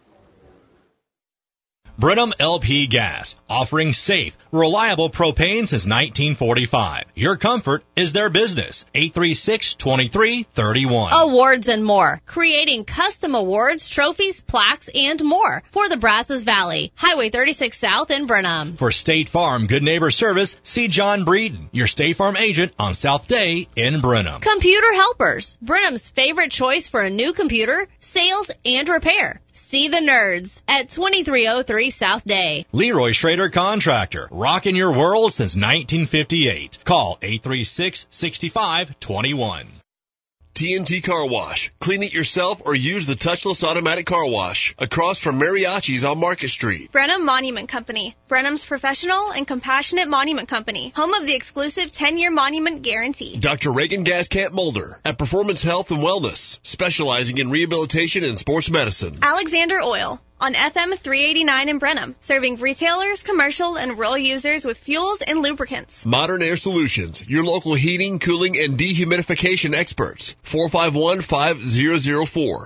Brenham LP Gas, offering safe, reliable propane since 1945. Your comfort is their business. 836-2331. Awards and more. Creating custom awards, trophies, plaques, and more for the Brazos Valley. Highway 36 South in Brenham. For State Farm Good Neighbor Service, see John Breeden, your State Farm agent on South Day in Brenham. Computer Helpers. Brenham's favorite choice for a new computer, sales, and repair. See the nerds at 2303 South Day. Leroy Schrader Contractor, rocking your world since 1958. Call 836-6521. TNT Car Wash. Clean it yourself or use the touchless automatic car wash. Across from Mariachi's on Market Street. Brenham Monument Company. Brenham's professional and compassionate monument company. Home of the exclusive 10-year monument guarantee. Dr. Reagan Gaskamp Mulder at Performance Health and Wellness, specializing in rehabilitation and sports medicine. Alexander Oil. On FM 389 in Brenham, serving retailers, commercial, and rural users with fuels and lubricants. Modern Air Solutions, your local heating, cooling, and dehumidification experts. 451-5004.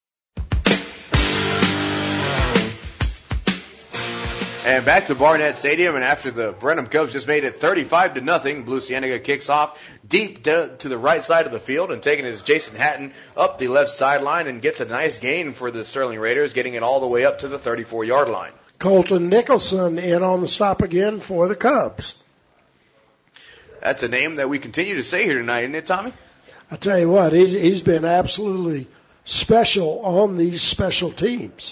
And back to Barnett Stadium, and after the Brenham Cubs just made it 35-0, Blue Cienega kicks off deep to the right side of the field, and taking his Jason Hatton up the left sideline and gets a nice gain for the Sterling Raiders, getting it all the way up to the 34-yard line. Colton Nicholson in on the stop again for the Cubs. That's a name that we continue to say here tonight, isn't it, Tommy? I tell you what, he's been absolutely special on these special teams.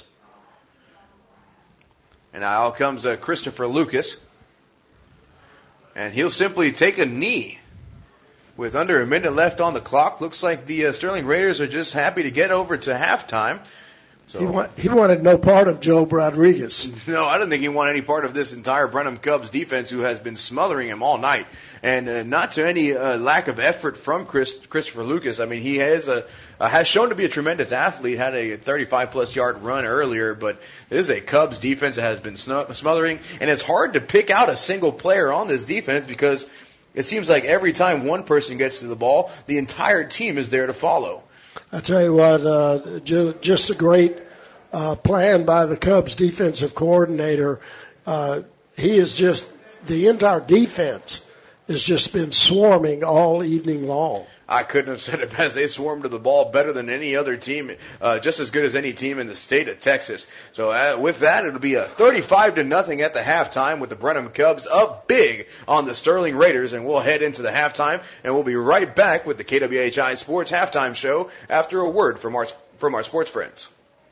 And now out comes Christopher Lucas. And he'll simply take a knee with under a minute left on the clock. Looks like the Sterling Raiders are just happy to get over to halftime. So he wanted no part of Joe Rodriguez. No, I don't think he wanted any part of this entire Brenham Cubs defense, who has been smothering him all night. And not to any lack of effort from Christopher Lucas. I mean, he has shown to be a tremendous athlete, had a 35-plus yard run earlier, but this is a Cubs defense that has been smothering. And it's hard to pick out a single player on this defense because it seems like every time one person gets to the ball, the entire team is there to follow. I tell you what, just a great plan by the Cubs defensive coordinator. He is just, the entire defense has just been swarming all evening long. I couldn't have said it best. They swarmed to the ball better than any other team, just as good as any team in the state of Texas. So with that, it'll be a 35-0 at the halftime with the Brenham Cubs up big on the Sterling Raiders, and we'll head into the halftime, and we'll be right back with the KWHI Sports Halftime Show after a word from our sports friends.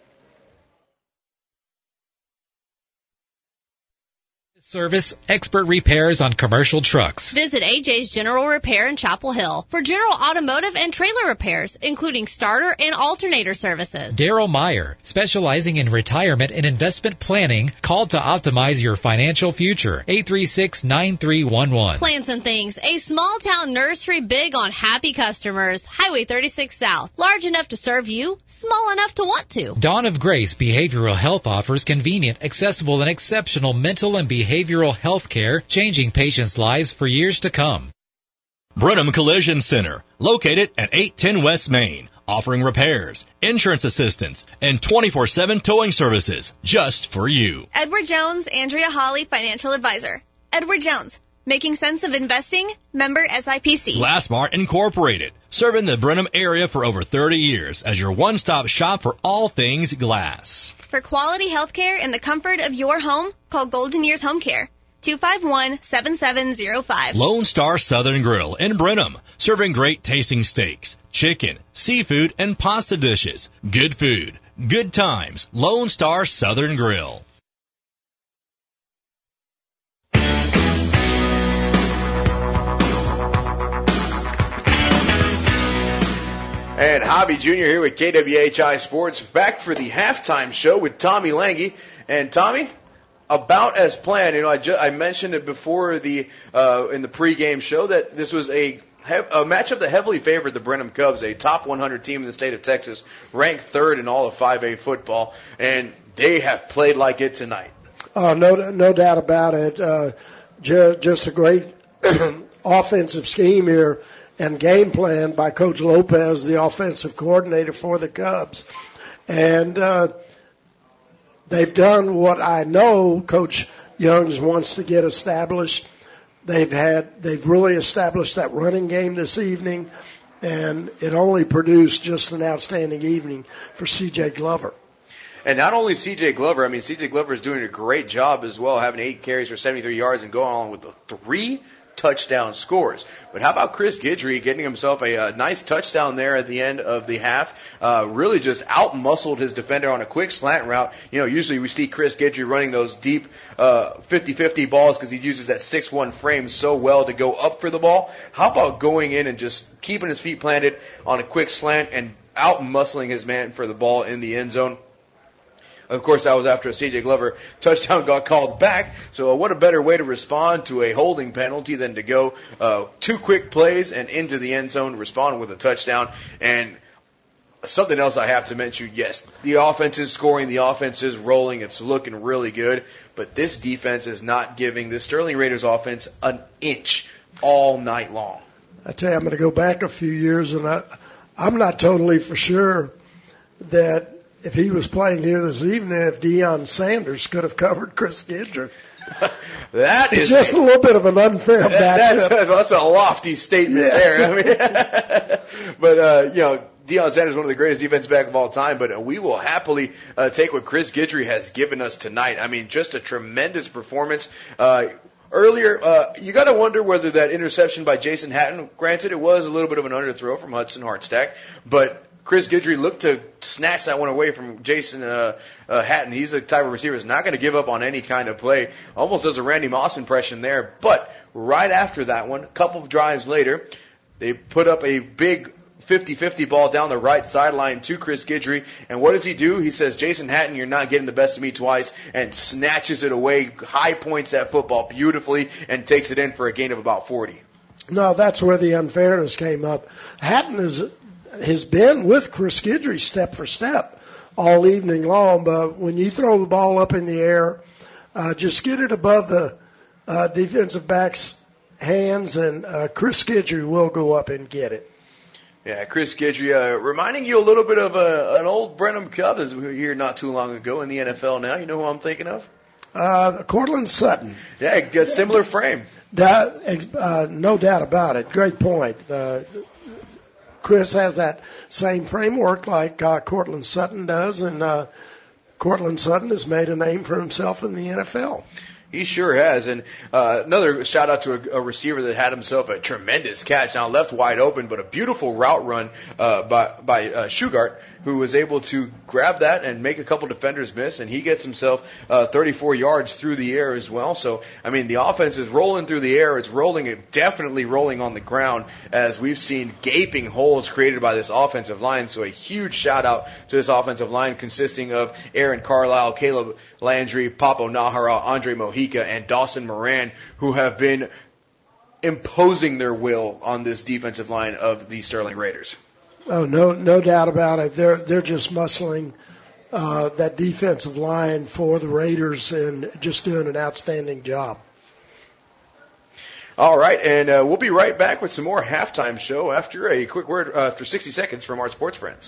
Service, expert repairs on commercial trucks. Visit AJ's General Repair in Chapel Hill for general automotive and trailer repairs, including starter and alternator services. Daryl Meyer, specializing in retirement and investment planning, called to optimize your financial future. 836-9311. Plans and Things, a small town nursery big on happy customers. Highway 36 South. Large enough to serve you, small enough to want to. Dawn of Grace Behavioral Health offers convenient, accessible, and exceptional mental and behavioral health care, changing patients' lives for years to come. Brenham Collision Center, located at 810 West Main, offering repairs, insurance assistance, and 24/7 towing services just for you. Edward Jones, Andrea Hawley, Financial Advisor. Edward Jones, making sense of investing, member SIPC. Glassmart Incorporated, serving the Brenham area for over 30 years as your one-stop shop for all things glass. For quality health care in the comfort of your home, call Golden Years Home Care, 251-7705. Lone Star Southern Grill in Brenham, serving great tasting steaks, chicken, seafood, and pasta dishes. Good food, good times. Lone Star Southern Grill. And Hobby Jr. here with KWHI Sports, back for the halftime show with Tommy Lange. And Tommy, about as planned. You know, I mentioned it before the in the pregame show that this was a matchup that heavily favored the Brenham Cubs, a top 100 team in the state of Texas, ranked third in all of 5A football, and they have played like it tonight. No doubt about it. Just a great offensive scheme here and game plan by Coach Lopez, the offensive coordinator for the Cubs. And they've done what I know Coach Youngs wants to get established. They've really established that running game this evening, and it only produced just an outstanding evening for C.J. Glover. And not only C.J. Glover, I mean, C.J. Glover is doing a great job as well, having 8 carries for 73 yards and going on with the 3 touchdown scores. But how about Chris Guidry getting himself a nice touchdown there at the end of the half? Really just out-muscled his defender on a quick slant route. You know, usually we see Chris Guidry running those deep 50-50 balls because he uses that 6'1" frame so well to go up for the ball. How about going in and just keeping his feet planted on a quick slant and out-muscling his man for the ball in the end zone? Of course, that was after a C.J. Glover touchdown got called back. So what a better way to respond to a holding penalty than to go 2 quick plays and into the end zone, respond with a touchdown. And something else I have to mention, yes, the offense is scoring, the offense is rolling, it's looking really good. But this defense is not giving the Sterling Raiders offense an inch all night long. I tell you, I'm going to go back a few years, and I'm not totally for sure that if he was playing here this evening, if Deion Sanders could have covered Chris Guidry. That is just a little bit of an unfair matchup. That's a lofty statement there. I mean, but, you know, Deion Sanders is one of the greatest defensive back of all time, but we will happily take what Chris Guidry has given us tonight. I mean, just a tremendous performance. Earlier, you got to wonder whether that interception by Jason Hatton, granted it was a little bit of an underthrow from Hudson Hartstack, but Chris Guidry looked to snatch that one away from Jason Hatton. He's the type of receiver who's not going to give up on any kind of play. Almost does a Randy Moss impression there. But right after that one, a couple of drives later, they put up a big 50-50 ball down the right sideline to Chris Guidry. And what does he do? He says, Jason Hatton, you're not getting the best of me twice, and snatches it away, high points that football beautifully, and takes it in for a gain of about 40. No, that's where the unfairness came up. Hatton has been with Chris Guidry step for step all evening long, but when you throw the ball up in the air, just get it above the defensive back's hands, and Chris Guidry will go up and get it. Yeah, Chris Guidry, reminding you a little bit of an old Brenham Cub, as we were here not too long ago in the NFL now. You know who I'm thinking of? Cortland Sutton. Yeah, a similar frame. No doubt about it. Great point. Chris has that same framework like Cortland Sutton does, and Cortland Sutton has made a name for himself in the NFL. He sure has. And another shout out to a receiver that had himself a tremendous catch. Now left wide open, but a beautiful route run by Shugart, who was able to grab that and make a couple defenders miss. And he gets himself 34 yards through the air as well. So, I mean, the offense is rolling through the air. It's definitely rolling on the ground, as we've seen gaping holes created by this offensive line. So a huge shout out to this offensive line, consisting of Aaron Carlisle, Caleb Landry, Papo Nahara, Andre Mojica, and Dawson Moran, who have been imposing their will on this defensive line of the Sterling Raiders. Oh, no doubt about it. They're just muscling that defensive line for the Raiders and just doing an outstanding job. All right, and we'll be right back with some more halftime show after a quick word, after 60 seconds from our sports friends.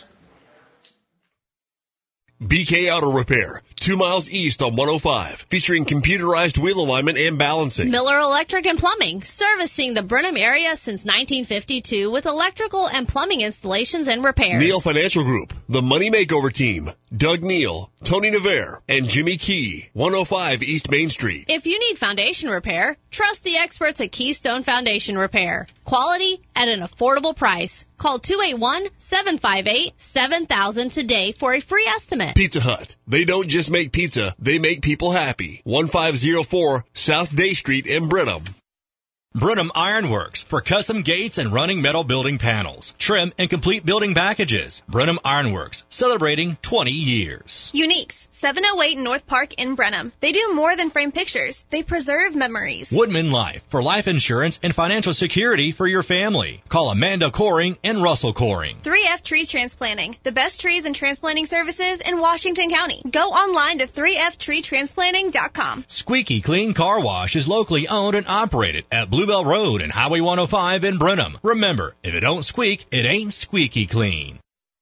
BK Auto Repair, 2 miles east on 105, featuring computerized wheel alignment and balancing. Miller Electric and Plumbing, servicing the Brenham area since 1952 with electrical and plumbing installations and repairs. Neal Financial Group, the Money Makeover Team, Doug Neal, Tony Navarre, and Jimmy Key, 105 East Main Street. If you need foundation repair, trust the experts at Keystone Foundation Repair. Quality at an affordable price. Call 281-758-7000 today for a free estimate. Pizza Hut. They don't just make pizza, they make people happy. 1504 South Day Street in Brenham. Brenham Ironworks for custom gates and running metal building panels, trim and complete building packages. Brenham Ironworks, celebrating 20 years. Uniques, 708 North Park in Brenham. They do more than frame pictures. They preserve memories. Woodman Life for life insurance and financial security for your family. Call Amanda Coring and Russell Coring. 3F Tree Transplanting, the best trees and transplanting services in Washington County. Go online to 3ftreetransplanting.com. Squeaky Clean Car Wash is locally owned and operated at Bluebell Road and Highway 105 in Brenham. Remember, if it don't squeak, it ain't squeaky clean.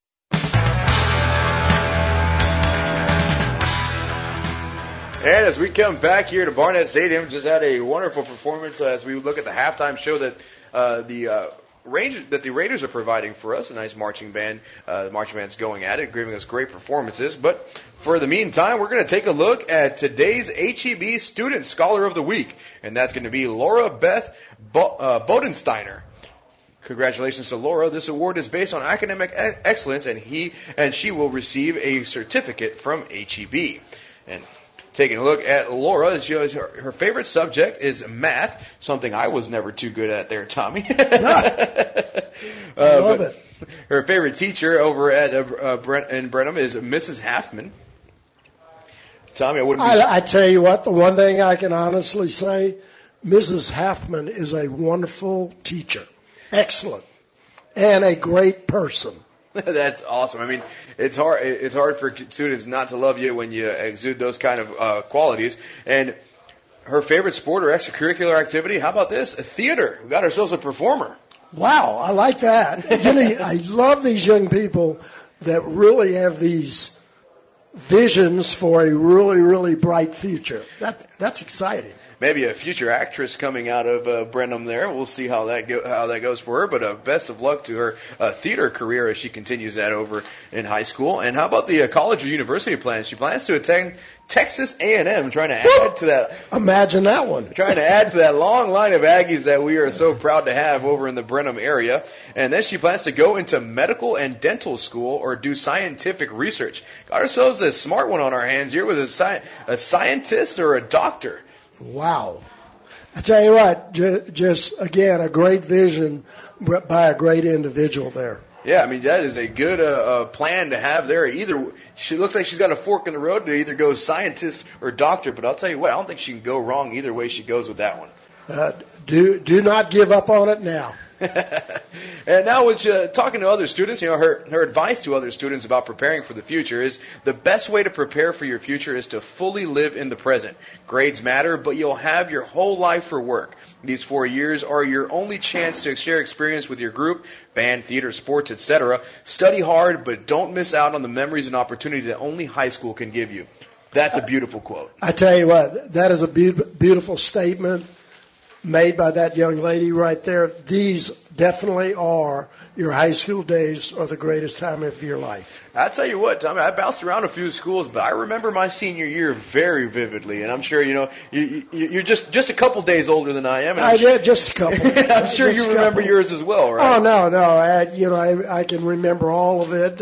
And as we come back here to Barnett Stadium, just had a wonderful performance as we look at the halftime show that the Raiders are providing for us. A nice marching band. The marching band's going at it, giving us great performances. But for the meantime, we're going to take a look at today's HEB Student Scholar of the Week, and that's going to be Laura Beth Bodensteiner. Congratulations to Laura. This award is based on academic excellence, and she will receive a certificate from HEB. And taking a look at Laura, her favorite subject is math, something I was never too good at there, Tommy. I love it. Her favorite teacher over at in Brenham is Mrs. Halfman. Tommy, I tell you what, the one thing I can honestly say, Mrs. Halfman is a wonderful teacher. Excellent. And a great person. That's awesome. I mean, it's hard for students not to love you when you exude those kind of qualities. And her favorite sport or extracurricular activity, how about this? Theater. We got ourselves a performer. Wow, I like that. I love these young people that really have these visions for a really, really bright future. That's exciting. Maybe a future actress coming out of Brenham there. We'll see how that goes for her. But best of luck to her theater career as she continues that over in high school. And how about the college or university plans? She plans to attend Texas A&M, trying to add to that. Imagine that one. Trying to add to that long line of Aggies that we are so proud to have over in the Brenham area. And then she plans to go into medical and dental school or do scientific research. Got ourselves a smart one on our hands here with a scientist or a doctor. Wow. I tell you what, just again, a great vision by a great individual there. Yeah, I mean, that is a good plan to have there. Either she looks like she's got a fork in the road to either go scientist or doctor, but I'll tell you what, I don't think she can go wrong either way she goes with that one. Do not give up on it now. And now, talking to other students, her advice to other students about preparing for the future is the best way to prepare for your future is to fully live in the present. Grades matter, but you'll have your whole life for work. These 4 years are your only chance to share experience with your group, band, theater, sports, etc. Study hard, but don't miss out on the memories and opportunity that only high school can give you. That's a beautiful quote. I tell you what, that is a beautiful statement made by that young lady right there. These definitely are your high school days are the greatest time of your life. I tell you what, Tommy, I bounced around a few schools, but I remember my senior year very vividly, and I'm sure you're just a couple days older than I am. I did just a couple. I'm sure you remember yours as well, right? Oh no, I can remember all of it.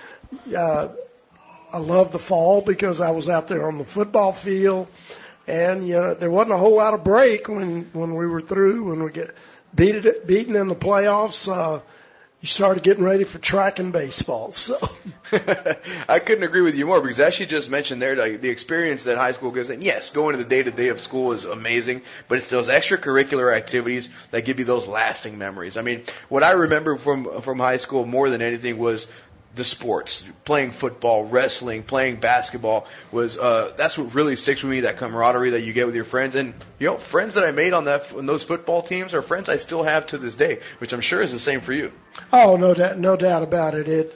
I love the fall because I was out there on the football field. And, there wasn't a whole lot of break when we were through. When we get beaten in the playoffs, you started getting ready for track and baseball. So I couldn't agree with you more because as you just mentioned there, like, the experience that high school gives. And yes, going to the day-to-day of school is amazing, but it's those extracurricular activities that give you those lasting memories. I mean, what I remember from high school more than anything was the sports, playing football, wrestling, playing basketball was that's what really sticks with me, that camaraderie that you get with your friends. And friends that I made on those football teams are friends I still have to this day, which I'm sure is the same for you. Oh, no doubt about it.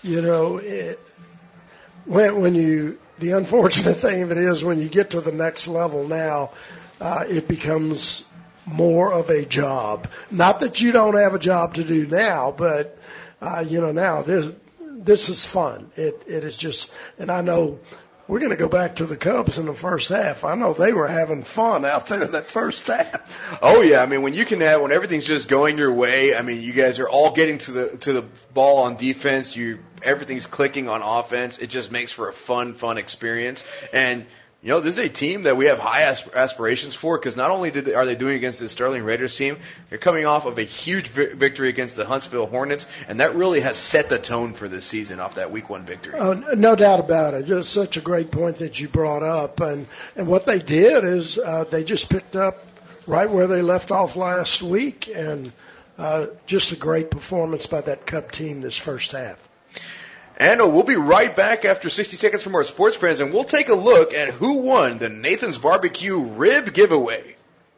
The unfortunate thing of it is when you get to the next level now, it becomes more of a job. Not that you don't have a job to do now, but now this is fun. It is just, and I know we're going to go back to the Cubs in the first half. I know they were having fun out there in that first half. Oh yeah, I mean when everything's just going your way. I mean you guys are all getting to the ball on defense. Everything's clicking on offense. It just makes for a fun experience. And this is a team that we have high aspirations for because not only are they doing against the Sterling Raiders team, they're coming off of a huge victory against the Huntsville Hornets, and that really has set the tone for this season off that Week 1 victory. Oh, no doubt about it. Just such a great point that you brought up. And what they did is they just picked up right where they left off last week, and just a great performance by that Cub team this first half. And we'll be right back after 60 seconds from our sports friends, and we'll take a look at who won the Nathan's Barbecue Rib Giveaway.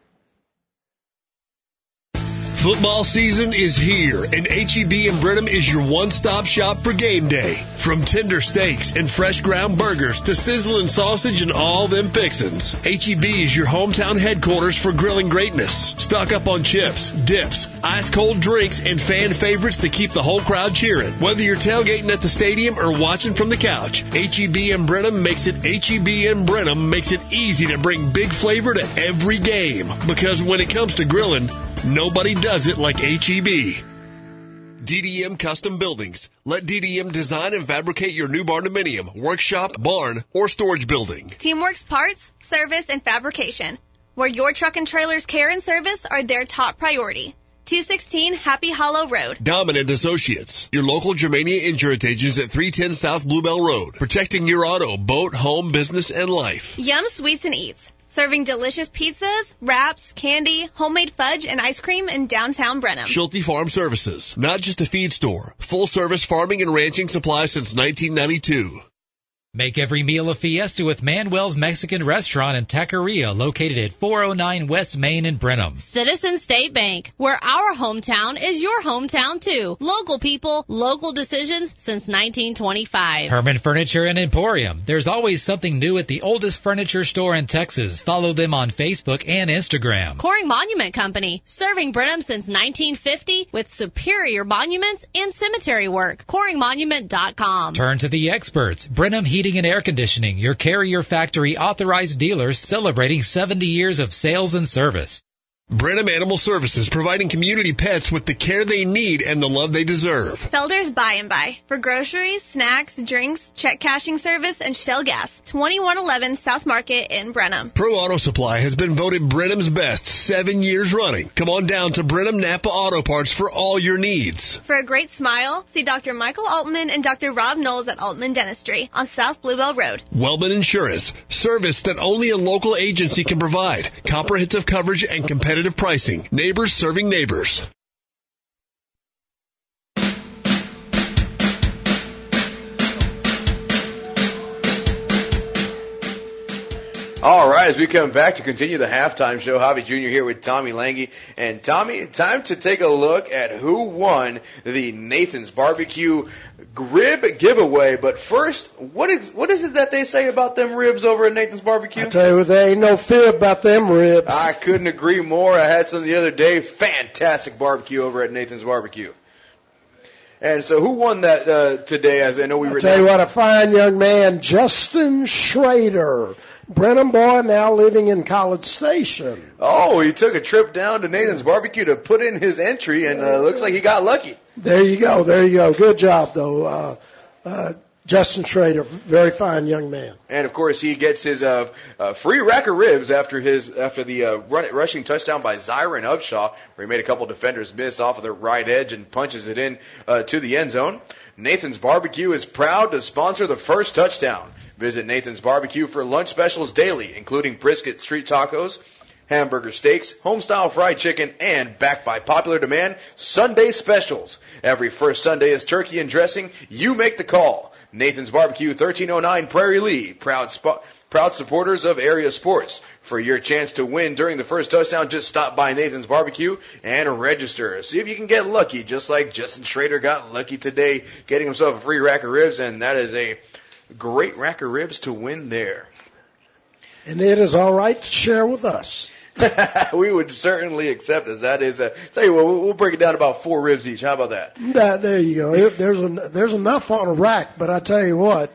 Football season is here, and H-E-B in Brenham is your one-stop shop for game day. From tender steaks and fresh ground burgers to sizzling sausage and all them fixins', H-E-B is your hometown headquarters for grilling greatness. Stock up on chips, dips, ice-cold drinks, and fan favorites to keep the whole crowd cheering. Whether you're tailgating at the stadium or watching from the couch, H-E-B in Brenham makes it H-E-B in Brenham makes it easy to bring big flavor to every game. Because when it comes to grilling, nobody does it like H-E-B. DDM Custom Buildings. Let DDM design and fabricate your new barndominium, workshop, barn, or storage building. Teamworks Parts, Service, and Fabrication, where your truck and trailer's care and service are their top priority. 216 Happy Hollow Road. Dominant Associates. Your local Germania Insurance agents at 310 South Bluebell Road. Protecting your auto, boat, home, business, and life. Yum Sweets and Eats. Serving delicious pizzas, wraps, candy, homemade fudge, and ice cream in downtown Brenham. Schulte Farm Services. Not just a feed store. Full-service farming and ranching supply since 1992. Make every meal a fiesta with Manuel's Mexican Restaurant and Taqueria, located at 409 West Main in Brenham. Citizen State Bank, where our hometown is your hometown too. Local people, local decisions since 1925. Herman Furniture and Emporium. There's always something new at the oldest furniture store in Texas. Follow them on Facebook and Instagram. Coring Monument Company, serving Brenham since 1950 with superior monuments and cemetery work. CoringMonument.com. Turn to the experts. Brenham Heating and Air Conditioning, your Carrier Factory authorized dealers celebrating 70 years of sales and service. Brenham Animal Services, providing community pets with the care they need and the love they deserve. Felder's Buy and Buy for groceries, snacks, drinks, check cashing service, and Shell gas. 2111 South Market in Brenham. Pro Auto Supply has been voted Brenham's best 7 years running. Come on down to Brenham Napa Auto Parts for all your needs. For a great smile, see Dr. Michael Altman and Dr. Rob Knowles at Altman Dentistry on South Bluebell Road. Wellman Insurance, service that only a local agency can provide. Comprehensive coverage and competitive pricing. Neighbors serving neighbors. All right, as we come back to continue the halftime show, Javi Jr. here with Tommy Lange. And Tommy, time to take a look at who won the Nathan's Barbecue rib giveaway. But first, what is it that they say about them ribs over at Nathan's Barbecue? I tell you, there ain't no fear about them ribs. I couldn't agree more. I had some the other day. Fantastic barbecue over at Nathan's Barbecue. And so who won that today? As I know we were. I tell you what, a fine young man, Justin Schrader. Brenham boy, now living in College Station. Oh, he took a trip down to Nathan's Barbecue to put in his entry, and looks like he got lucky. There you go. Good job, though. Justin Schrader, very fine young man. And of course, he gets his free rack of ribs after the rushing touchdown by Zyron Upshaw, where he made a couple defenders miss off of the right edge and punches it in to the end zone. Nathan's Barbecue is proud to sponsor the first touchdown. Visit Nathan's Barbecue for lunch specials daily, including brisket street tacos, hamburger steaks, homestyle fried chicken, and, backed by popular demand, Sunday specials. Every first Sunday is turkey and dressing. You make the call. Nathan's Barbecue, 1309 Prairie Lea, proud supporters of area sports. For your chance to win during the first touchdown, just stop by Nathan's Barbecue and register. See if you can get lucky, just like Justin Schrader got lucky today, getting himself a free rack of ribs, and that is a great rack of ribs to win there. And it is all right to share with us. We would certainly accept this. That is tell you what, we'll break it down about 4 ribs each. How about that? There you go. There's enough on a rack, but I tell you what,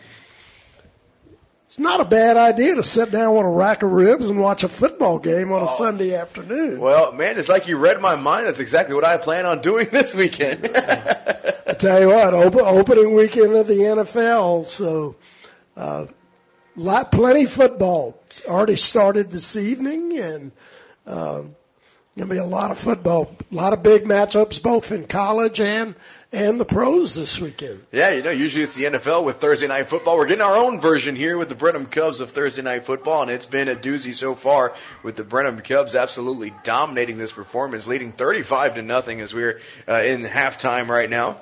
it's not a bad idea to sit down with a rack of ribs and watch a football game on a Sunday afternoon. Well, man, it's like you read my mind. That's exactly what I plan on doing this weekend. I tell you what, opening weekend of the NFL, so plenty of football. It's already started this evening, and going to be a lot of football, a lot of big matchups, both in college and the pros this weekend. Yeah, usually it's the NFL with Thursday Night Football. We're getting our own version here with the Brenham Cubs of Thursday Night Football, and it's been a doozy so far with the Brenham Cubs absolutely dominating this performance, leading 35-0 as we're in halftime right now.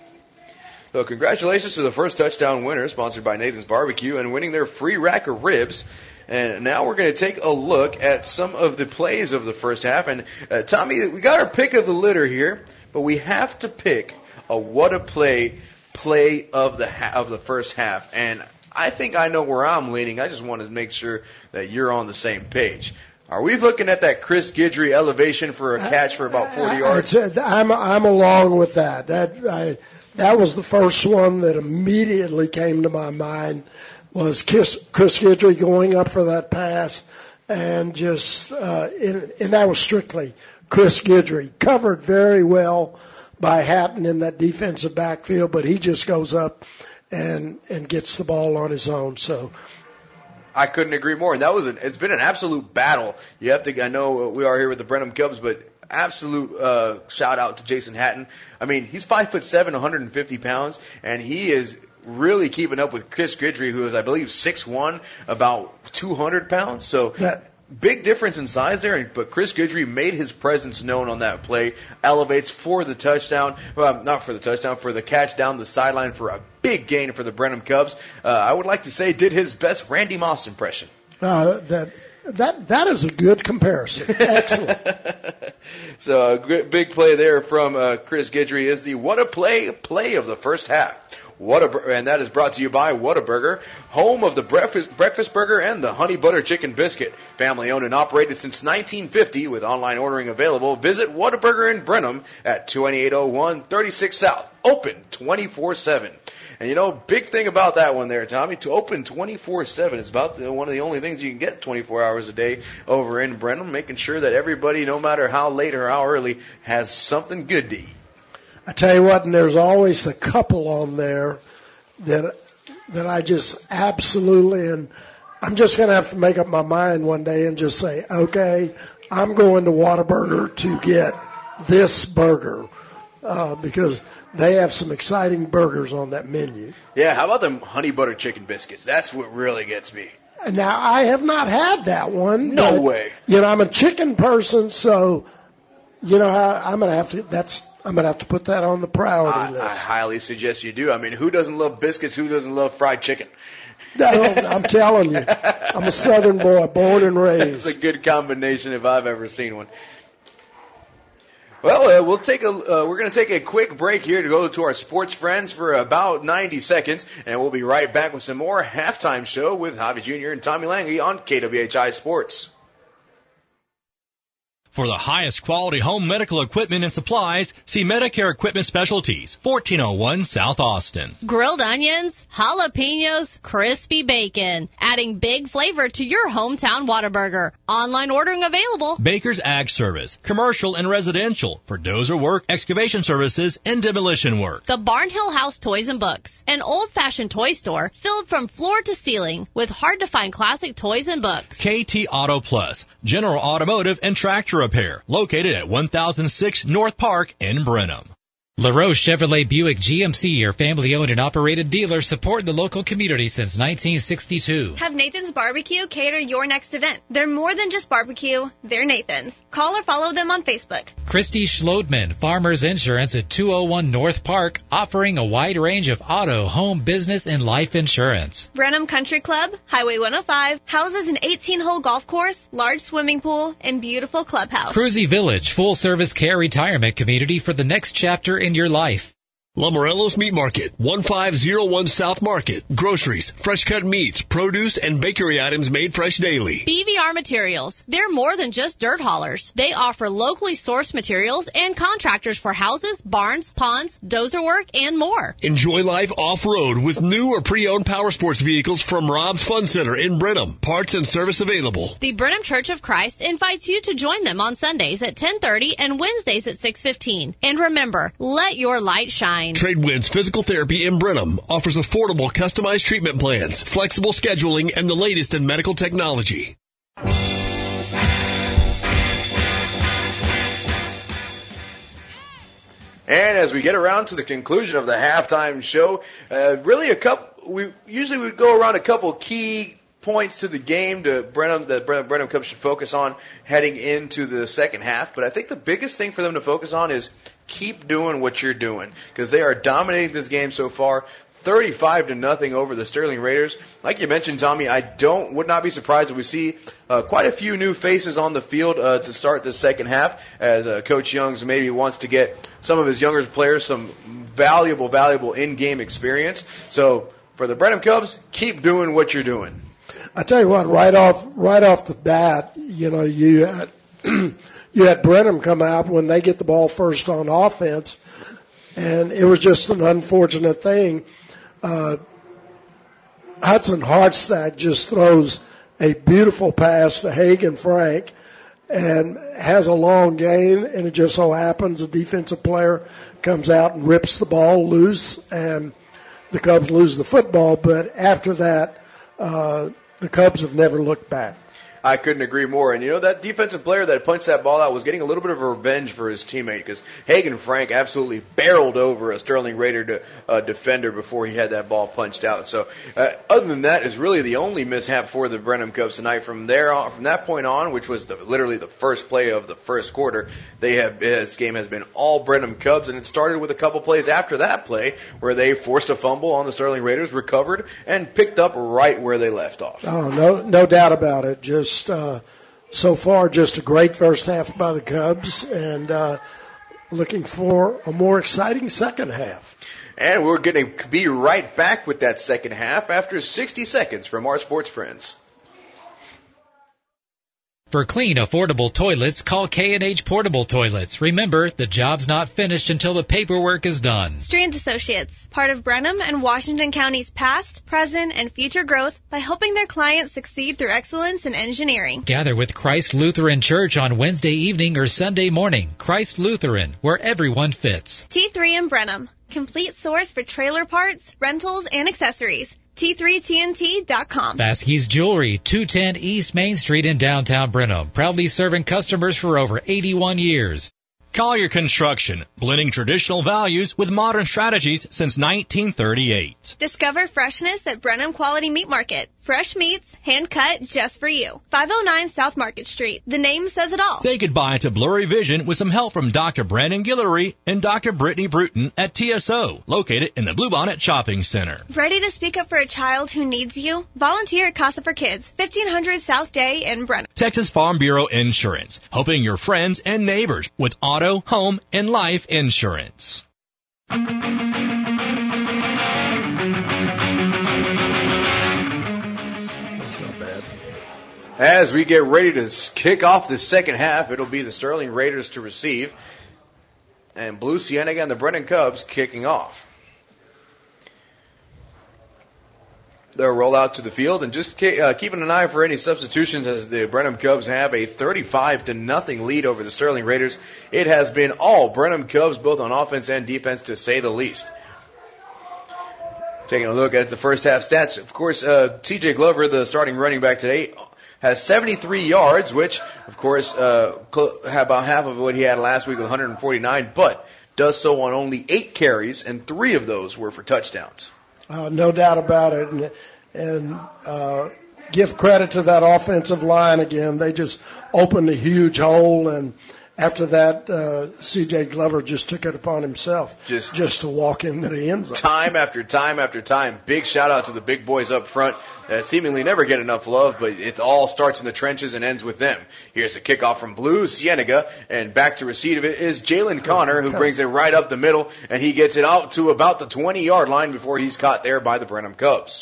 So congratulations to the first touchdown winner, sponsored by Nathan's Barbecue, and winning their free rack of ribs. And now we're going to take a look at some of the plays of the first half. And Tommy, we got our pick of the litter here, but we have to pick a what a play of the first half. And I think I know where I'm leaning. I just want to make sure that you're on the same page. Are we looking at that Chris Guidry elevation for a catch for about 40 yards? I'm along with that. That was the first one that immediately came to my mind, was Chris Guidry going up for that pass, and and that was strictly Chris Guidry, covered very well by Hatton in that defensive backfield, but he just goes up and gets the ball on his own. So I couldn't agree more. And it's been an absolute battle. I know we are here with the Brenham Cubs, but absolute shout out to Jason Hatton. I mean, he's 5'7", 150 pounds, and he is really keeping up with Chris Guidry, who is, I believe, 6'1", about 200 pounds. So big difference in size there, but Chris Guidry made his presence known on that play, elevates for the touchdown, well, not for the touchdown, for the catch down the sideline for a big gain for the Brenham Cubs. I would like to say did his best Randy Moss impression. That is a good comparison. Excellent. So a big play there from Chris Guidry is the what a play of the first half. And that is brought to you by Whataburger, home of the breakfast burger and the honey butter chicken biscuit. Family owned and operated since 1950 with online ordering available. Visit Whataburger in Brenham at 2801 36 South. Open 24/7. And, big thing about that one there, Tommy, to open 24/7. It's about one of the only things you can get 24 hours a day over in Brenham, making sure that everybody, no matter how late or how early, has something good to eat. I tell you what, and there's always a couple on there that I just absolutely, and I'm just going to have to make up my mind one day and just say, okay, I'm going to Whataburger to get this burger because they have some exciting burgers on that menu. Yeah, how about them honey butter chicken biscuits? That's what really gets me. Now, I have not had that one. No way. I'm a chicken person, so I'm going to have to put that on the priority list. I highly suggest you do. I mean, who doesn't love biscuits? Who doesn't love fried chicken? No, I'm telling you, I'm a Southern boy, born and raised. It's a good combination if I've ever seen one. Well, we're going to take a quick break here to go to our sports friends for about 90 seconds, and we'll be right back with some more halftime show with Javi Jr. and Tommy Lange on KWHI Sports. For the highest quality home medical equipment and supplies, see Medicare Equipment Specialties, 1401 South Austin. Grilled onions, jalapenos, crispy bacon, adding big flavor to your hometown Whataburger. Online ordering available. Baker's Ag Service, commercial and residential, for dozer work, excavation services, and demolition work. The Barnhill House Toys and Books, an old-fashioned toy store filled from floor to ceiling with hard-to-find classic toys and books. KT Auto Plus, general automotive and tractor repair, located at 1006 North Park in Brenham. LaRoche Chevrolet Buick GMC, your family-owned and operated dealer, supporting the local community since 1962. Have Nathan's Barbecue cater your next event. They're more than just barbecue, they're Nathan's. Call or follow them on Facebook. Christy Schlodman, Farmers Insurance at 201 North Park, offering a wide range of auto, home, business, and life insurance. Brenham Country Club, Highway 105, houses an 18-hole golf course, large swimming pool, and beautiful clubhouse. Cruzy Village, full-service care retirement community for the next chapter in your life. Lamorelos Meat Market, 1501 South Market. Groceries, fresh-cut meats, produce, and bakery items made fresh daily. BVR Materials. They're more than just dirt haulers. They offer locally sourced materials and contractors for houses, barns, ponds, dozer work, and more. Enjoy life off-road with new or pre-owned power sports vehicles from Rob's Fun Center in Brenham. Parts and service available. The Brenham Church of Christ invites you to join them on Sundays at 10:30 and Wednesdays at 6:15. And remember, let your light shine. Tradewinds Physical Therapy in Brenham offers affordable customized treatment plans, flexible scheduling, and the latest in medical technology. And as we get around to the conclusion of the halftime show, we usually would go around a couple key points to the game that Brenham Cubs should focus on heading into the second half. But I think the biggest thing for them to focus on is keep doing what you're doing, because they are dominating this game so far. 35-0 over the Sterling Raiders. Like you mentioned, Tommy, would not be surprised if we see quite a few new faces on the field to start the second half, as Coach Youngs maybe wants to get some of his younger players some valuable in-game experience. So for the Brenham Cubs, keep doing what you're doing. I tell you what, right off the bat, you had Brenham come out when they get the ball first on offense, and it was just an unfortunate thing. Hudson Hartstack just throws a beautiful pass to Hagen Frank and has a long gain, and it just so happens a defensive player comes out and rips the ball loose, and the Cubs lose the football. But after that, the Cubs have never looked back. I couldn't agree more. And, that defensive player that punched that ball out was getting a little bit of a revenge for his teammate, because Hagen Frank absolutely barreled over a Sterling Raider defender before he had that ball punched out. So other than that is really the only mishap for the Brenham Cubs tonight. From that point on, which was literally the first play of the first quarter, this game has been all Brenham Cubs, and it started with a couple plays after that play where they forced a fumble on the Sterling Raiders, recovered, and picked up right where they left off. Oh, no doubt about it. So far, just a great first half by the Cubs, and looking for a more exciting second half. And we're going to be right back with that second half after 60 seconds from our sports friends. For clean, affordable toilets, call K&H Portable Toilets. Remember, the job's not finished until the paperwork is done. Strands Associates, part of Brenham and Washington County's past, present, and future growth by helping their clients succeed through excellence in engineering. Gather with Christ Lutheran Church on Wednesday evening or Sunday morning. Christ Lutheran, where everyone fits. T3 in Brenham, complete source for trailer parts, rentals, and accessories. T3TNT.com. Vasquez Jewelry, 210 East Main Street in downtown Brenham. Proudly serving customers for over 81 years. Collier Construction, blending traditional values with modern strategies since 1938. Discover freshness at Brenham Quality Meat Market. Fresh meats, hand cut just for you. 509 South Market Street. The name says it all. Say goodbye to blurry vision with some help from Dr. Brandon Guillory and Dr. Brittany Bruton at TSO, located in the Bluebonnet Shopping Center. Ready to speak up for a child who needs you? Volunteer at Casa for Kids, 1500 South Day in Brenham. Texas Farm Bureau Insurance, helping your friends and neighbors with auto, home, and life insurance. As we get ready to kick off the second half, it'll be the Sterling Raiders to receive, and Blue Cienega and the Brenham Cubs kicking off. They'll roll out to the field, and just keeping an eye for any substitutions as the Brenham Cubs have a 35-0 lead over the Sterling Raiders. It has been all Brenham Cubs, both on offense and defense, to say the least. Taking a look at the first half stats, of course, TJ Glover, the starting running back today, has 73 yards, which, of course, about half of what he had last week with 149, but does so on only 8 carries, and 3 of those were for touchdowns. No doubt about it. And give credit to that offensive line again. They just opened a huge hole, and after that, C.J. Glover just took it upon himself just to walk into the end zone. Time after time after time. Big shout out to the big boys up front that seemingly never get enough love, but it all starts in the trenches and ends with them. Here's a kickoff from Blue Cienega, and back to receive it is Jalen Connor, who brings it right up the middle, and he gets it out to about the 20-yard line before he's caught there by the Brenham Cubs.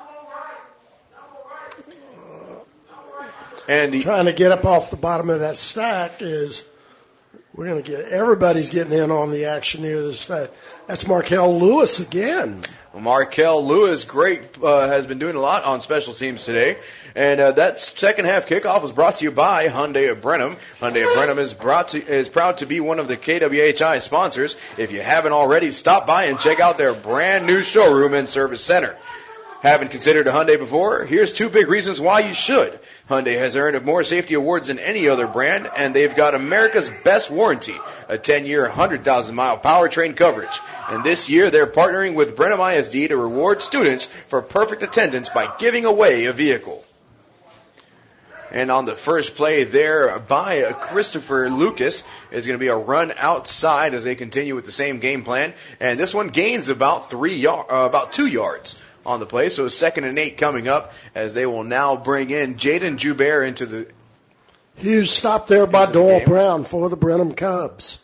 And trying to get up off the bottom of that stack is everybody's getting in on the action here. That's Markel Lewis again. Well, Markel Lewis, has been doing a lot on special teams today. And that second half kickoff was brought to you by Hyundai of Brenham. Hyundai of Brenham is proud to be one of the KWHI sponsors. If you haven't already, stop by and check out their brand new showroom and service center. Haven't considered a Hyundai before? Here's 2 big reasons why you should. Hyundai has earned more safety awards than any other brand, and they've got America's best warranty, a 10-year, 100,000-mile powertrain coverage. And this year, they're partnering with Brenham ISD to reward students for perfect attendance by giving away a vehicle. And on the first play there by Christopher Lucas is going to be a run outside as they continue with the same game plan. And this one gains about 2 yards on the play. So 2nd and 8 coming up as they will now bring in Jaden Joubert into the... Huge stop there by Doyle Brown for the Brenham Cubs.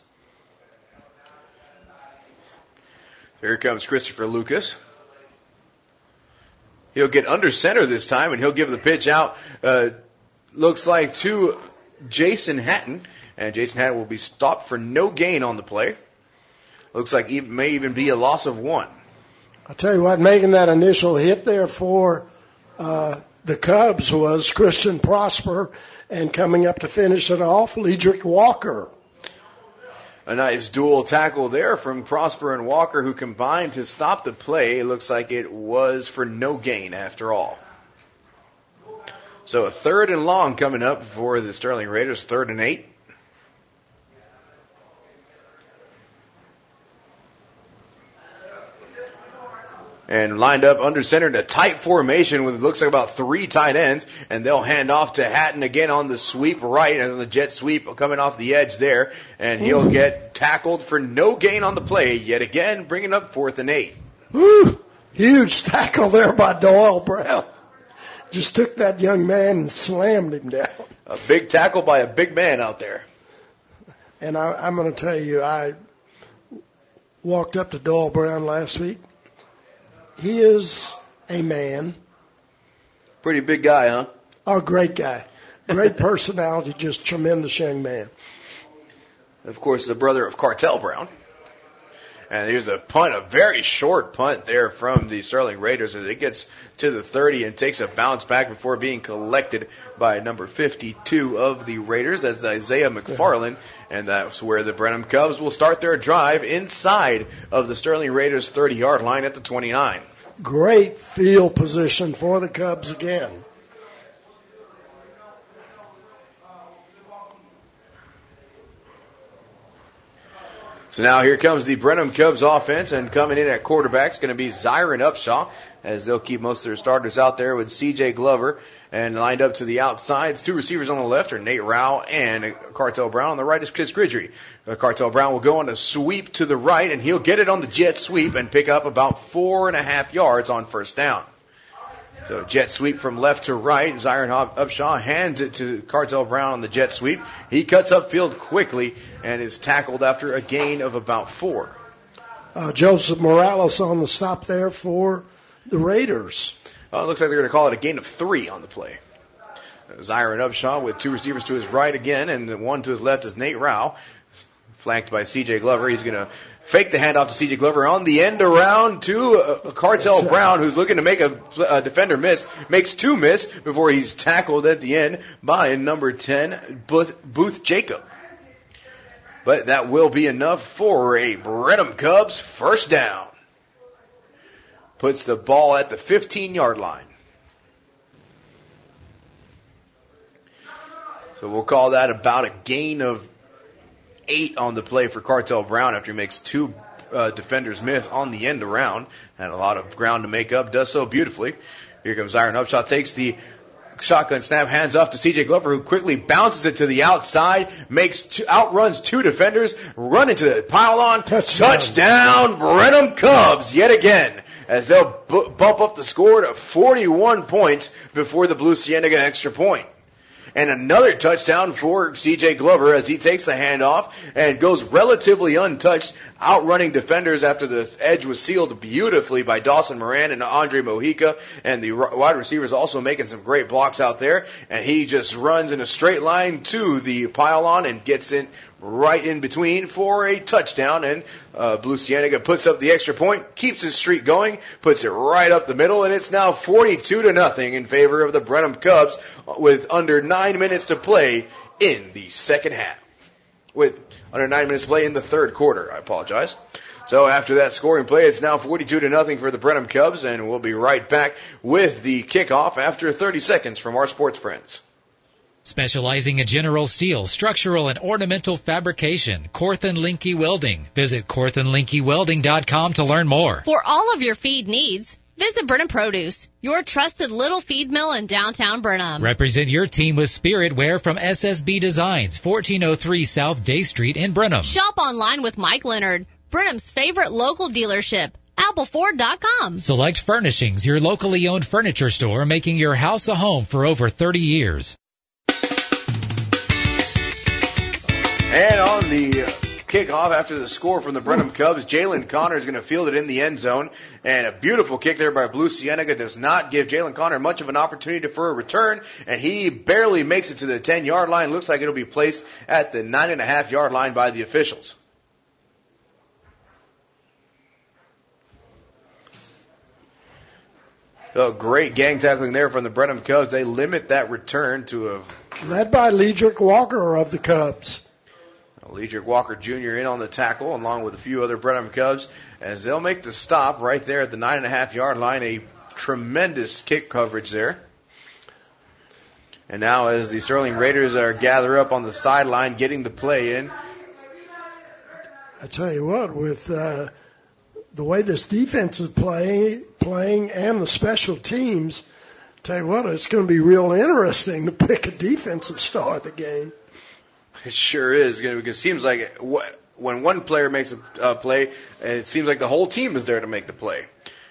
Here comes Christopher Lucas. He'll get under center this time, and he'll give the pitch out, looks like to Jason Hatton. And Jason Hatton will be stopped for no gain on the play. Looks like it may even be a loss of 1. I'll tell you what, making that initial hit there for the Cubs was Christian Prosper, and coming up to finish it off, Ledrick Walker. A nice dual tackle there from Prosper and Walker, who combined to stop the play. It looks like it was for no gain after all. So a 3rd and long coming up for the Sterling Raiders, 3rd and 8. And lined up under center in a tight formation with, it looks like about 3 tight ends. And they'll hand off to Hatton again on the sweep right, and the jet sweep coming off the edge there. And he'll get tackled for no gain on the play, yet again bringing up 4th and 8. Woo! Huge tackle there by Doyle Brown. Just took that young man and slammed him down. A big tackle by a big man out there. And I'm going to tell you, I walked up to Doyle Brown last week. He is a man. Pretty big guy, huh? Oh, great guy. Great personality, just tremendous young man. Of course, the brother of Cartel Brown. And here's a punt, a very short punt there from the Sterling Raiders as it gets to the 30 and takes a bounce back before being collected by number 52 of the Raiders. That's Isaiah McFarland. And that's where the Brenham Cubs will start their drive inside of the Sterling Raiders 30-yard line at the 29. Great field position for the Cubs again. So now here comes the Brenham Cubs offense, and coming in at quarterback is going to be Zyron Upshaw, as they'll keep most of their starters out there with C.J. Glover, and lined up to the outsides. Two receivers on the left are Nate Rao and Cartel Brown. On the right is Chris Gridry. Cartel Brown will go on a sweep to the right, and he'll get it on the jet sweep and pick up about 4.5 yards on first down. So jet sweep from left to right. Zyron Upshaw hands it to Cartel Brown on the jet sweep. He cuts upfield quickly and is tackled after a gain of about 4. Joseph Morales on the stop there for the Raiders. It looks like they're going to call it a gain of 3 on the play. Zyron Upshaw with two receivers to his right again, and the one to his left is Nate Rao, flanked by C.J. Glover. He's going to fake the handoff to C.J. Glover on the end around to Cartel Brown, who's looking to make a defender miss. Makes 2 miss before he's tackled at the end by number 10, Booth Jacob. But that will be enough for a Brenham Cubs first down. Puts the ball at the 15-yard line. So we'll call that about a gain of 8 on the play for Cartel Brown after he makes 2 defenders miss on the end around. And a lot of ground to make up, does so beautifully. Here comes Zyron Upshaw, takes the shotgun snap, hands off to C.J. Glover, who quickly bounces it to the outside, outruns 2 defenders, run into the pylon. Touchdown, Brenham Cubs yet again, as they'll bump up the score to 41 points before the Blue Cienega extra point. And another touchdown for C.J. Glover as he takes the handoff and goes relatively untouched, outrunning defenders after the edge was sealed beautifully by Dawson Moran and Andre Mojica. And the wide receivers also making some great blocks out there. And he just runs in a straight line to the pylon and gets in right in between for a touchdown. And Blue Cienega puts up the extra point, keeps his streak going, puts it right up the middle, and it's now 42-0 in favor of the Brenham Cubs with under 9 minutes to play in the second half. With under 9 minutes to play in the third quarter, I apologize. So after that scoring play, it's now 42-0 for the Brenham Cubs, and we'll be right back with the kickoff after 30 seconds from our sports friends. Specializing in general steel, structural, and ornamental fabrication, Corthan Linke Welding. Visit CorthanLinkeWelding.com to learn more. For all of your feed needs, visit Brenham Produce, your trusted little feed mill in downtown Brenham. Represent your team with Spirit Wear from SSB Designs, 1403 South Day Street in Brenham. Shop online with Mike Leonard, Brenham's favorite local dealership, AppleFord.com. Select Furnishings, your locally owned furniture store, making your house a home for over 30 years. And on the kickoff after the score from the Brenham Cubs, Jalen Connor is going to field it in the end zone. And a beautiful kick there by Blue Cienega does not give Jalen Connor much of an opportunity for a return. And he barely makes it to the 10-yard line. Looks like it'll be placed at the 9.5-yard line by the officials. So great gang tackling there from the Brenham Cubs. They limit that return to a... Led by Ledrick Walker of the Cubs. Ledrick Walker Jr. in on the tackle, along with a few other Brenham Cubs, as they'll make the stop right there at the 9.5-yard line. A tremendous kick coverage there. And now as the Sterling Raiders are gather up on the sideline, getting the play in. I tell you what, with the way this defense is playing and the special teams, tell you what, it's going to be real interesting to pick a defensive star of the game. It sure is, because it seems like when one player makes a play, it seems like the whole team is there to make the play.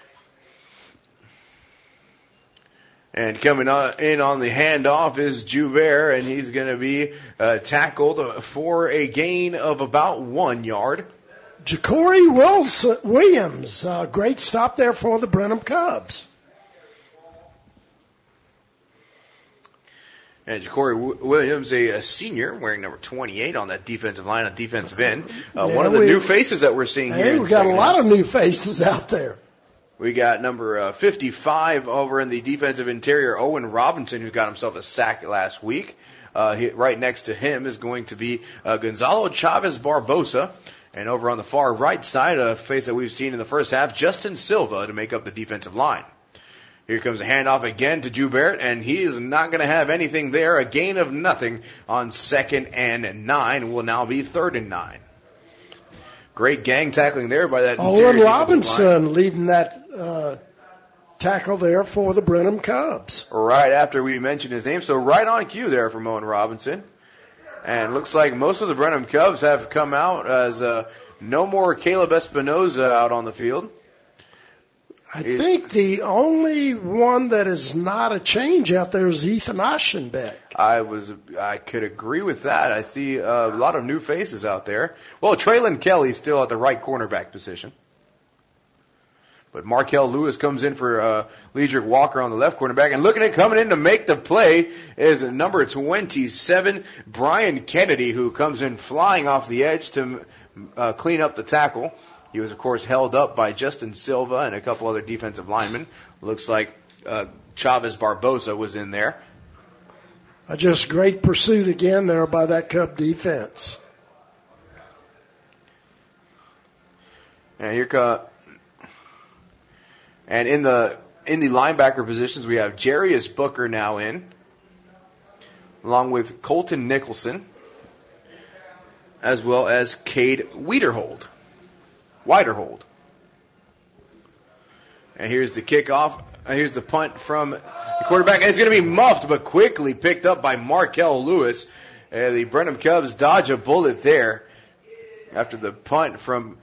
And coming in on the handoff is Joubert, and he's going to be tackled for a gain of about 1 yard. Ja'Cory Williams, great stop there for the Brenham Cubs. And Ja'Cory Williams, a senior, wearing number 28 on that defensive line, on defensive end. One of the new faces that we're seeing here. Hey, we got a lot of new faces out there. We got number 55 over in the defensive interior, Owen Robinson, who got himself a sack last week. Right next to him is going to be Gonzalo Chavez Barbosa. And over on the far right side, a face that we've seen in the first half, Justin Silva, to make up the defensive line. Here comes a handoff again to Drew Barrett, and he is not going to have anything there. A gain of nothing on 2nd and 9. Will now be 3rd and 9. Great gang tackling there by that Owen Robinson leading that tackle there for the Brenham Cubs. Right after we mentioned his name, so right on cue there from Owen Robinson. And it looks like most of the Brenham Cubs have come out as no more Caleb Espinoza out on the field. I think the only one that is not a change out there is Ethan Aschenbeck. I could agree with that. I see a lot of new faces out there. Well, Traylon Kelly's still at the right cornerback position. But Markel Lewis comes in for Ledrick Walker on the left cornerback. And looking at coming in to make the play is number 27, Brian Kennedy, who comes in flying off the edge to clean up the tackle. He was, of course, held up by Justin Silva and a couple other defensive linemen. Looks like Chavez Barbosa was in there. Just great pursuit again there by that Cub defense. And here and in the linebacker positions, we have Jarius Booker now in, along with Colton Nicholson, as well as Cade Wiederhold. And here's the kickoff. Here's the punt from the quarterback. And it's going to be muffed, but quickly picked up by Markel Lewis. The Brenham Cubs dodge a bullet there after the punt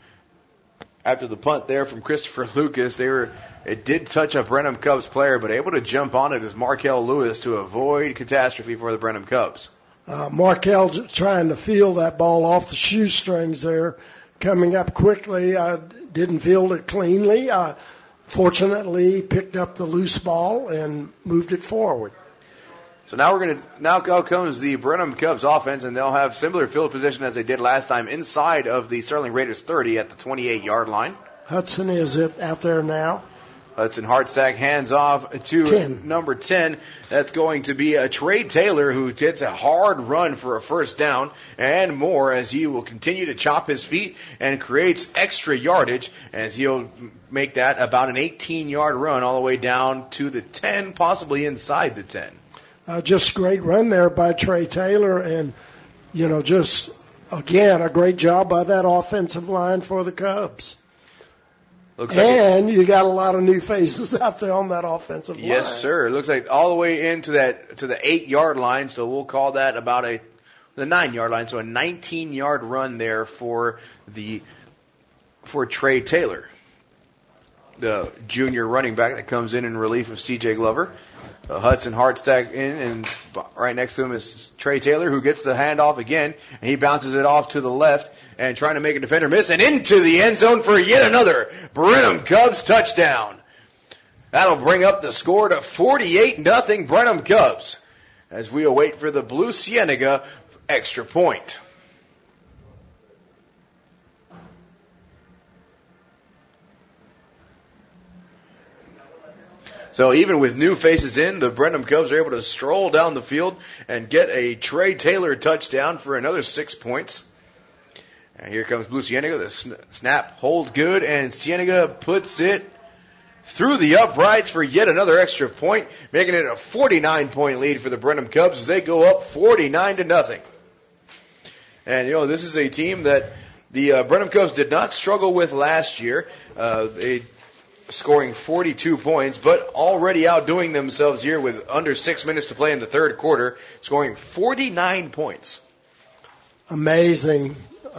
there from Christopher Lucas. It did touch a Brenham Cubs player, but able to jump on it is Markel Lewis to avoid catastrophe for the Brenham Cubs. Markel trying to field that ball off the shoestrings there. Coming up quickly, didn't field it cleanly. Fortunately, picked up the loose ball and moved it forward. So now comes the Brenham Cubs offense, and they'll have similar field position as they did last time inside of the Sterling Raiders 30 at the 28-yard line. Hudson is out there now. Hudson Hartsack hands off to number 10. That's going to be Trey Taylor, who gets a hard run for a first down and more as he will continue to chop his feet and creates extra yardage as he'll make that about an 18-yard run all the way down to the 10, possibly inside the 10. Just a great run there by Trey Taylor and, just, again, a great job by that offensive line for the Cubs. You got a lot of new faces out there on that offensive line. Yes, sir. It looks like all the way into to the 8-yard line, so we'll call that about the 9-yard line, so a 19-yard run there for Trey Taylor, the junior running back that comes in relief of C.J. Glover. Hudson Hartsack in, and right next to him is Trey Taylor, who gets the handoff again, and he bounces it off to the left and trying to make a defender miss, and into the end zone for yet another Brenham Cubs touchdown. That'll bring up the score to 48-0 Brenham Cubs as we await for the Blue Cienega extra point. So even with new faces in, the Brenham Cubs are able to stroll down the field and get a Trey Taylor touchdown for another 6 points. And here comes Blue Cienega. The snap hold good, and Cienega puts it through the uprights for yet another extra point, making it a 49-point lead for the Brenham Cubs as they go up 49-0. And, this is a team that the Brenham Cubs did not struggle with last year. They scoring 42 points, but already outdoing themselves here with under 6 minutes to play in the third quarter, scoring 49 points. Amazing.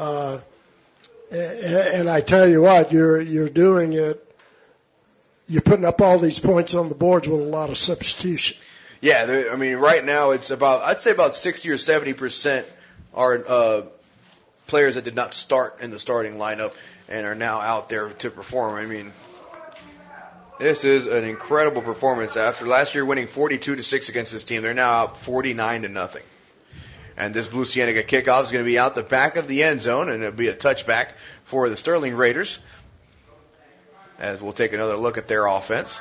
And I tell you what, you're doing it. You're putting up all these points on the boards with a lot of substitution. Yeah, right now it's I'd say about 60 or 70% are players that did not start in the starting lineup and are now out there to perform. This is an incredible performance. After last year winning 42-6 against this team, they're now up 49-0. And this Blue Cienega kickoff is going to be out the back of the end zone, and it'll be a touchback for the Sterling Raiders. As we'll take another look at their offense.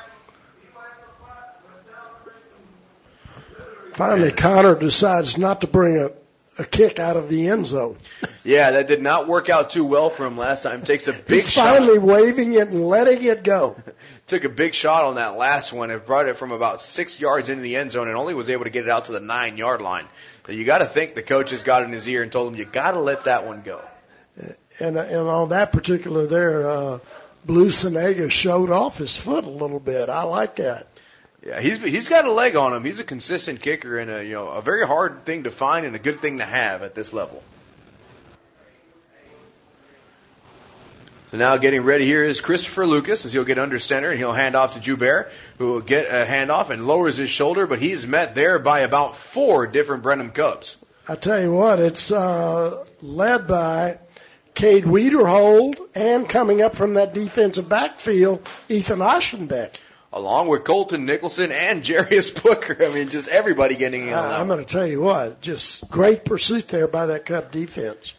Finally, Connor decides not to bring a kick out of the end zone. Yeah, that did not work out too well for him last time. Takes a big He's shot. finally waving it and letting it go. Took a big shot on that last one and brought it from about 6 yards into the end zone and only was able to get it out to the 9-yard line. So you got to think the coach has got in his ear and told him, you got to let that one go. And on that particular there, Blue Cienega showed off his foot a little bit. I like that. Yeah, he's got a leg on him. He's a consistent kicker and a very hard thing to find and a good thing to have at this level. So now getting ready here is Christopher Lucas as he'll get under center and he'll hand off to Joubert, who will get a handoff and lowers his shoulder, but he's met there by about 4 different Brenham Cubs. I tell you what, it's led by Cade Wiederhold and coming up from that defensive backfield, Ethan Aschenbeck. Along with Colton Nicholson and Jarius Booker. I mean, just everybody getting in on that. I'm going to tell you what, just great pursuit there by that Cub defense.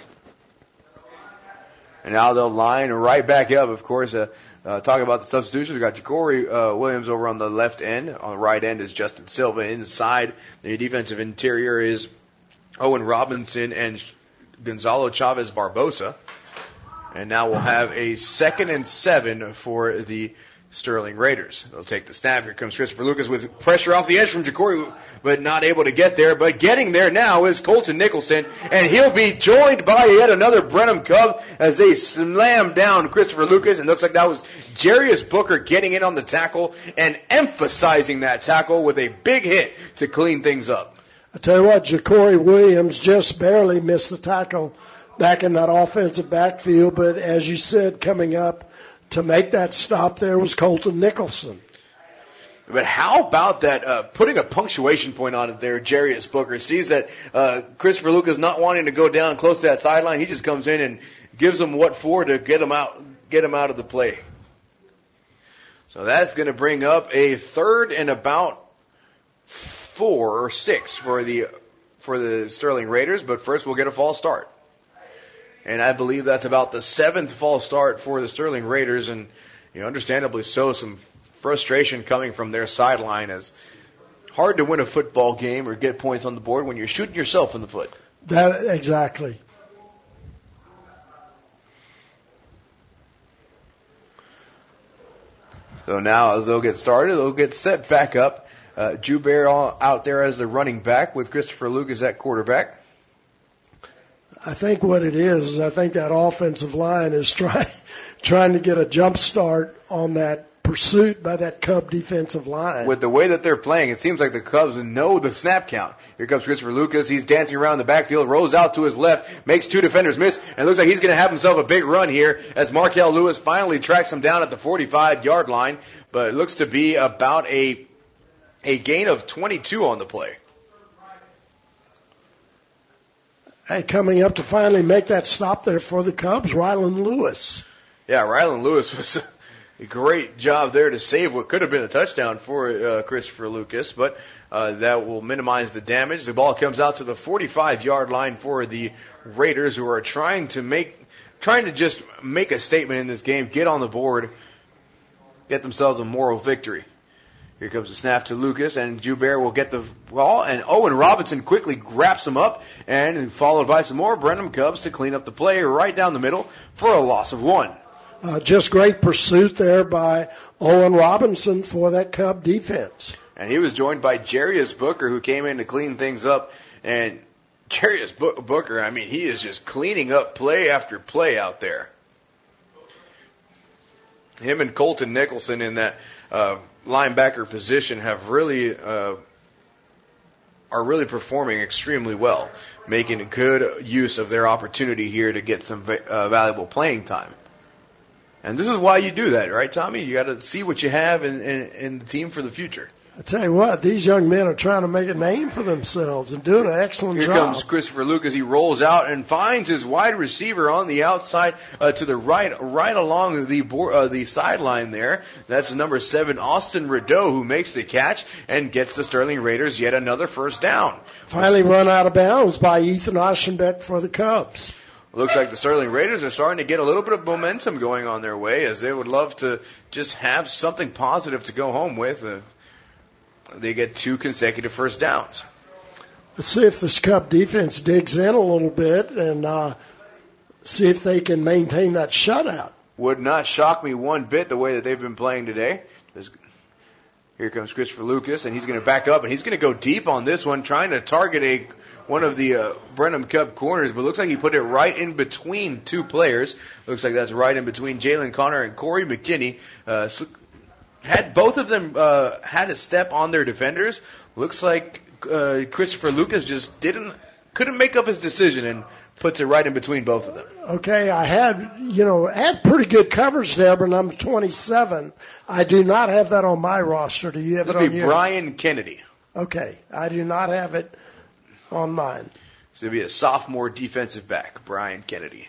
And now they'll line right back up, of course. Talking about the substitutions, we've got Ja'Cory Williams over on the left end. On the right end is Justin Silva. Inside the defensive interior is Owen Robinson and Gonzalo Chavez Barbosa. And now we'll have a 2nd and 7 for the Sterling Raiders. They'll take the snap. Here comes Christopher Lucas with pressure off the edge from Ja'Cory, but not able to get there. But getting there now is Colton Nicholson, and he'll be joined by yet another Brenham Cub as they slam down Christopher Lucas. And it looks like that was Jarius Booker getting in on the tackle and emphasizing that tackle with a big hit to clean things up. I tell you what, Ja'Cory Williams just barely missed the tackle back in that offensive backfield, but as you said, coming up to make that stop there was Colton Nicholson. But how about that, putting a punctuation point on it there, Jarius Booker sees that Christopher Lucas not wanting to go down close to that sideline. He just comes in and gives him what for to get him out of the play. So that's going to bring up a 3rd and about 4 or 6 for the Sterling Raiders. But first we'll get a false start. And I believe that's about the 7th false start for the Sterling Raiders, and understandably so, some frustration coming from their sideline, as hard to win a football game or get points on the board when you're shooting yourself in the foot. That exactly. So now as they'll get started, they'll get set back up. Joubert out there as the running back with Christopher Lucas at quarterback. I think what it is I think that offensive line is trying to get a jump start on that pursuit by that Cub defensive line. With the way that they're playing, it seems like the Cubs know the snap count. Here comes Christopher Lucas. He's dancing around the backfield, rolls out to his left, makes 2 defenders miss, and it looks like he's going to have himself a big run here as Markel Lewis finally tracks him down at the 45-yard line. But it looks to be about a gain of 22 on the play. Hey, coming up to finally make that stop there for the Cubs, Rylan Lewis. Yeah, Rylan Lewis was a great job there to save what could have been a touchdown for Christopher Lucas, but that will minimize the damage. The ball comes out to the 45-yard line for the Raiders, who are trying to just make a statement in this game, get on the board, get themselves a moral victory. Here comes the snap to Lucas, and Joubert will get the ball, and Owen Robinson quickly wraps him up, and followed by some more Brenham Cubs to clean up the play right down the middle for a loss of 1. Just great pursuit there by Owen Robinson for that Cub defense. And he was joined by Jarius Booker, who came in to clean things up, and Jarius Booker, I mean, he is just cleaning up play after play out there. Him and Colton Nicholson in that linebacker position have are really performing extremely well, making a good use of their opportunity here to get some valuable playing time. And this is why you do that, right, Tommy? You got to see what you have in the team for the future. I tell you what, these young men are trying to make a name for themselves and doing an excellent job. Here comes Christopher Lucas. He rolls out and finds his wide receiver on the outside to the right along the sideline there. That's number 7, Austin Rideau, who makes the catch and gets the Sterling Raiders yet another first down. Finally run out of bounds by Ethan Aschenbeck for the Cubs. Looks like the Sterling Raiders are starting to get a little bit of momentum going on their way, as they would love to just have something positive to go home with. They get 2 consecutive first downs. Let's see if this Cub defense digs in a little bit and see if they can maintain that shutout. Would not shock me one bit the way that they've been playing today. Here comes Christopher Lucas, and he's going to back up, and he's going to go deep on this one, trying to target one of the Brenham Cub corners, but looks like he put it right in between 2 players. Looks like that's right in between Jalen Connor and Corey McKinney. Had both of them had a step on their defenders. Looks like Christopher Lucas just couldn't make up his decision and puts it right in between both of them. Okay, I had pretty good coverage there, but number 27. I do not have that on my roster. Do you have it on yours? Brian Kennedy. Okay, I do not have it on mine. So it'll be a sophomore defensive back, Brian Kennedy.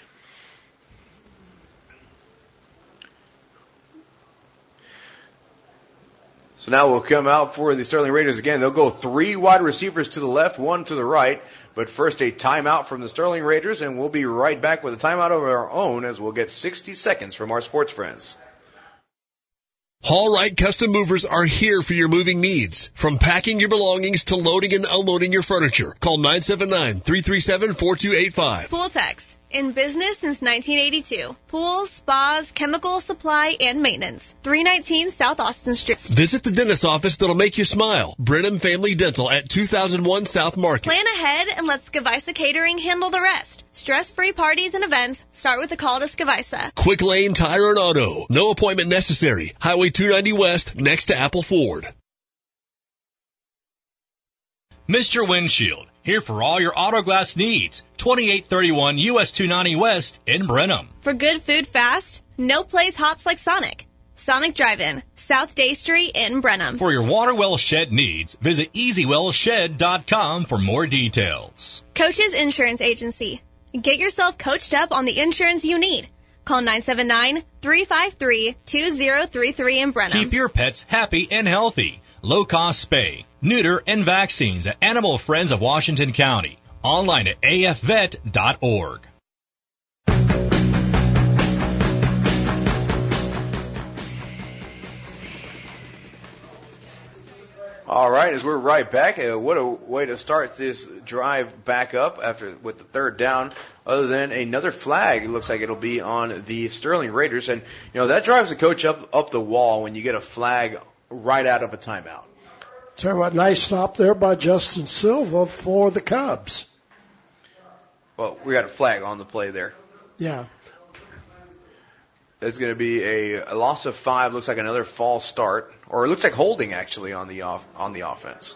So now we'll come out for the Sterling Raiders again. They'll go 3 wide receivers to the left, 1 to the right. But first a timeout from the Sterling Raiders, and we'll be right back with a timeout of our own as we'll get 60 seconds from our sports friends. Haul-Right Custom Movers are here for your moving needs. From packing your belongings to loading and unloading your furniture. Call 979-337-4285. Pooltex. In business since 1982. Pools, spas, chemical supply, and maintenance. 319 South Austin Street. Visit the dentist office that'll make you smile. Brenham Family Dental at 2001 South Market. Plan ahead and let Skavisa Catering handle the rest. Stress-free parties and events start with a call to Skavisa. Quick Lane Tire and Auto. No appointment necessary. Highway 290 West next to Apple Ford. Mr. Windshield, here for all your auto glass needs. 2831 US 290 West in Brenham. For good food fast, no place hops like Sonic. Sonic Drive-In, South Day Street in Brenham. For your water well shed needs, visit EasyWellShed.com for more details. Coach's Insurance Agency. Get yourself coached up on the insurance you need. Call 979-353-2033 in Brenham. Keep your pets happy and healthy. Low-cost spay, neuter, and vaccines at Animal Friends of Washington County. Online at afvet.org. All right, as we're right back, what a way to start this drive back up with the third down. Other than another flag, it looks like it'll be on the Sterling Raiders, and that drives the coach up the wall when you get a flag right out of a timeout. Tell you what, nice stop there by Justin Silva for the Cubs. Well, we got a flag on the play there. Yeah. It's going to be a loss of 5. Looks like another false start, or it looks like holding actually on the offense.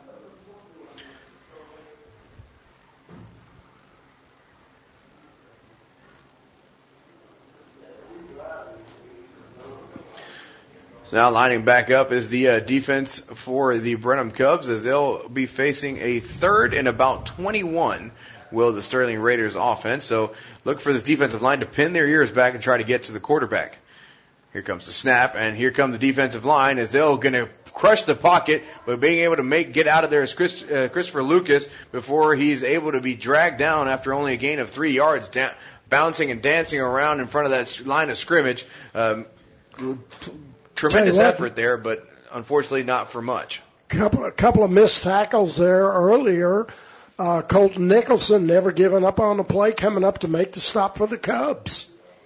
So now lining back up is the defense for the Brenham Cubs, as they'll be facing a 3rd and about 21. Will the Sterling Raiders offense. So look for this defensive line to pin their ears back and try to get to the quarterback. Here comes the snap, and here comes the defensive line as they're going to crush the pocket, but being able to get out of there is Christopher Lucas before he's able to be dragged down after only a gain of 3 yards, bouncing and dancing around in front of that line of scrimmage. Tremendous effort there, but unfortunately not for much. Couple of missed tackles there earlier. Colton Nicholson never giving up on the play, coming up to make the stop for the Cubs.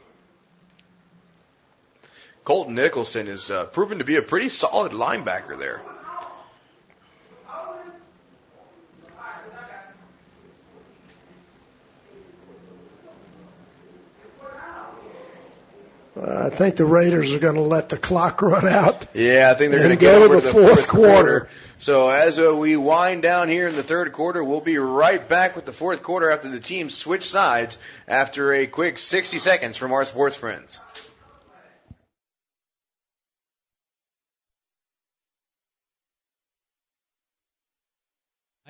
Colton Nicholson is proven to be a pretty solid linebacker there. I think the Raiders are going to let the clock run out. Yeah, I think they're going to go to the fourth quarter. So as we wind down here in the third quarter, we'll be right back with the fourth quarter after the teams switch sides after a quick 60 seconds from our sports friends.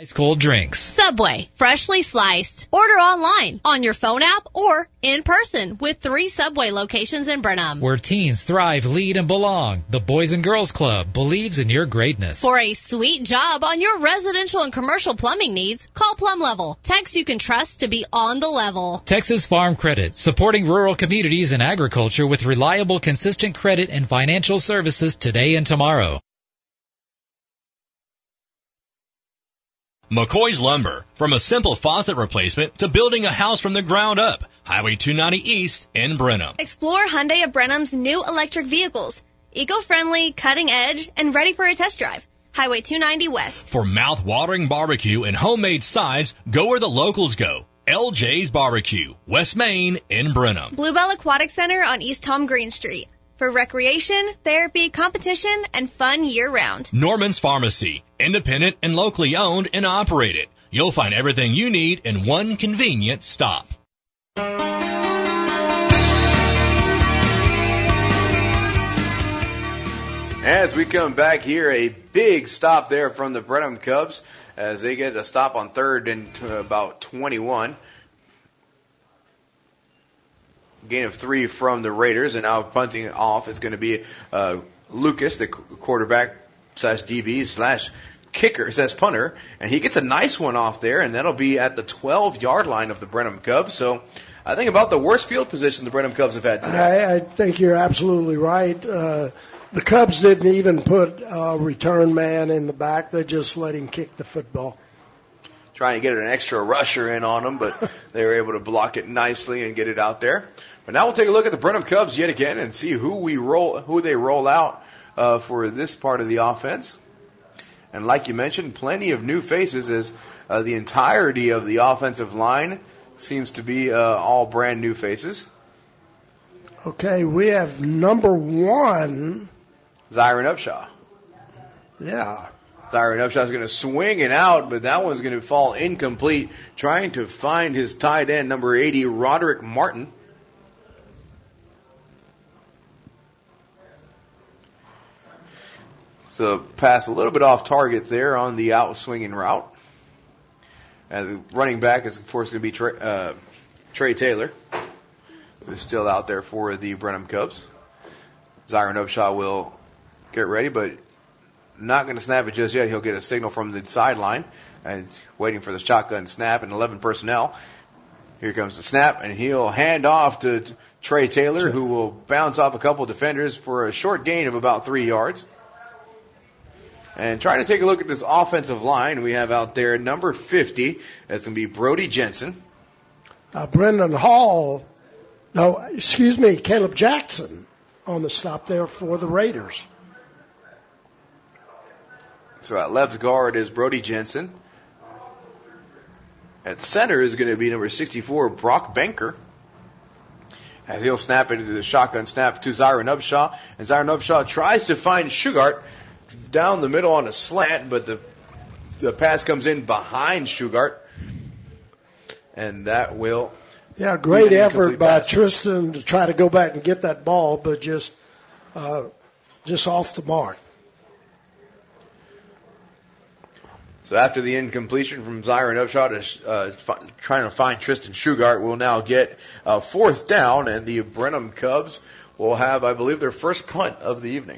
Ice cold drinks. Subway, freshly sliced. Order online, on your phone app, or in person with 3 Subway locations in Brenham. Where teens thrive, lead, and belong. The Boys and Girls Club believes in your greatness. For a sweet job on your residential and commercial plumbing needs, call Plum Level. Techs you can trust to be on the level. Texas Farm Credit, supporting rural communities and agriculture with reliable, consistent credit and financial services today and tomorrow. McCoy's Lumber. From a simple faucet replacement to building a house from the ground up. Highway 290 East in Brenham. Explore Hyundai of Brenham's new electric vehicles. Eco-friendly, cutting edge, and ready for a test drive. Highway 290 West. For mouth-watering barbecue and homemade sides, go where the locals go. LJ's Barbecue, West Main in Brenham. Bluebell Aquatic Center on East Tom Green Street. For recreation, therapy, competition, and fun year-round. Norman's Pharmacy, independent and locally owned and operated. You'll find everything you need in one convenient stop. As we come back here, a big stop there from the Brenham Cubs as they get a stop on third and about 21. Gain of 3 from the Raiders, and now punting off is going to be Lucas, the quarterback slash DB slash kicker slash punter, and he gets a nice one off there, and that'll be at the 12-yard line of the Brenham Cubs. So I think about the worst field position the Brenham Cubs have had today. I think you're absolutely right. The Cubs didn't even put a return man in the back. They just let him kick the football. Trying to get an extra rusher in on them, but they were able to block it nicely and get it out there. But now we'll take a look at the Brenham Cubs yet again and see who they roll out for this part of the offense. And like you mentioned, plenty of new faces as the entirety of the offensive line seems to be all brand new faces. Okay, we have number 1. Zyron Upshaw. Yeah. Zyron Upshaw's going to swing it out, but that one's going to fall incomplete. Trying to find his tight end, number 80, Roderick Martin. So pass a little bit off target there on the out swinging route. And the running back is, of course, going to be Trey Taylor, who's still out there for the Brenham Cubs. Zyron Upshaw will get ready, but not going to snap it just yet. He'll get a signal from the sideline, and waiting for the shotgun snap and 11 personnel. Here comes the snap, and he'll hand off to Trey Taylor, who will bounce off a couple defenders for a short gain of about 3 yards. And trying to take a look at this offensive line, we have out there number 50. That's going to be Brody Jensen. Caleb Jackson on the stop there for the Raiders. So at left guard is Brody Jensen. At center is going to be number 64, Brock Banker. As he'll snap into the shotgun snap to Zyron Upshaw. And Zyron Upshaw tries to find Shugart down the middle on a slant, but the pass comes in behind Shugart. And that will... Yeah, great effort by Tristan to try to go back and get that ball, but just off the mark. So after the incompletion from Zyron Upshaw trying to find Tristan Shugart, we'll now get a 4th down, and the Brenham Cubs will have, I believe, their first punt of the evening.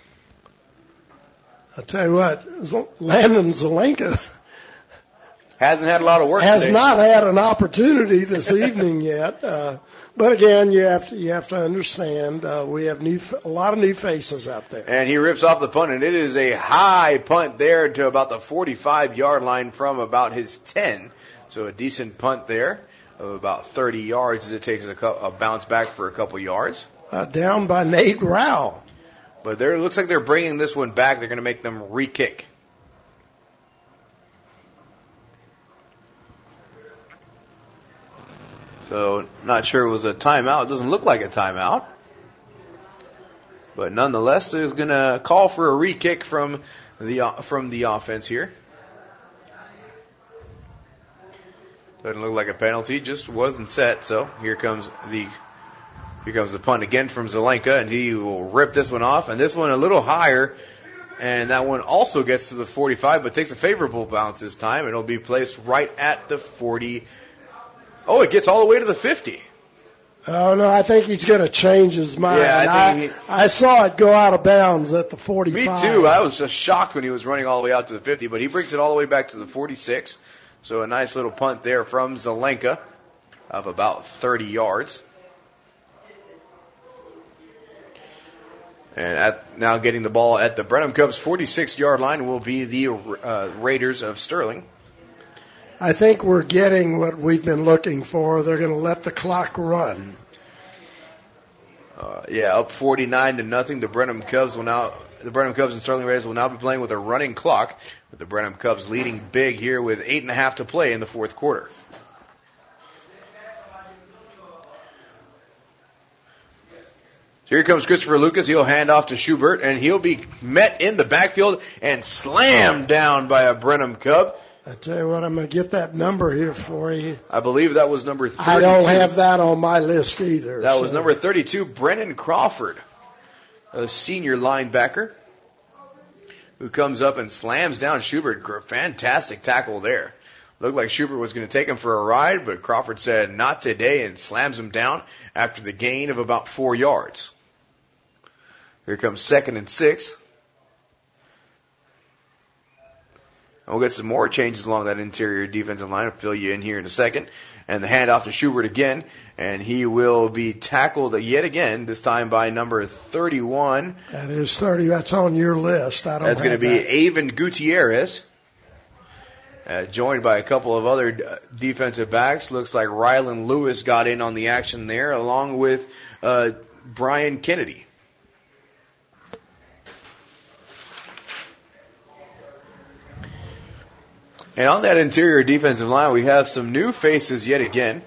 I'll tell you what, Landon Zelenka hasn't had a lot of work has today. Not had an opportunity this evening yet. But again, you have to understand we have a lot of new faces out there. And he rips off the punt, and it is a high punt there to about the 45-yard line from about his 10. So a decent punt there of about 30 yards as it takes a bounce back for a couple yards. Down by Nate Rao. But it looks like they're bringing this one back. They're going to make them re-kick. So, not sure it was a timeout. It doesn't look like a timeout. But nonetheless, there's going to call for a re-kick from the offense here. Doesn't look like a penalty, just wasn't set. So, here comes the punt again from Zelenka, and he will rip this one off. And this one a little higher And that one also gets to the 45, but takes a favorable bounce this time, and it'll be placed right at the 40. Oh, it gets all the way to the 50. Oh, no, I think he's going to change his mind. Yeah, I saw it go out of bounds at the 45. Me too. I was just shocked when he was running all the way out to the 50, but he brings it all the way back to the 46. So a nice little punt there from Zelenka of about 30 yards. And now getting the ball at the Brenham Cubs 46-yard line will be the Raiders of Sterling. I think we're getting what we've been looking for. They're going to let the clock run. Up 49-0. The Brenham Cubs and Sterling Raiders will now be playing with a running clock, with the Brenham Cubs leading big here with 8.5 to play in the fourth quarter. So here comes Christopher Lucas. He'll hand off to Schubert, and he'll be met in the backfield and slammed down by a Brenham Cub. I tell you what, I'm going to get that number here for you. I believe that was number 32. I don't have that on my list either. That was number 32, Brennan Crawford, a senior linebacker, who comes up and slams down Schubert. Fantastic tackle there. Looked like Schubert was going to take him for a ride, but Crawford said, not today, and slams him down after the gain of about 4 yards. Here comes 2nd and 6. And we'll get some more changes along that interior defensive line. I'll fill you in here in a second. And the handoff to Schubert again. And he will be tackled yet again, this time by number 31. That is 30. That's on your list. That's going to be Avon Gutierrez. Joined by a couple of other defensive backs. Looks like Rylan Lewis got in on the action there, along with Brian Kennedy. And on that interior defensive line, we have some new faces yet again.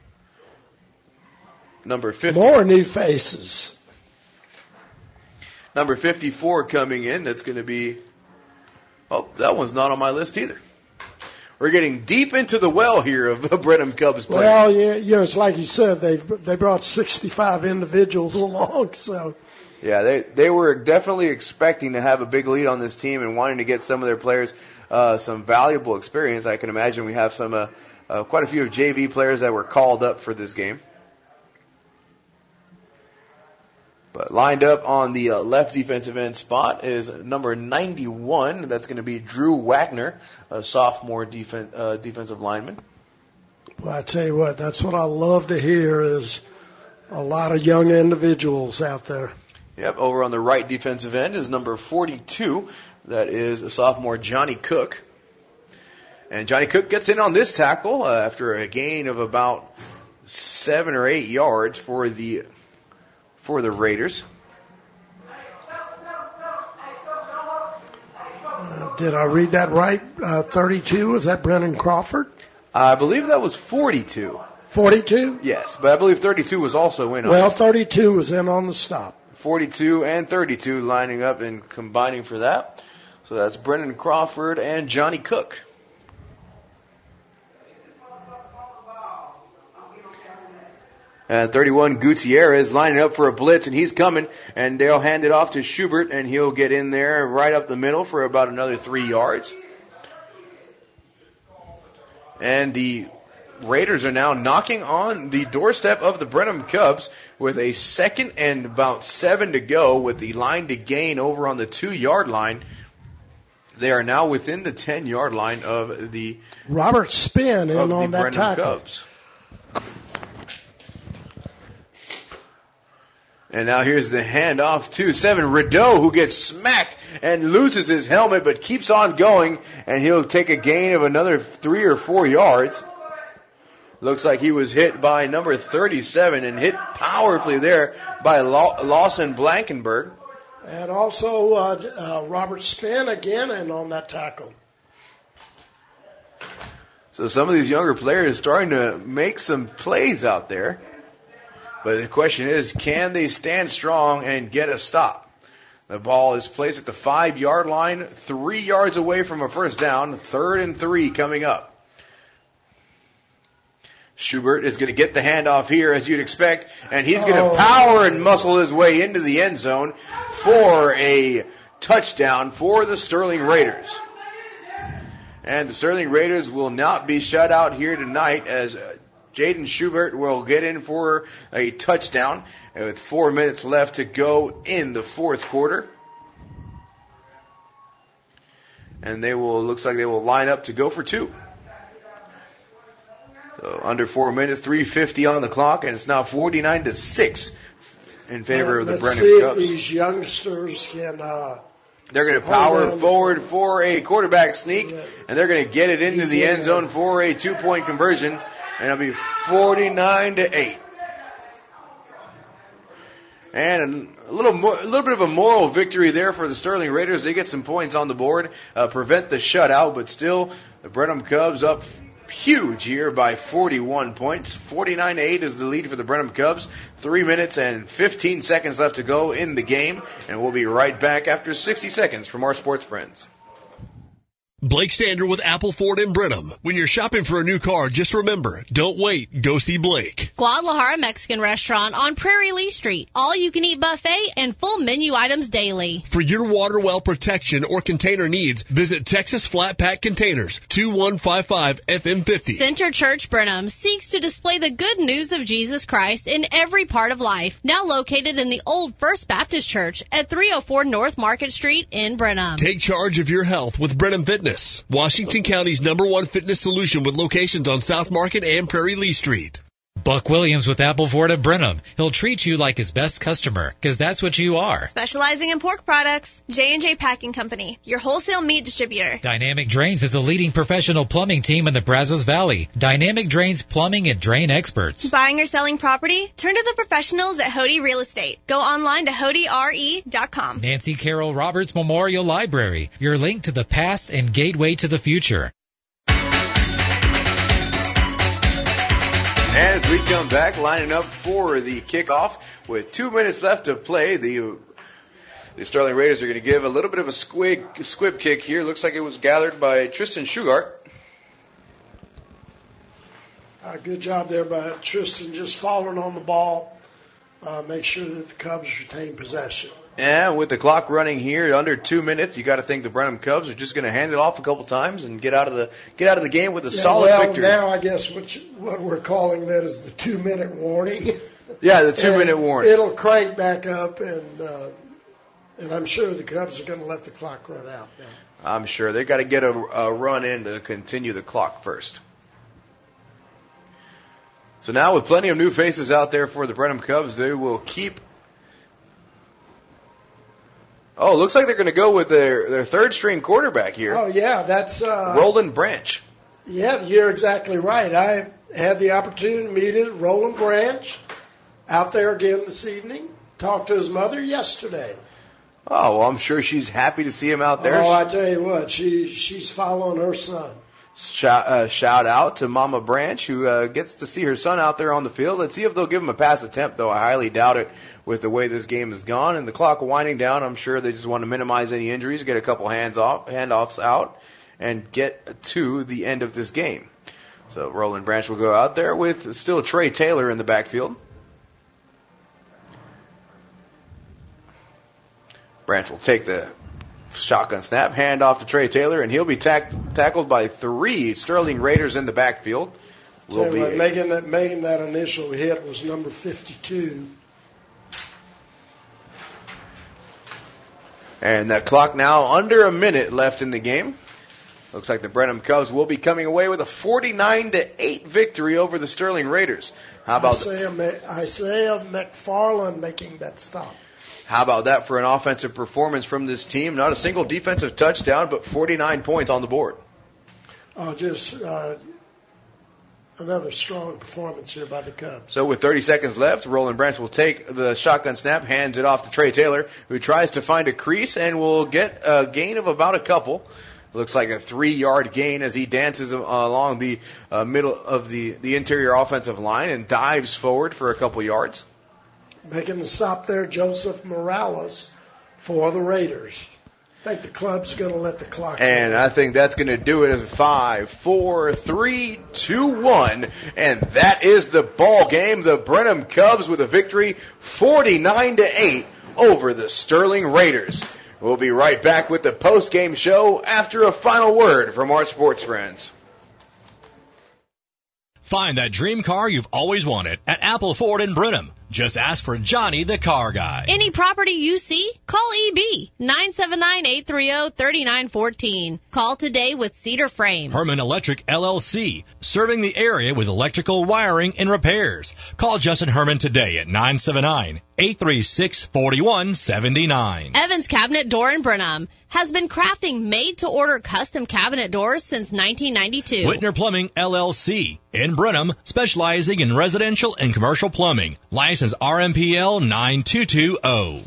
Number 50. More new faces. Number 54 coming in. That's going to be... Oh, that one's not on my list either. We're getting deep into the well here of the Brenham Cubs players. Well, yeah, it's like you said, they brought 65 individuals along, so... Yeah, they were definitely expecting to have a big lead on this team and wanting to get some of their players some valuable experience. I can imagine we have some quite a few of JV players that were called up for this game. But lined up on the left defensive end spot is number 91. That's going to be Drew Wagner, a sophomore defensive lineman. Well, I tell you what, that's what I love to hear is a lot of young individuals out there. Yep, over on the right defensive end is number 42. That is a sophomore Johnny Cook. And Johnny Cook gets in on this tackle after a gain of about 7 or 8 yards for the Raiders. Did I read that right? 32, is that Brennan Crawford? I believe that was 42. 42? Yes, but I believe 32 was also in on it. Well, 32 was in on the stop. 42 and 32 lining up and combining for that. So that's Brennan Crawford and Johnny Cook. And 31, Gutierrez lining up for a blitz, and he's coming, and they'll hand it off to Schubert, and he'll get in there right up the middle for about another 3 yards. And the Raiders are now knocking on the doorstep of the Brenham Cubs with a 2nd and about 7 to go with the line to gain over on the 2-yard line. They are now within the 10-yard line of the Robert Spin in on that tackle. Cubs. And now here's the handoff to 7, Rideau, who gets smacked and loses his helmet but keeps on going, and he'll take a gain of another 3 or 4 yards. Looks like he was hit by number 37 and hit powerfully there by Lawson Blankenberg. And also Robert Spin again and on that tackle. So some of these younger players starting to make some plays out there. But the question is, can they stand strong and get a stop? The ball is placed at the 5-yard line, 3 yards away from a first down, 3rd and 3 coming up. Schubert is going to get the handoff here, as you'd expect, and he's going to power and muscle his way into the end zone for a touchdown for the Sterling Raiders. And the Sterling Raiders will not be shut out here tonight as Jaden Schubert will get in for a touchdown with 4 minutes left to go in the fourth quarter. And looks like they will line up to go for 2. So under 4 minutes, 3:50 on the clock, and it's now 49-6 in favor of the Brenham Cubs. Let's see if these youngsters can. They're going to power forward for a quarterback sneak, and they're going to get it into the end zone for a 2-point conversion, and it'll be 49-8. And a little bit of a moral victory there for the Sterling Raiders. They get some points on the board, prevent the shutout, but still the Brenham Cubs up huge here by 41 points. 49-8 is the lead for the Brenham Cubs. 3 minutes and 15 seconds left to go in the game, and we'll be right back after 60 seconds from our sports friends. Blake Sander with Apple Ford in Brenham. When you're shopping for a new car, just remember, don't wait, go see Blake. Guadalajara Mexican Restaurant on Prairie Lee Street. All you can eat buffet and full menu items daily. For your water well protection or container needs, visit Texas Flat Pack Containers, 2155 FM50. Center Church Brenham seeks to display the good news of Jesus Christ in every part of life. Now located in the old First Baptist Church at 304 North Market Street in Brenham. Take charge of your health with Brenham Fitness, Washington County's #1 fitness solution with locations on South Market and Prairie Lee Street. Buck Williams with Apple Ford of Brenham. He'll treat you like his best customer, because that's what you are. Specializing in pork products, J&J Packing Company, your wholesale meat distributor. Dynamic Drains is the leading professional plumbing team in the Brazos Valley. Dynamic Drains Plumbing and Drain Experts. Buying or selling property? Turn to the professionals at Hody Real Estate. Go online to HodyRE.com. Nancy Carroll Roberts Memorial Library, your link to the past and gateway to the future. As we come back, lining up for the kickoff with 2 minutes left to play, the Sterling Raiders are going to give a little bit of a squib kick here. Looks like it was gathered by Tristan Shugart. Good job there by Tristan, just following on the ball. Make sure that the Cubs retain possession. And with the clock running here under 2 minutes, you got to think the Brenham Cubs are just going to hand it off a couple times and get out of the game with a solid victory. Now I guess what we're calling that is the 2 minute warning. Yeah, the 2 minute warning. It'll crank back up, and I'm sure the Cubs are going to let the clock run out now. I'm sure they got to get a run in to continue the clock first. So now with plenty of new faces out there for the Brenham Cubs, they will keep. Oh, looks like they're going to go with their third string quarterback here. Oh, yeah, that's Roland Branch. Yeah, you're exactly right. I had the opportunity to meet Roland Branch out there again this evening. Talked to his mother yesterday. Oh, well, I'm sure she's happy to see him out there. Oh, I tell you what, she's following her son. Shout out to Mama Branch, who gets to see her son out there on the field. Let's see if they'll give him a pass attempt, though I highly doubt it with the way this game has gone. And the clock winding down, I'm sure they just want to minimize any injuries, get a couple handoffs out, and get to the end of this game. So Roland Branch will go out there with still Trey Taylor in the backfield. Branch will take the shotgun snap, hand off to Trey Taylor, and he'll be tackled by 3 Sterling Raiders in the backfield. Making that initial hit was number 52. And that clock now under a minute left in the game. Looks like the Brenham Cubs will be coming away with a 49-8 victory over the Sterling Raiders. How about Isaiah McFarland making that stop? How about that for an offensive performance from this team? Not a single defensive touchdown, but 49 points on the board. Another strong performance here by the Cubs. So with 30 seconds left, Roland Branch will take the shotgun snap, hands it off to Trey Taylor, who tries to find a crease and will get a gain of about a couple. Looks like a 3-yard gain as he dances along the middle of the interior offensive line and dives forward for a couple yards. Making the stop there, Joseph Morales for the Raiders. I think the club's going to let the clock And I think that's going to do it as 5, 4, 3, 2, 1. And that is the ball game. The Brenham Cubs with a victory 49-8 over the Sterling Raiders. We'll be right back with the post-game show after a final word from our sports friends. Find that dream car you've always wanted at Apple Ford in Brenham. Just ask for Johnny the Car Guy. Any property you see, call EB 979-830-3914. Call today with Cedar Frame. Herman Electric LLC, serving the area with electrical wiring and repairs. Call Justin Herman today at 979-836-4179. Evans Cabinet Door in Brenham has been crafting made-to-order custom cabinet doors since 1992. Whitner Plumbing LLC in Brenham, specializing in residential and commercial plumbing. License RMPL 9220.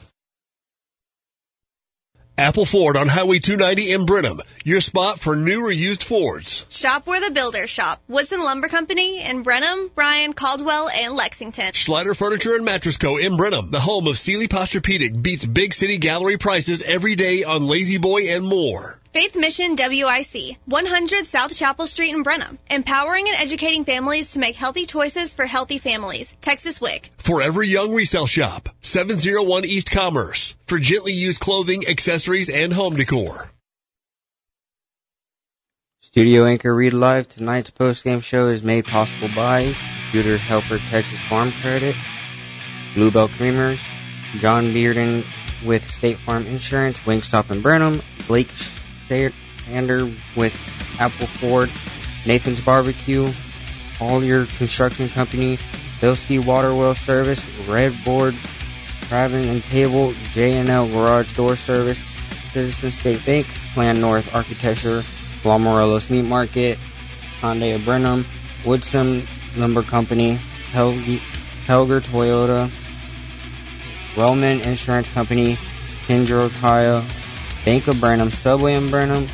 Apple Ford on Highway 290 in Brenham, your spot for new or used Fords. Shop where the builders shop. Woodson Lumber Company in Brenham, Bryan, Caldwell, and Lexington. Schneider Furniture and Mattress Co. in Brenham, the home of Sealy Posturepedic, beats big city gallery prices every day on Lazy Boy and more. Faith Mission WIC, 100 South Chapel Street in Brenham. Empowering and educating families to make healthy choices for healthy families. Texas WIC. Forever Young Resale Shop, 701 East Commerce, for gently used clothing, accessories, and home decor. Studio anchor Read Live. Tonight's post-game show is made possible by Computers Helper Texas Farm Credit, Bluebell Creamers, John Bearden with State Farm Insurance, Wingstop in Brenham, Blake Sander with Apple Ford, Nathan's Barbecue, All Your Construction Company, Bilski Water Well Service, Red Board, Craven and Table, J&L Garage Door Service, Citizen State Bank, Plan North Architecture, Morelos Meat Market, Hyundai of Brenham, Woodson Lumber Company, Helger Toyota, Wellman Insurance Company, Kendro Tile, Bank of Brenham, Subway in Brenham,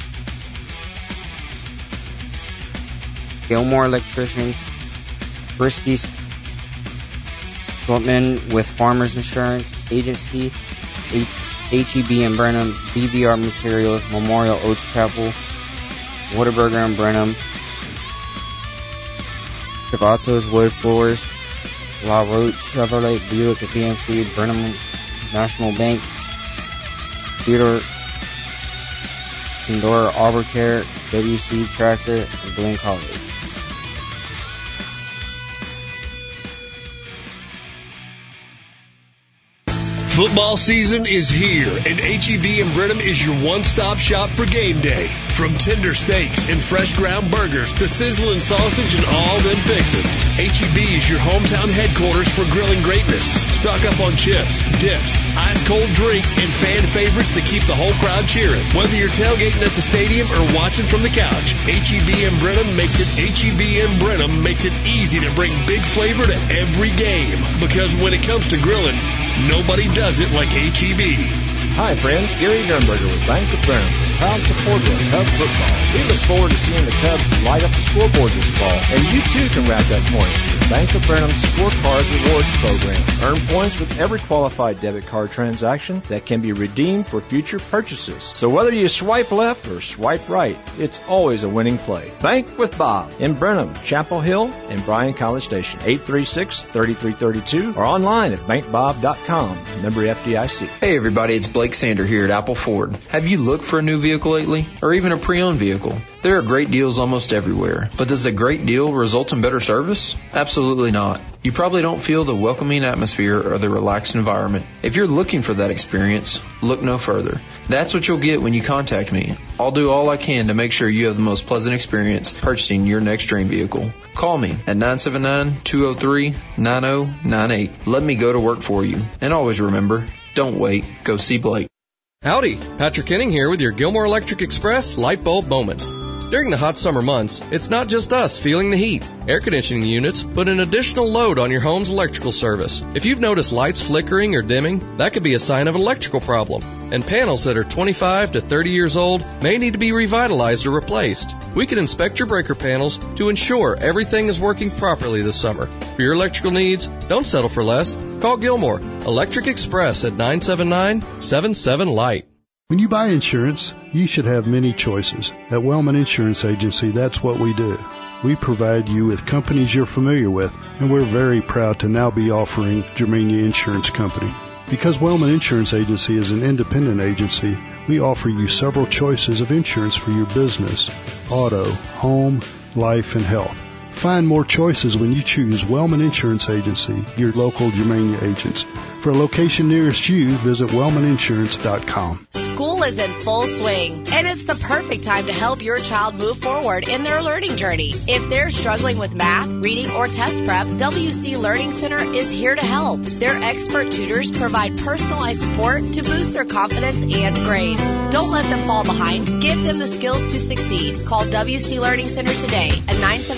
Gilmore Electrician, Brisky Sculptman with Farmers Insurance Agency, HEB in Brenham, BVR Materials, Memorial Oaks Chapel, Whataburger in Brenham, Chivato's Wood Floors, La Roche Chevrolet, Buick at BMC, Brenham National Bank, Theodore Pandora Arborcare, WC Tractor, and Blaine College. Football season is here, and HEB in Brenham is your one-stop shop for game day. From tender steaks and fresh ground burgers to sizzling sausage and all them fixins', HEB is your hometown headquarters for grilling greatness. Stock up on chips, dips, ice-cold drinks, and fan favorites that keep the whole crowd cheering. Whether you're tailgating at the stadium or watching from the couch, HEB in Brenham makes it easy to bring big flavor to every game. Because when it comes to grilling, nobody does it like HEB. Hi friends, Gary Nurnberger with Bank of Brenham, proud supporter of Cubs football. We look forward to seeing the Cubs light up the scoreboard this fall, and you too can rack up points with Bank of Brenham's Scorecard Rewards program. Earn points with every qualified debit card transaction that can be redeemed for future purchases. So whether you swipe left or swipe right, it's always a winning play. Bank with Bob in Brenham, Chapel Hill, and Bryan College Station, 836-3332, or online at bankbob.com. Member FDIC. Hey everybody, it's Blake Sander here at Apple Ford. Have you looked for a new vehicle lately? Or even a pre-owned vehicle? There are great deals almost everywhere. But does a great deal result in better service? Absolutely not. You probably don't feel the welcoming atmosphere or the relaxed environment. If you're looking for that experience, look no further. That's what you'll get when you contact me. I'll do all I can to make sure you have the most pleasant experience purchasing your next dream vehicle. Call me at 979-203-9098. Let me go to work for you. And always remember, don't wait. Go see Blake. Howdy, Patrick Henning here with your Gilmore Electric Express light bulb moment. During the hot summer months, it's not just us feeling the heat. Air conditioning units put an additional load on your home's electrical service. If you've noticed lights flickering or dimming, that could be a sign of an electrical problem. And panels that are 25 to 30 years old may need to be revitalized or replaced. We can inspect your breaker panels to ensure everything is working properly this summer. For your electrical needs, don't settle for less. Call Gilmore Electric Express at 979-77-LIGHT. When you buy insurance, you should have many choices. At Wellman Insurance Agency, that's what we do. We provide you with companies you're familiar with, and we're very proud to now be offering Germania Insurance Company. Because Wellman Insurance Agency is an independent agency, we offer you several choices of insurance for your business: auto, home, life, and health. Find more choices when you choose Wellman Insurance Agency, your local Germania agents. For a location nearest you, visit wellmaninsurance.com. School is in full swing, and it's the perfect time to help your child move forward in their learning journey. If they're struggling with math, reading, or test prep, WC Learning Center is here to help. Their expert tutors provide personalized support to boost their confidence and grades. Don't let them fall behind. Give them the skills to succeed. Call WC Learning Center today at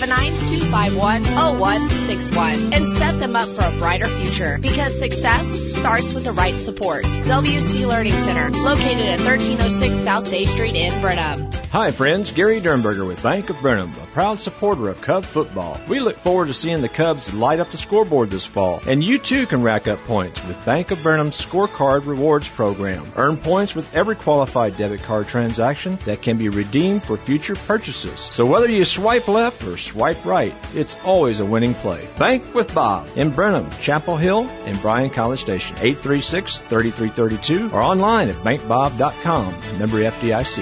979-251-0161 and set them up for a brighter future, because success starts with the right support. WC Learning Center, located at 1306 South Day Street in Brenham. Hi friends, Gary Dernberger with Bank of Brenham, a proud supporter of Cub football. We look forward to seeing the Cubs light up the scoreboard this fall, and you too can rack up points with Bank of Brenham's Scorecard Rewards program. Earn points with every qualified debit card transaction that can be redeemed for future purchases. So whether you swipe left or swipe right, it's always a winning play. Bank with Bob in Brenham, Chapel Hill, and Bryan College Station, 836-3332, or online at bankbob.com. Member FDIC.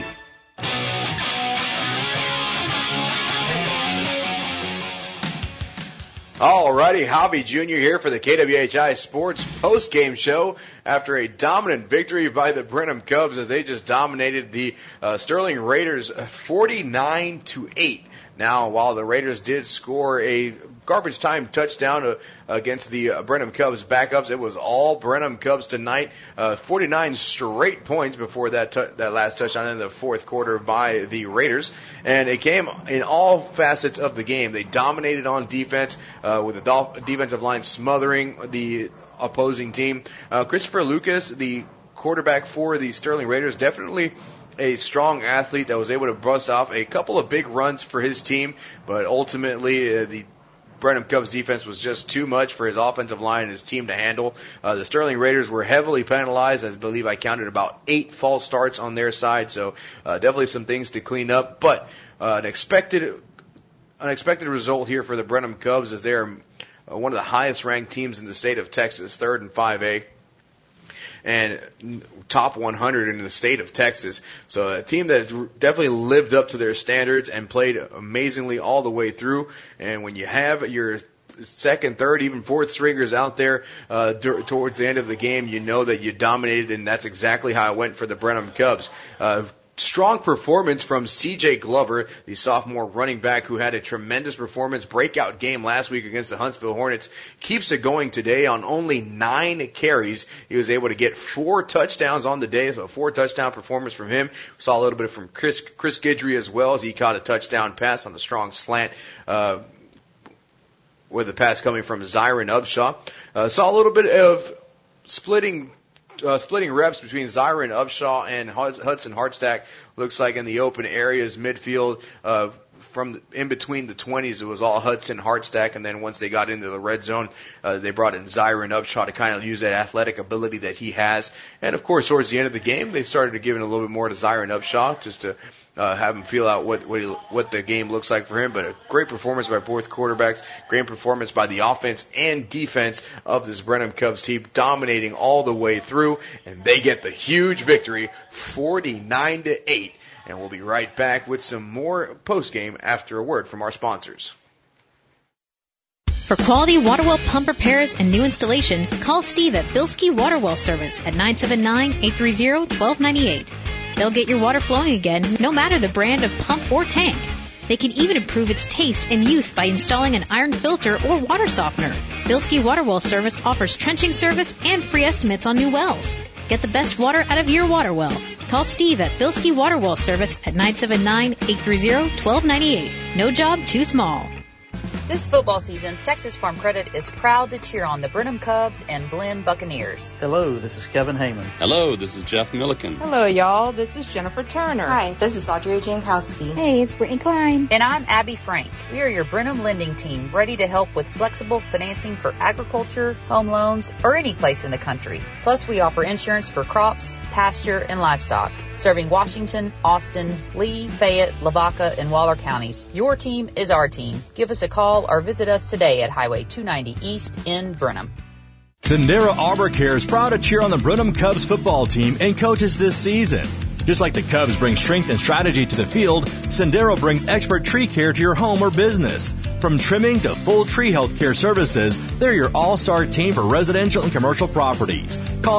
Alrighty, Hobby Jr. here for the KWHI Sports post-game show after a dominant victory by the Brenham Cubs as they just dominated the Sterling Raiders 49-8. Now, while the Raiders did score a garbage time touchdown against the Brenham Cubs backups, it was all Brenham Cubs tonight. 49 straight points before that last touchdown in the fourth quarter by the Raiders. And it came in all facets of the game. They dominated on defense with the defensive line smothering the opposing team. Christopher Lucas, the quarterback for the Sterling Raiders, definitely a strong athlete that was able to bust off a couple of big runs for his team, but ultimately the Brenham Cubs defense was just too much for his offensive line and his team to handle. The Sterling Raiders were heavily penalized. I believe I counted about 8 false starts on their side, so definitely some things to clean up. But an unexpected result here for the Brenham Cubs, as they are one of the highest ranked teams in the state of Texas, third in 5A. And top 100 in the state of Texas. So a team that definitely lived up to their standards and played amazingly all the way through. And when you have your second, third, even fourth stringers out there towards the end of the game, you know that you dominated, and that's exactly how it went for the Brenham Cubs. Strong performance from C.J. Glover, the sophomore running back who had a tremendous performance, breakout game last week against the Huntsville Hornets. Keeps it going today on only 9 carries. He was able to get 4 touchdowns on the day, so a 4-touchdown performance from him. We saw a little bit from Chris Guidry as well, as he caught a touchdown pass on a strong slant, with the pass coming from Zyron Upshaw. Saw a little bit of splitting reps between Zyron Upshaw and Hudson Hartstack. Looks like in the open areas, midfield, from in between the 20s, it was all Hudson Hartstack, and then once they got into the red zone, they brought in Zyron Upshaw to kind of use that athletic ability that he has. And of course, towards the end of the game, they started giving a little bit more to Zyron Upshaw, just to have him feel out what the game looks like for him. But a great performance by both quarterbacks, great performance by the offense and defense of this Brenham Cubs team, dominating all the way through, and they get the huge victory, 49-8. And we'll be right back with some more postgame after a word from our sponsors. For quality water well pump repairs and new installation, call Steve at Bilski Water Well Service at 979-830-1298. They'll get your water flowing again, no matter the brand of pump or tank. They can even improve its taste and use by installing an iron filter or water softener. Bilski Water Well Service offers trenching service and free estimates on new wells. Get the best water out of your water well. Call Steve at Bilski Water Well Service at 979-830-1298. No job too small. This football season, Texas Farm Credit is proud to cheer on the Brenham Cubs and Blinn Buccaneers. Hello, this is Kevin Heyman. Hello, this is Jeff Milliken. Hello, y'all. This is Jennifer Turner. Hi, this is Audrey Jankowski. Hey, it's Brittany Klein. And I'm Abby Frank. We are your Brenham lending team, ready to help with flexible financing for agriculture, home loans, or any place in the country. Plus, we offer insurance for crops, pasture, and livestock, serving Washington, Austin, Lee, Fayette, Lavaca, and Waller counties. Your team is our team. Give us a call or visit us today at Highway 290 East in Brenham. Sendero Arbor Care is proud to cheer on the Brenham Cubs football team and coaches this season. Just like the Cubs bring strength and strategy to the field, Sendero brings expert tree care to your home or business. From trimming to full tree health care services, they're your all-star team for residential and commercial properties. Call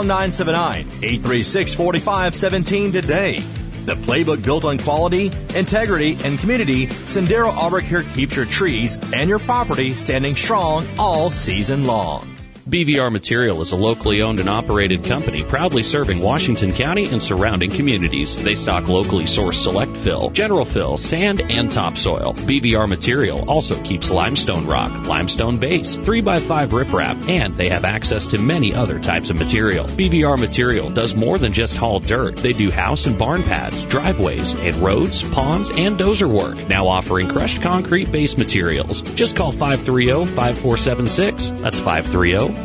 979-836-4517 today. The playbook built on quality, integrity, and community, Sendero Arbor Care keeps your trees and your property standing strong all season long. BVR Material is a locally owned and operated company proudly serving Washington County and surrounding communities. They stock locally sourced select fill, general fill, sand, and topsoil. BVR Material also keeps limestone rock, limestone base, 3x5 riprap, and they have access to many other types of material. BVR Material does more than just haul dirt. They do house and barn pads, driveways, and roads, ponds, and dozer work. Now offering crushed concrete base materials. Just call 530-5476. That's 530-5476.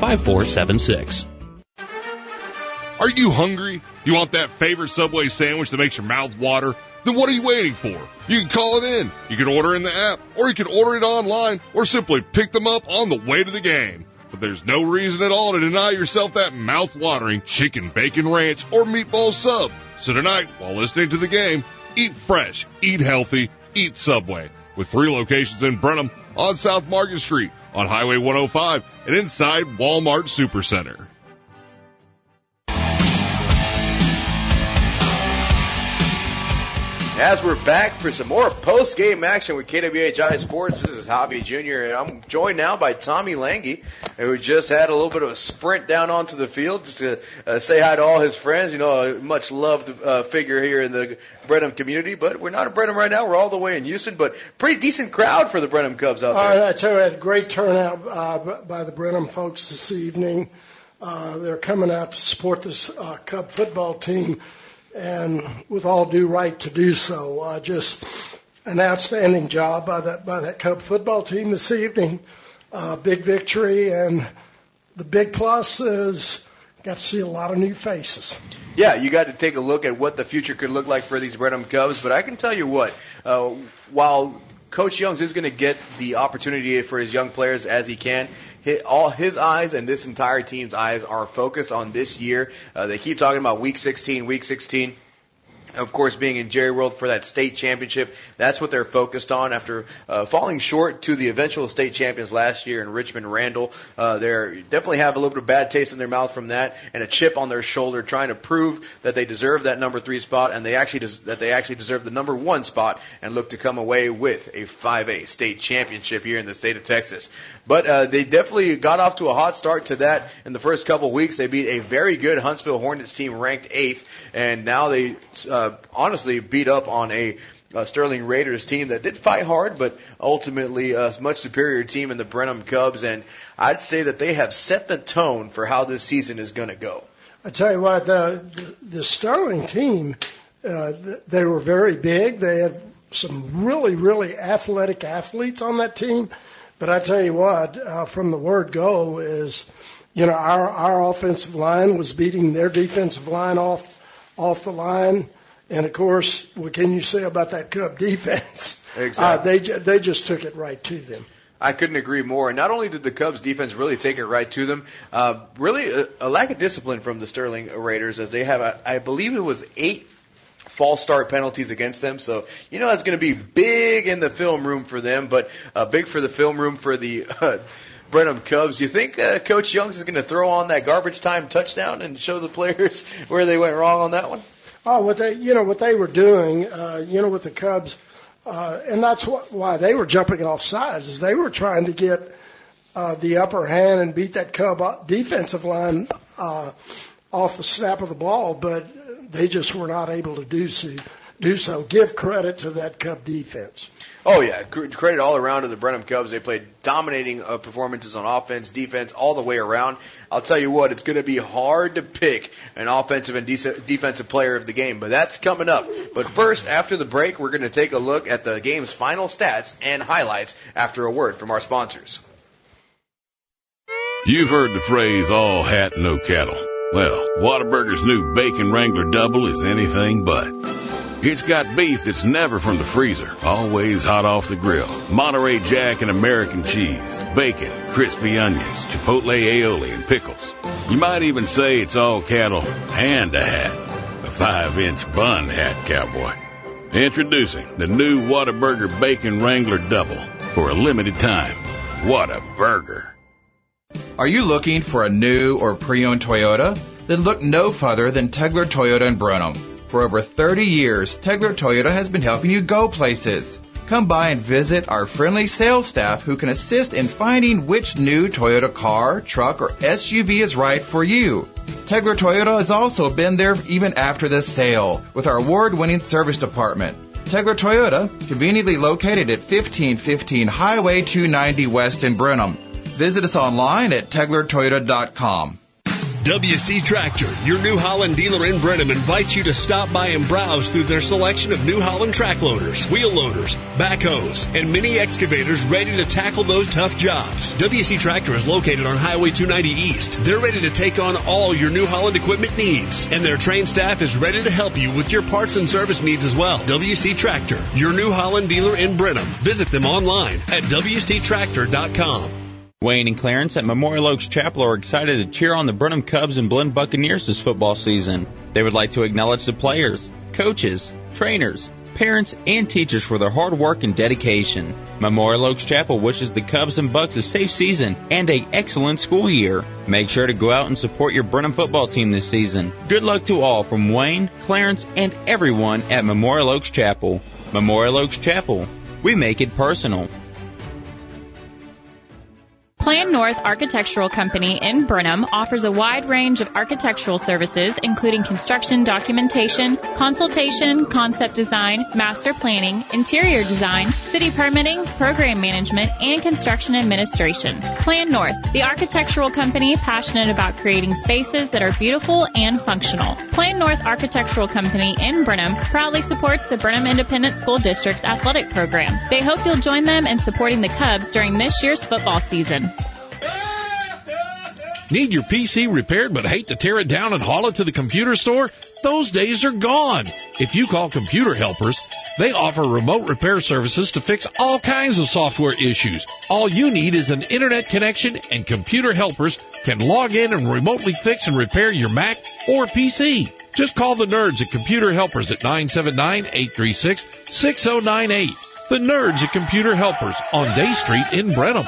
Are you hungry? You want that favorite Subway sandwich that makes your mouth water? Then what are you waiting for? You can call it in. You can order in the app, or you can order it online, or simply pick them up on the way to the game. But there's no reason at all to deny yourself that mouth-watering chicken, bacon ranch, or meatball sub. So tonight, while listening to the game, eat fresh, eat healthy, eat Subway. With 3 locations in Brenham, on South Market Street, on Highway 105, and inside Walmart Supercenter. As we're back for some more post-game action with KWHI Sports, this is Javi Jr., and I'm joined now by Tommy Lange, who just had a little bit of a sprint down onto the field just to say hi to all his friends. You know, a much-loved figure here in the Brenham community, but we're not in Brenham right now. We're all the way in Houston, but pretty decent crowd for the Brenham Cubs out there. I tell you, I had a great turnout by the Brenham folks this evening. They're coming out to support this Cub football team, and with all due right to do so. Just an outstanding job by that Cub football team this evening. Big victory, and the big plus is got to see a lot of new faces. Yeah, you got to take a look at what the future could look like for these Brenham Cubs, but I can tell you what, while Coach Youngs is going to get the opportunity for his young players as he can, all his eyes and this entire team's eyes are focused on this year. They keep talking about Week 16. Of course, being in Jerry World for that state championship. That's what they're focused on after falling short to the eventual state champions last year in Richmond Randall. They definitely have a little bit of bad taste in their mouth from that and a chip on their shoulder trying to prove that they deserve that number 3 spot and they actually deserve the number 1 spot and look to come away with a 5A state championship here in the state of Texas. But they definitely got off to a hot start to that in the first couple of weeks. They beat a very good Huntsville Hornets team ranked 8th, and now they honestly beat up on a Sterling Raiders team that did fight hard, but ultimately a much superior team in the Brenham Cubs, and I'd say that they have set the tone for how this season is going to go. I tell you what, the Sterling team, they were very big. They had some really, really athletic athletes on that team. But I tell you what, from the word go is, you know, our offensive line was beating their defensive line off the line. And, of course, what can you say about that Cub defense? Exactly. They just took it right to them. I couldn't agree more. And not only did the Cubs defense really take it right to them, really a lack of discipline from the Sterling Raiders, as they have, I believe it was 8 false start penalties against them. So, you know, that's going to be big in the film room for them, but big for the film room for the Brenham Cubs. You think Coach Youngs is going to throw on that garbage time touchdown and show the players where they went wrong on that one? Oh, what they were doing, with the Cubs, and that's why they were jumping off sides, is they were trying to get the upper hand and beat that Cub defensive line off the snap of the ball, but they just were not able to do so. Give credit to that Cub defense. Oh, yeah. Credit all around to the Brenham Cubs. They played dominating performances on offense, defense, all the way around. I'll tell you what, it's going to be hard to pick an offensive and defensive player of the game, but that's coming up. But first, after the break, we're going to take a look at the game's final stats and highlights after a word from our sponsors. You've heard the phrase, all hat, no cattle. Well, Whataburger's new Bacon Wrangler Double is anything but. It's got beef that's never from the freezer, always hot off the grill. Monterey Jack and American cheese, bacon, crispy onions, chipotle aioli, and pickles. You might even say it's all cattle and a hat. A 5-inch bun hat, cowboy. Introducing the new Whataburger Bacon Wrangler Double for a limited time. What a burger. Are you looking for a new or pre-owned Toyota? Then look no further than Tegler Toyota in Brenham. For over 30 years, Tegler Toyota has been helping you go places. Come by and visit our friendly sales staff who can assist in finding which new Toyota car, truck, or SUV is right for you. Tegler Toyota has also been there even after the sale with our award-winning service department. Tegler Toyota, conveniently located at 1515 Highway 290 West in Brenham. Visit us online at teglertoyota.com. WC Tractor, your New Holland dealer in Brenham, invites you to stop by and browse through their selection of New Holland track loaders, wheel loaders, backhoes, and mini excavators ready to tackle those tough jobs. WC Tractor is located on Highway 290 East. They're ready to take on all your New Holland equipment needs, and their trained staff is ready to help you with your parts and service needs as well. WC Tractor, your New Holland dealer in Brenham. Visit them online at WCTractor.com. Wayne and Clarence at Memorial Oaks Chapel are excited to cheer on the Brenham Cubs and Blinn Buccaneers this football season. They would like to acknowledge the players, coaches, trainers, parents, and teachers for their hard work and dedication. Memorial Oaks Chapel wishes the Cubs and Bucks a safe season and an excellent school year. Make sure to go out and support your Brenham football team this season. Good luck to all from Wayne, Clarence, and everyone at Memorial Oaks Chapel. Memorial Oaks Chapel. We make it personal. Plan North Architectural Company in Brenham offers a wide range of architectural services, including construction documentation, consultation, concept design, master planning, interior design, city permitting, program management, and construction administration. Plan North, the architectural company passionate about creating spaces that are beautiful and functional. Plan North Architectural Company in Brenham proudly supports the Brenham Independent School District's athletic program. They hope you'll join them in supporting the Cubs during this year's football season. Need your PC repaired but hate to tear it down and haul it to the computer store? Those days are gone. If you call Computer Helpers, they offer remote repair services to fix all kinds of software issues. All you need is an internet connection, and Computer Helpers can log in and remotely fix and repair your Mac or PC. Just call the nerds at Computer Helpers at 979-836-6098. The nerds at Computer Helpers on Day Street in Brenham.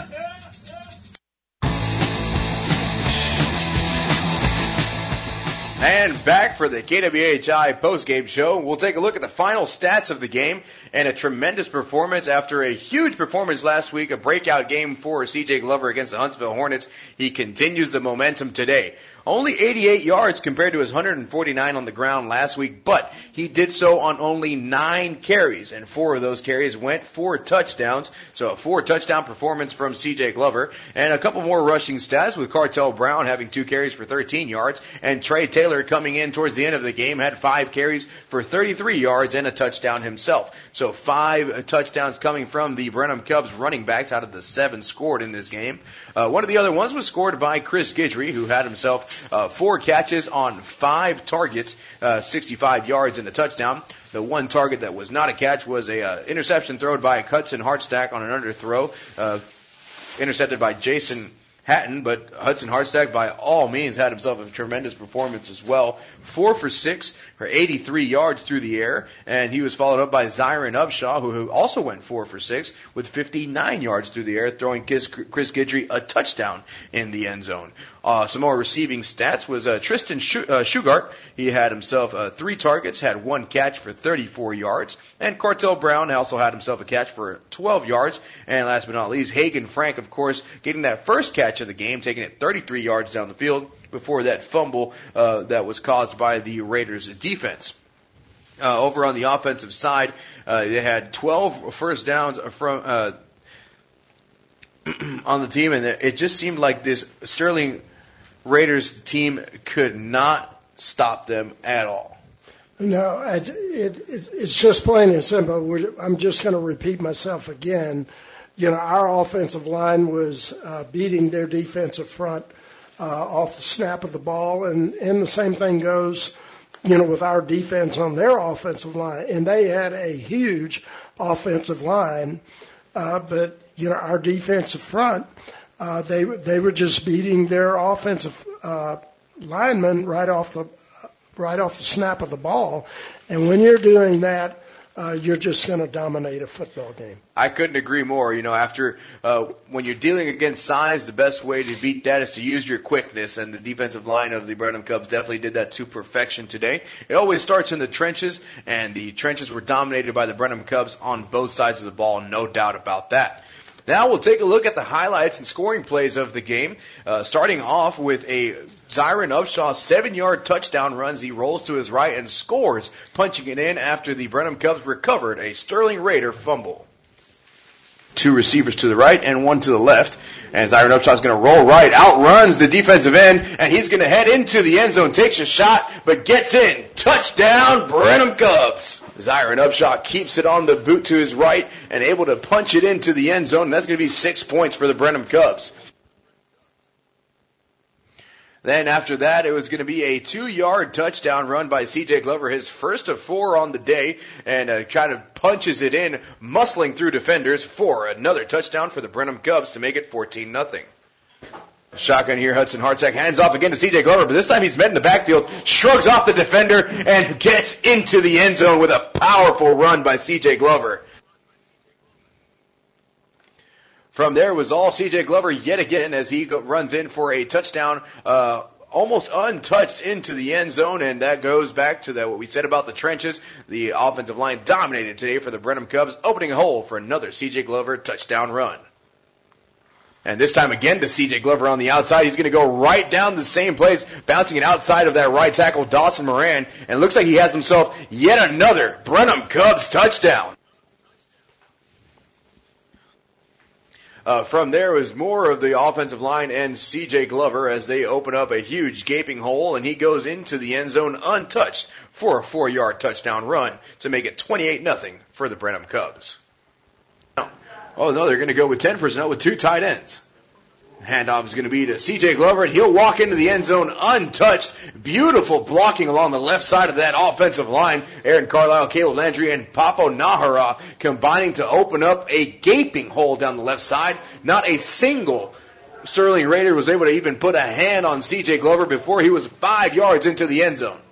And back for the KWHI postgame show. We'll take a look at the final stats of the game and a tremendous performance after a huge performance last week, a breakout game for C.J. Glover against the Huntsville Hornets. He continues the momentum today. Only 88 yards compared to his 149 on the ground last week, but he did so on only 9 carries, and 4 of those carries went for touchdowns. So a 4-touchdown performance from C.J. Glover, and a couple more rushing stats with Cartel Brown having 2 carries for 13 yards, and Trey Taylor coming in towards the end of the game had 5 carries for 33 yards and a touchdown himself. So 5 touchdowns coming from the Brenham Cubs running backs out of the 7 scored in this game. One of the other ones was scored by Chris Guidry, who had himself 4 catches on 5 targets, 65 yards and a touchdown. The one target that was not a catch was a interception thrown by Hudson Hartstack on an underthrow, intercepted by Jason Hatton, but Hudson Hartstack by all means had himself a tremendous performance as well. 4 for 6 for 83 yards through the air, and he was followed up by Zyron Upshaw, who also went 4 for 6 with 59 yards through the air, throwing Chris Guidry a touchdown in the end zone. Some more receiving stats was Tristan Shugart. He had himself 3 targets, had 1 catch for 34 yards. And Cartel Brown also had himself a catch for 12 yards. And last but not least, Hagen Frank, of course, getting that first catch of the game, taking it 33 yards down the field before that fumble that was caused by the Raiders' defense. Over on the offensive side, they had 12 first downs from on the team, and it just seemed like this Sterling Raiders team could not stop them at all. No, it's just plain and simple. I'm just going to repeat myself again. You know, our offensive line was beating their defensive front off the snap of the ball, and the same thing goes with our defense on their offensive line, and they had a huge offensive line, but our defensive front, they were just beating their offensive linemen right off the snap of the ball, and when you're doing that, you're just going to dominate a football game. I couldn't agree more. After when you're dealing against size, the best way to beat that is to use your quickness, and the defensive line of the Brenham Cubs definitely did that to perfection today. It always starts in the trenches, and the trenches were dominated by the Brenham Cubs on both sides of the ball, no doubt about that. Now we'll take a look at the highlights and scoring plays of the game, starting off with a Zyron Upshaw 7-yard touchdown run. He rolls to his right and scores, punching it in after the Brenham Cubs recovered a Sterling Raider fumble. 2 receivers to the right and 1 to the left. And Zyron Upshaw is going to roll right, outruns the defensive end, and he's going to head into the end zone, takes a shot, but gets in. Touchdown, Brenham Cubs. Zyron Upshaw keeps it on the boot to his right and able to punch it into the end zone. And that's going to be 6 points for the Brenham Cubs. Then after that, it was going to be a 2-yard touchdown run by C.J. Glover, his first of 4 on the day, and kind of punches it in, muscling through defenders for another touchdown for the Brenham Cubs to make it 14-0. Shotgun here, Hudson Hartsack hands off again to C.J. Glover, but this time he's met in the backfield, shrugs off the defender, and gets into the end zone with a powerful run by C.J. Glover. From there was all C.J. Glover yet again as he runs in for a touchdown, almost untouched into the end zone, and that goes back to what we said about the trenches. The offensive line dominated today for the Brenham Cubs, opening a hole for another C.J. Glover touchdown run. And this time again to C.J. Glover on the outside. He's going to go right down the same place, bouncing it outside of that right tackle, Dawson Moran, and looks like he has himself yet another Brenham Cubs touchdown. From there was more of the offensive line and C.J. Glover as they open up a huge gaping hole, and he goes into the end zone untouched for a 4-yard touchdown run to make it 28-0 for the Brenham Cubs. Oh, no, they're going to go with 10 personnel with 2 tight ends. Handoff is going to be to C.J. Glover, and he'll walk into the end zone untouched. Beautiful blocking along the left side of that offensive line. Aaron Carlisle, Caleb Landry, and Papo Nahara combining to open up a gaping hole down the left side. Not a single Sterling Raider was able to even put a hand on C.J. Glover before he was 5 yards into the end zone.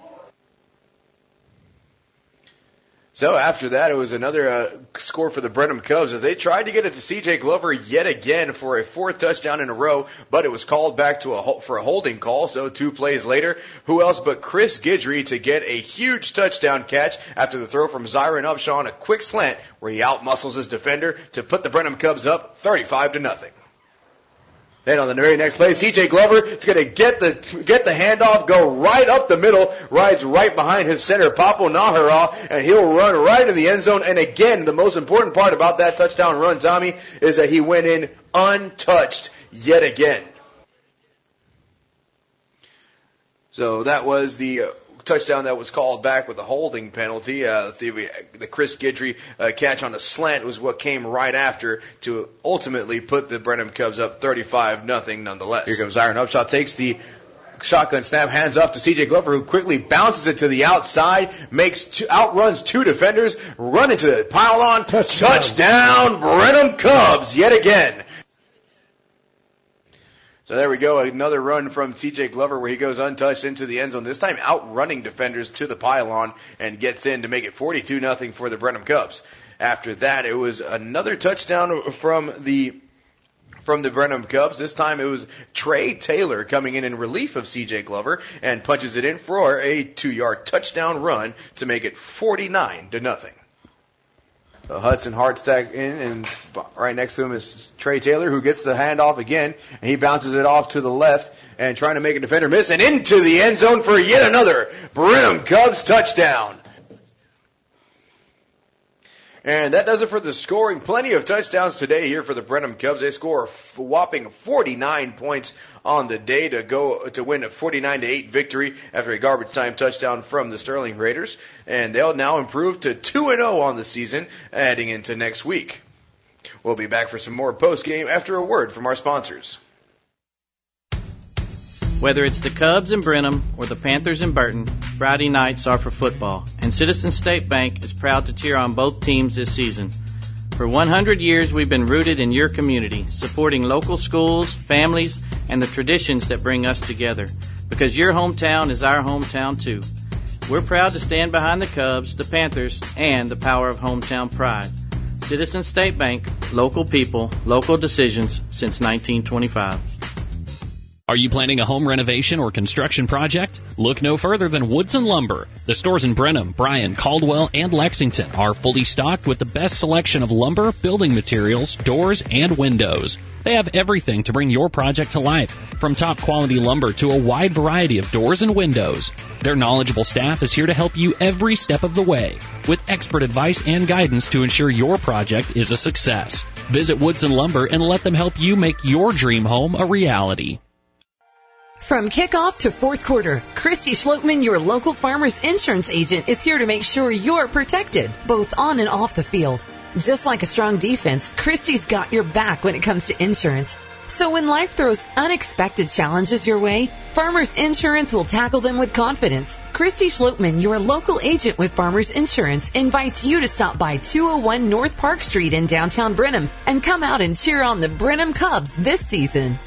So after that, it was another score for the Brenham Cubs as they tried to get it to C.J. Glover yet again for a 4th touchdown in a row, but it was called back for a holding call. So 2 plays later, who else but Chris Guidry to get a huge touchdown catch after the throw from Zyron Upshaw on a quick slant where he outmuscles his defender to put the Brenham Cubs up 35-0. Then on the very next play, C.J. Glover is going to get the handoff, go right up the middle, rides right behind his center, Papo Nahara, and he'll run right in the end zone. And again, the most important part about that touchdown run, Tommy, is that he went in untouched yet again. So that was the touchdown that was called back with a holding penalty. Let's see, the Chris Guidry catch on a slant was what came right after to ultimately put the Brenham Cubs up 35-0 nonetheless. Here comes Zyron Upshaw, takes the shotgun snap, hands off to C.J. Glover, who quickly bounces it to the outside, outruns 2 defenders, run into the pylon, touchdown Brenham Cubs yet again. So there we go, another run from C.J. Glover where he goes untouched into the end zone, this time outrunning defenders to the pylon and gets in to make it 42-0 for the Brenham Cubs. After that, it was another touchdown from the Brenham Cubs. This time it was Trey Taylor coming in relief of C.J. Glover and punches it in for a 2-yard touchdown run to make it 49-0. So Hudson Hartsack in, and right next to him is Trey Taylor, who gets the handoff again, and he bounces it off to the left and trying to make a defender miss, and into the end zone for yet another Brenham Cubs touchdown. And that does it for the scoring. Plenty of touchdowns today here for the Brenham Cubs. They score a whopping 49 points on the day to win a 49-8 victory after a garbage time touchdown from the Sterling Raiders. And they'll now improve to 2-0 on the season, heading into next week. We'll be back for some more post-game after a word from our sponsors. Whether it's the Cubs in Brenham or the Panthers in Burton, Friday nights are for football, and Citizens State Bank is proud to cheer on both teams this season. For 100 years, we've been rooted in your community, supporting local schools, families, and the traditions that bring us together. Because your hometown is our hometown, too. We're proud to stand behind the Cubs, the Panthers, and the power of hometown pride. Citizens State Bank, local people, local decisions since 1925. Are you planning a home renovation or construction project? Look no further than Woodson Lumber. The stores in Brenham, Bryan, Caldwell, and Lexington are fully stocked with the best selection of lumber, building materials, doors, and windows. They have everything to bring your project to life, from top quality lumber to a wide variety of doors and windows. Their knowledgeable staff is here to help you every step of the way, with expert advice and guidance to ensure your project is a success. Visit Woodson Lumber and let them help you make your dream home a reality. From kickoff to fourth quarter, Christy Schlotman, your local Farmers Insurance agent, is here to make sure you're protected, both on and off the field. Just like a strong defense, Christy's got your back when it comes to insurance. So when life throws unexpected challenges your way, Farmers Insurance will tackle them with confidence. Christy Schlotman, your local agent with Farmers Insurance, invites you to stop by 201 North Park Street in downtown Brenham and come out and cheer on the Brenham Cubs this season.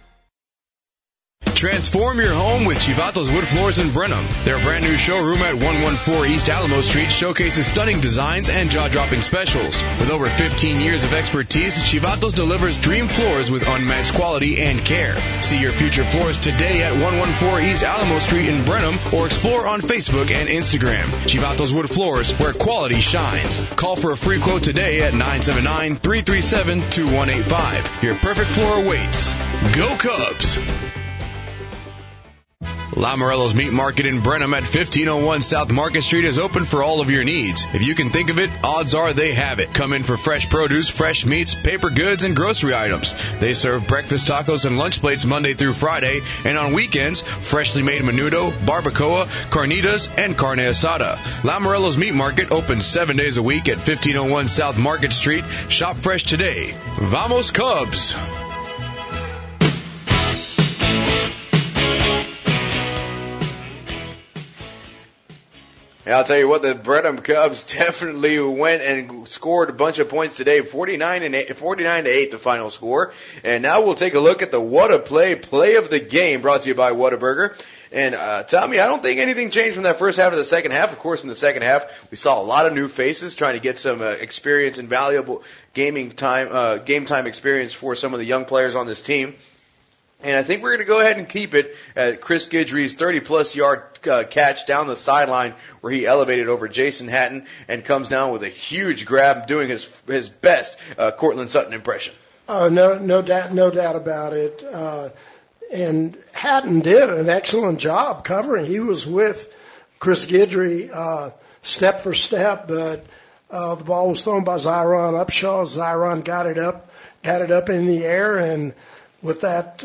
Transform your home with Chivatos Wood Floors in Brenham. Their brand new showroom at 114 East Alamo Street showcases stunning designs and jaw-dropping specials. With over 15 years of expertise, Chivatos delivers dream floors with unmatched quality and care. See your future floors today at 114 East Alamo Street in Brenham or explore on Facebook and Instagram. Chivatos Wood Floors, where quality shines. Call for a free quote today at 979-337-2185. Your perfect floor awaits. Go Cubs! La Morello's Meat Market in Brenham at 1501 South Market Street is open for all of your needs. If you can think of it, odds are they have it. Come in for fresh produce, fresh meats, paper goods, and grocery items. They serve breakfast tacos and lunch plates Monday through Friday, and on weekends, freshly made menudo, barbacoa, carnitas, and carne asada. La Morello's Meat Market opens 7 days a week at 1501 South Market Street. Shop fresh today. Vamos Cubs! I'll tell you what, the Brenham Cubs definitely went and scored a bunch of points today. 49-8 the final score. And now we'll take a look at the What a Play of the game, brought to you by Whataburger. And Tommy, I don't think anything changed from that first half to the second half. Of course, in the second half, we saw a lot of new faces trying to get some experience and valuable game time experience for some of the young players on this team. And I think we're going to go ahead and keep it at Chris Guidry's 30-plus yard catch down the sideline where he elevated over Jason Hatton and comes down with a huge grab, doing his best Cortland Sutton impression. Oh, no doubt about it. And Hatton did an excellent job covering. He was with Chris Guidry step for step, but the ball was thrown by Zyron Upshaw. Zyron got it up in the air, and with that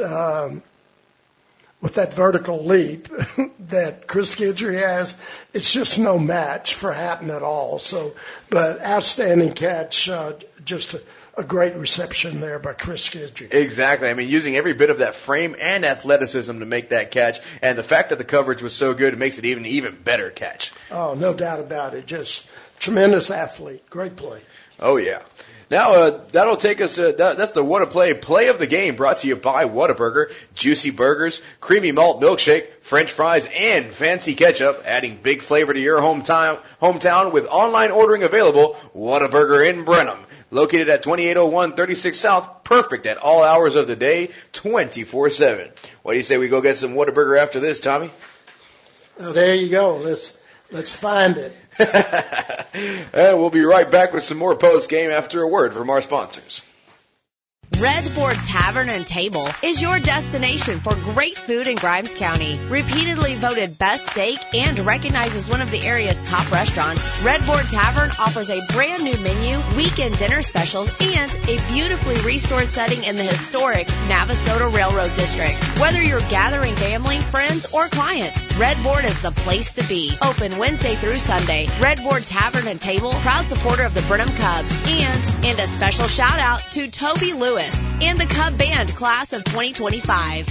vertical leap that Chris Guidry has, it's just no match for Hatton at all. So, but outstanding catch, just a great reception there by Chris Guidry. Exactly. I mean, using every bit of that frame and athleticism to make that catch, and the fact that the coverage was so good, it makes it even better catch. Oh, no doubt about it. Just tremendous athlete. Great play. Oh, yeah. Now, that'll take us to, that's the What a Play of the game, brought to you by Whataburger. Juicy burgers, creamy malt milkshake, French fries, and fancy ketchup, adding big flavor to your hometown with online ordering available. Whataburger in Brenham, located at 2801 36 South, perfect at all hours of the day, 24/7. What do you say we go get some Whataburger after this, Tommy? Oh, there you go. Let's find it. And we'll be right back with some more post game after a word from our sponsors. Red Board Tavern and Table is your destination for great food in Grimes County. Repeatedly voted best steak and recognized as one of the area's top restaurants, Red Board Tavern offers a brand new menu, weekend dinner specials, and a beautifully restored setting in the historic Navasota Railroad District. Whether you're gathering family, friends, or clients, Red Board is the place to be. Open Wednesday through Sunday. Red Board Tavern and Table, proud supporter of the Brenham Cubs. And a special shout out to Toby Lewis and the Cub Band class of 2025.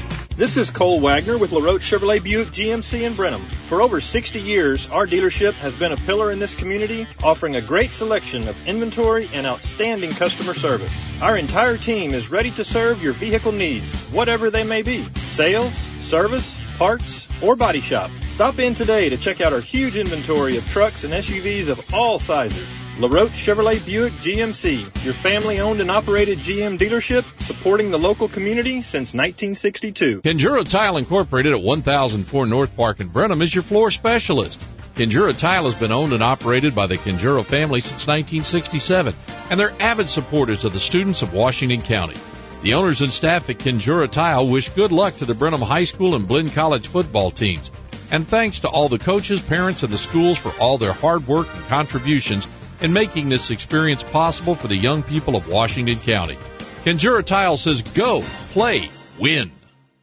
This is Cole Wagner with LaRoche Chevrolet Buick GMC in Brenham. For over 60 years, our dealership has been a pillar in this community, offering a great selection of inventory and outstanding customer service. Our entire team is ready to serve your vehicle needs, whatever they may be. Sales, service, parts, or body shop. Stop in today to check out our huge inventory of trucks and SUVs of all sizes. LaRoche Chevrolet Buick GMC, your family-owned and operated GM dealership, supporting the local community since 1962. Kenjura Tile Incorporated at 1004 North Park in Brenham is your floor specialist. Kenjura Tile has been owned and operated by the Kenjura family since 1967, and they're avid supporters of the students of Washington County. The owners and staff at Kenjura Tile wish good luck to the Brenham High School and Blinn College football teams. And thanks to all the coaches, parents, and the schools for all their hard work and contributions in making this experience possible for the young people of Washington County. Kenjura Tile says go, play, win.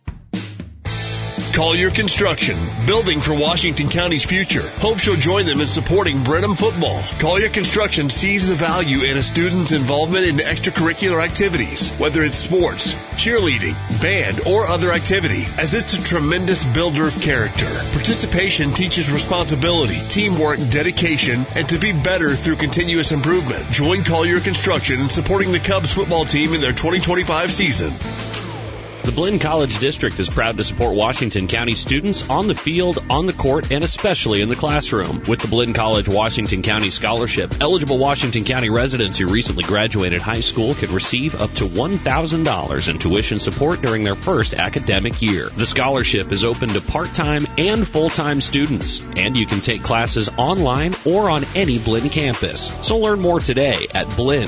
Collier Construction, building for Washington County's future. Hopes you'll join them in supporting Brenham football. Collier Construction sees the value in a student's involvement in extracurricular activities, whether it's sports, cheerleading, band, or other activity, as it's a tremendous builder of character. Participation teaches responsibility, teamwork, dedication, and to be better through continuous improvement. Join Collier Construction in supporting the Cubs football team in their 2025 season. The Blinn College District is proud to support Washington County students on the field, on the court, and especially in the classroom. With the Blinn College Washington County Scholarship, eligible Washington County residents who recently graduated high school can receive up to $1,000 in tuition support during their first academic year. The scholarship is open to part-time and full-time students, and you can take classes online or on any Blinn campus. So learn more today at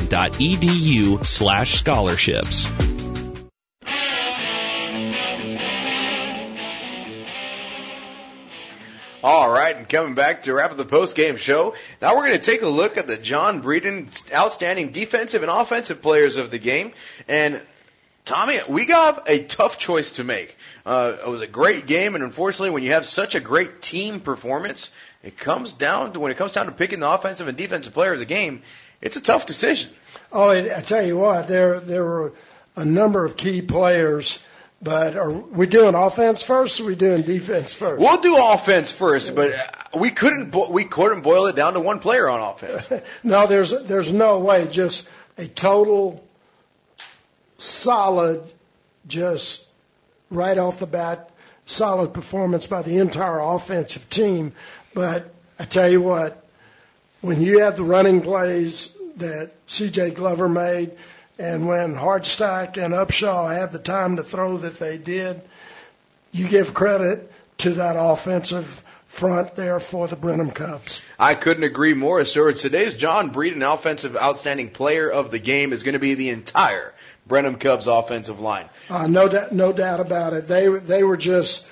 blinn.edu/scholarships. All right, and coming back to wrap up the post-game show, now we're going to take a look at the John Breeden outstanding defensive and offensive players of the game. And, Tommy, we got a tough choice to make. It was a great game, and unfortunately, when you have such a great team performance, when it comes down to picking the offensive and defensive player of the game, it's a tough decision. Oh, I tell you what, there were a number of key players. But are we doing offense first or are we doing defense first? We'll do offense first, but we couldn't boil it down to one player on offense. No, there's no way. Just a total solid, just right off the bat, solid performance by the entire offensive team. But I tell you what, when you have the running plays that C.J. Glover made, and when Hardstack and Upshaw had the time to throw that they did, you give credit to that offensive front there for the Brenham Cubs. I couldn't agree more, sir. Today's John Breeden Offensive Outstanding Player of the Game is going to be the entire Brenham Cubs offensive line. No doubt about it. They were just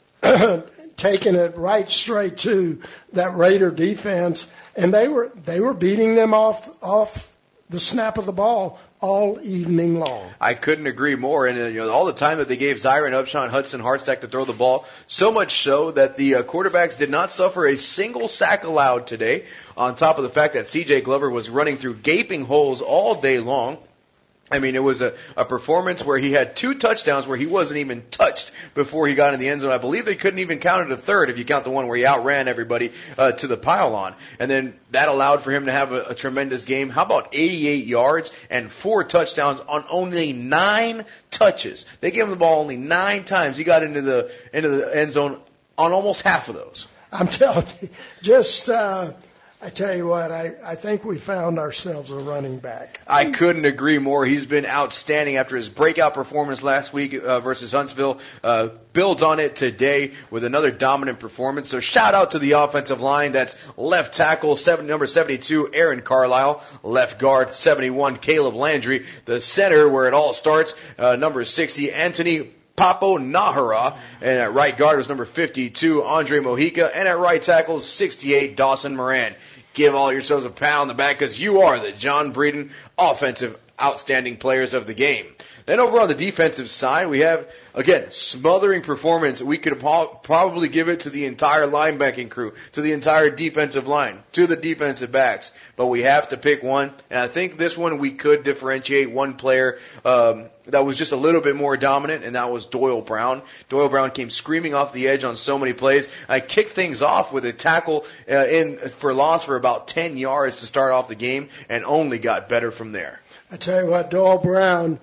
taking it right straight to that Raider defense, and they were beating them off the snap of the ball all evening long. I couldn't agree more. And all the time that they gave Zyron Upshaw and Hudson Hardstack to throw the ball, so much so that the quarterbacks did not suffer a single sack allowed today, on top of the fact that C.J. Glover was running through gaping holes all day long. I mean, it was a performance where he had 2 touchdowns where he wasn't even touched before he got in the end zone. I believe they couldn't even count it a third if you count the one where he outran everybody to the pylon. And then that allowed for him to have a tremendous game. How about 88 yards and 4 touchdowns on only 9 touches? They gave him the ball only 9 times. He got into the end zone on almost half of those. I'm telling you, just I tell you what, I think we found ourselves a running back. I couldn't agree more. He's been outstanding after his breakout performance last week versus Huntsville. Builds on it today with another dominant performance. So shout out to the offensive line. That's left tackle, number 72, Aaron Carlisle. Left guard, 71, Caleb Landry. The center, where it all starts, number 60, Anthony Papo Nahara, and at right guard was number 52, Andre Mojica, and at right tackle, 68, Dawson Moran. Give all yourselves a pat on the back because you are the John Breeden Offensive outstanding players of the game. Then over on the defensive side, we have, again, smothering performance. We could probably give it to the entire linebacking crew, to the entire defensive line, to the defensive backs. But we have to pick one. And I think this one we could differentiate one player that was just a little bit more dominant, and that was Doyle Brown. Doyle Brown came screaming off the edge on so many plays. I kicked things off with a tackle in for loss for about 10 yards to start off the game, and only got better from there. I tell you what, Doyle Brown,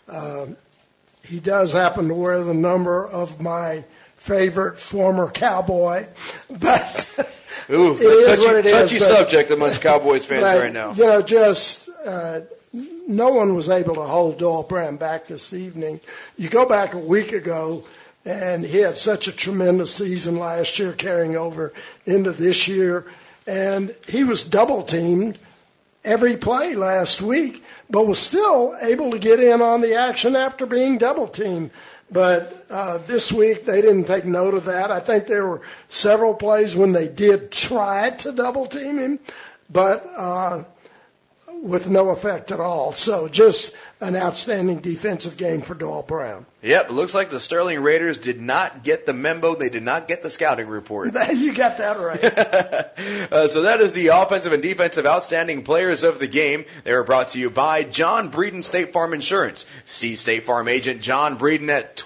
he does happen to wear the number of my favorite former Cowboy, but ooh, touchy subject amongst Cowboys fans right now. You know, just no one was able to hold Doyle Brown back this evening. You go back a week ago, and he had such a tremendous season last year carrying over into this year, and he was double-teamed every play last week, but was still able to get in on the action after being double-teamed. But this week they didn't take note of that. I think there were several plays when they did try to double-team him, but with no effect at all. So just an outstanding defensive game for Doyle Brown. Yep, it looks like the Sterling Raiders did not get the memo. They did not get the scouting report. You got that right. So that is the offensive and defensive outstanding players of the game. They were brought to you by John Breeden State Farm Insurance. See State Farm agent John Breeden at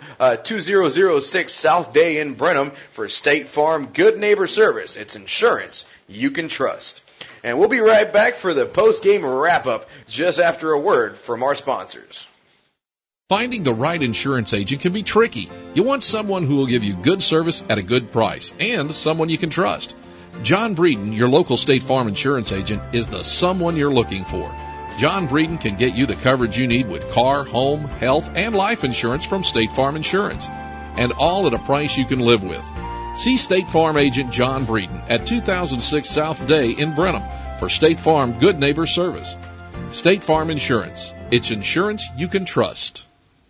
2006 South Day in Brenham for State Farm Good Neighbor Service. It's insurance you can trust. And we'll be right back for the post-game wrap-up just after a word from our sponsors. Finding the right insurance agent can be tricky. You want someone who will give you good service at a good price and someone you can trust. John Breeden, your local State Farm insurance agent, is the someone you're looking for. John Breeden can get you the coverage you need with car, home, health, and life insurance from State Farm Insurance, and all at a price you can live with. See State Farm agent John Breeden at 2006 South Day in Brenham for State Farm Good Neighbor Service. State Farm Insurance. It's insurance you can trust.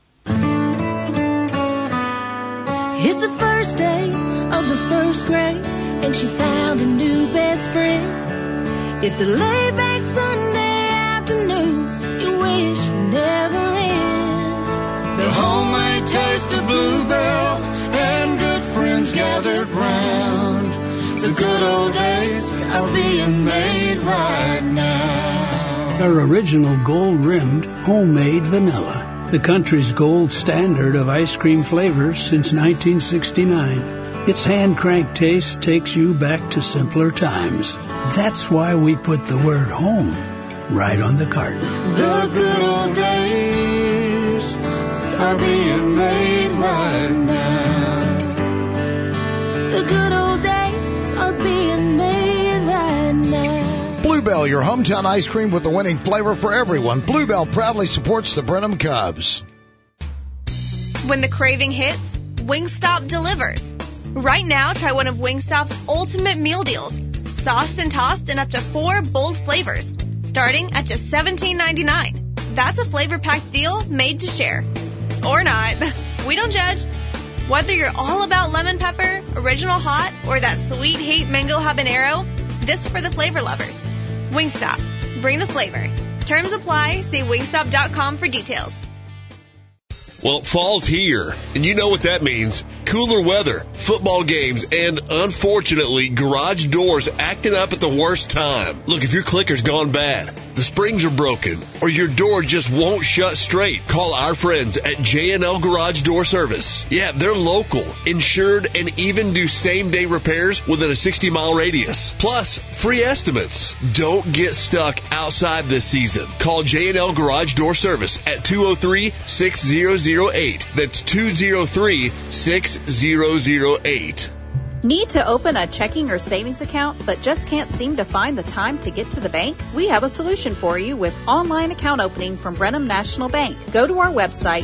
It's the first day of the first grade, and she found a new best friend. It's a laid-back Sunday afternoon you wish would never end. The homemade taste of Bluebell and good friends gathered round. The good old days are being made right now. Our original gold-rimmed homemade vanilla. The country's gold standard of ice cream flavors since 1969. Its hand-cranked taste takes you back to simpler times. That's why we put the word home right on the carton. The good old days are being made right now. The good old days are being made right now. Bluebell, your hometown ice cream with the winning flavor for everyone. Bluebell proudly supports the Brenham Cubs. When the craving hits, Wingstop delivers. Right now, try one of Wingstop's ultimate meal deals. Sauced and tossed in up to 4 bold flavors, starting at just $17.99. That's a flavor-packed deal made to share. Or not. We don't judge. Whether you're all about lemon pepper, original hot, or that sweet heat mango habanero, this is for the flavor lovers. Wingstop. Bring the flavor. Terms apply. See wingstop.com for details. Well, fall's here, and you know what that means. Cooler weather, football games, and, unfortunately, garage doors acting up at the worst time. Look, if your clicker's gone bad, the springs are broken, or your door just won't shut straight, call our friends at J&L Garage Door Service. Yeah, they're local, insured, and even do same-day repairs within a 60-mile radius. Plus, free estimates. Don't get stuck outside this season. Call J&L Garage Door Service at 203-6008. That's 203-6008. Need to open a checking or savings account but just can't seem to find the time to get to the bank? We have a solution for you with online account opening from Brenham National Bank. Go to our website,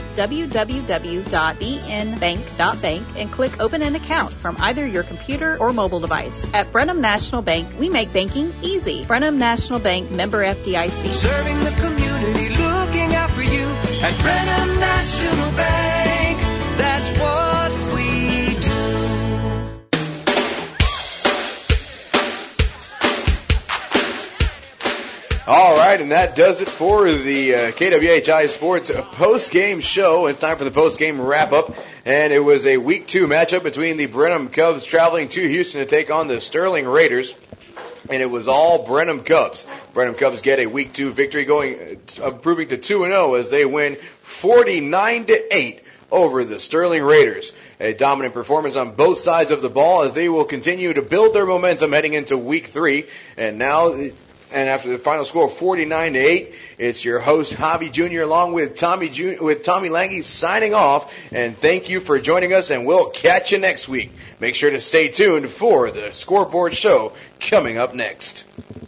www.bnbank.bank, and click Open an Account from either your computer or mobile device. At Brenham National Bank, we make banking easy. Brenham National Bank, member FDIC. Serving the community, looking out for you. At Brenham National Bank, that's what we do. All right, and that does it for the KWHI Sports post-game show. It's time for the post-game wrap-up, and it was a Week 2 matchup between the Brenham Cubs traveling to Houston to take on the Sterling Raiders, and it was all Brenham Cubs. Brenham Cubs get a Week 2 victory, improving to 2-0 as they win 49-8 over the Sterling Raiders. A dominant performance on both sides of the ball as they will continue to build their momentum heading into Week 3. And after the final score of 49-8, it's your host Javi Jr. along with Tommy Lange signing off. And thank you for joining us, and we'll catch you next week. Make sure to stay tuned for the Scoreboard Show coming up next.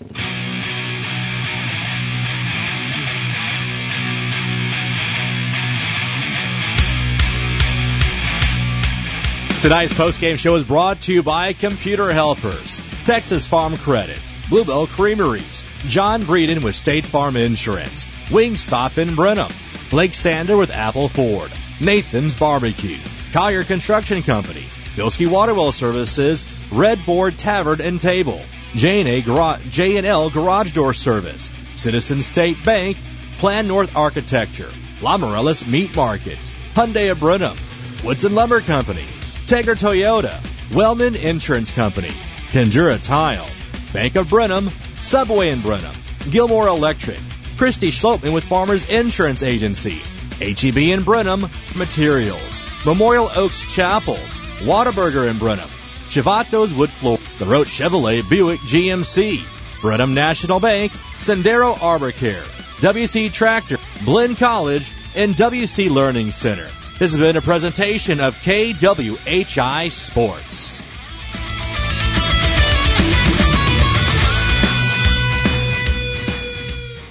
Tonight's postgame show is brought to you by Computer Helpers, Texas Farm Credit, Bluebell Creameries, John Breeden with State Farm Insurance, Wingstop in Brenham, Blake Sander with Apple Ford, Nathan's Barbecue, Collier Construction Company, Bilski Waterwell Services, Red Board Tavern and Table, J&L Garage Door Service, Citizen State Bank, Plan North Architecture, La Morellis Meat Market, Hyundai of Brenham, Woodson Lumber Company, Tegler Toyota, Wellman Insurance Company, Kendura Tile, Bank of Brenham, Subway in Brenham, Gilmore Electric, Christy Schlopman with Farmers Insurance Agency, HEB in Brenham, Materials, Memorial Oaks Chapel, Whataburger in Brenham, Chivato's Wood Floor, the Roach Chevrolet Buick GMC, Brenham National Bank, Sendero Arbor Care, WC Tractor, Blinn College, and WC Learning Center. This has been a presentation of KWHI Sports.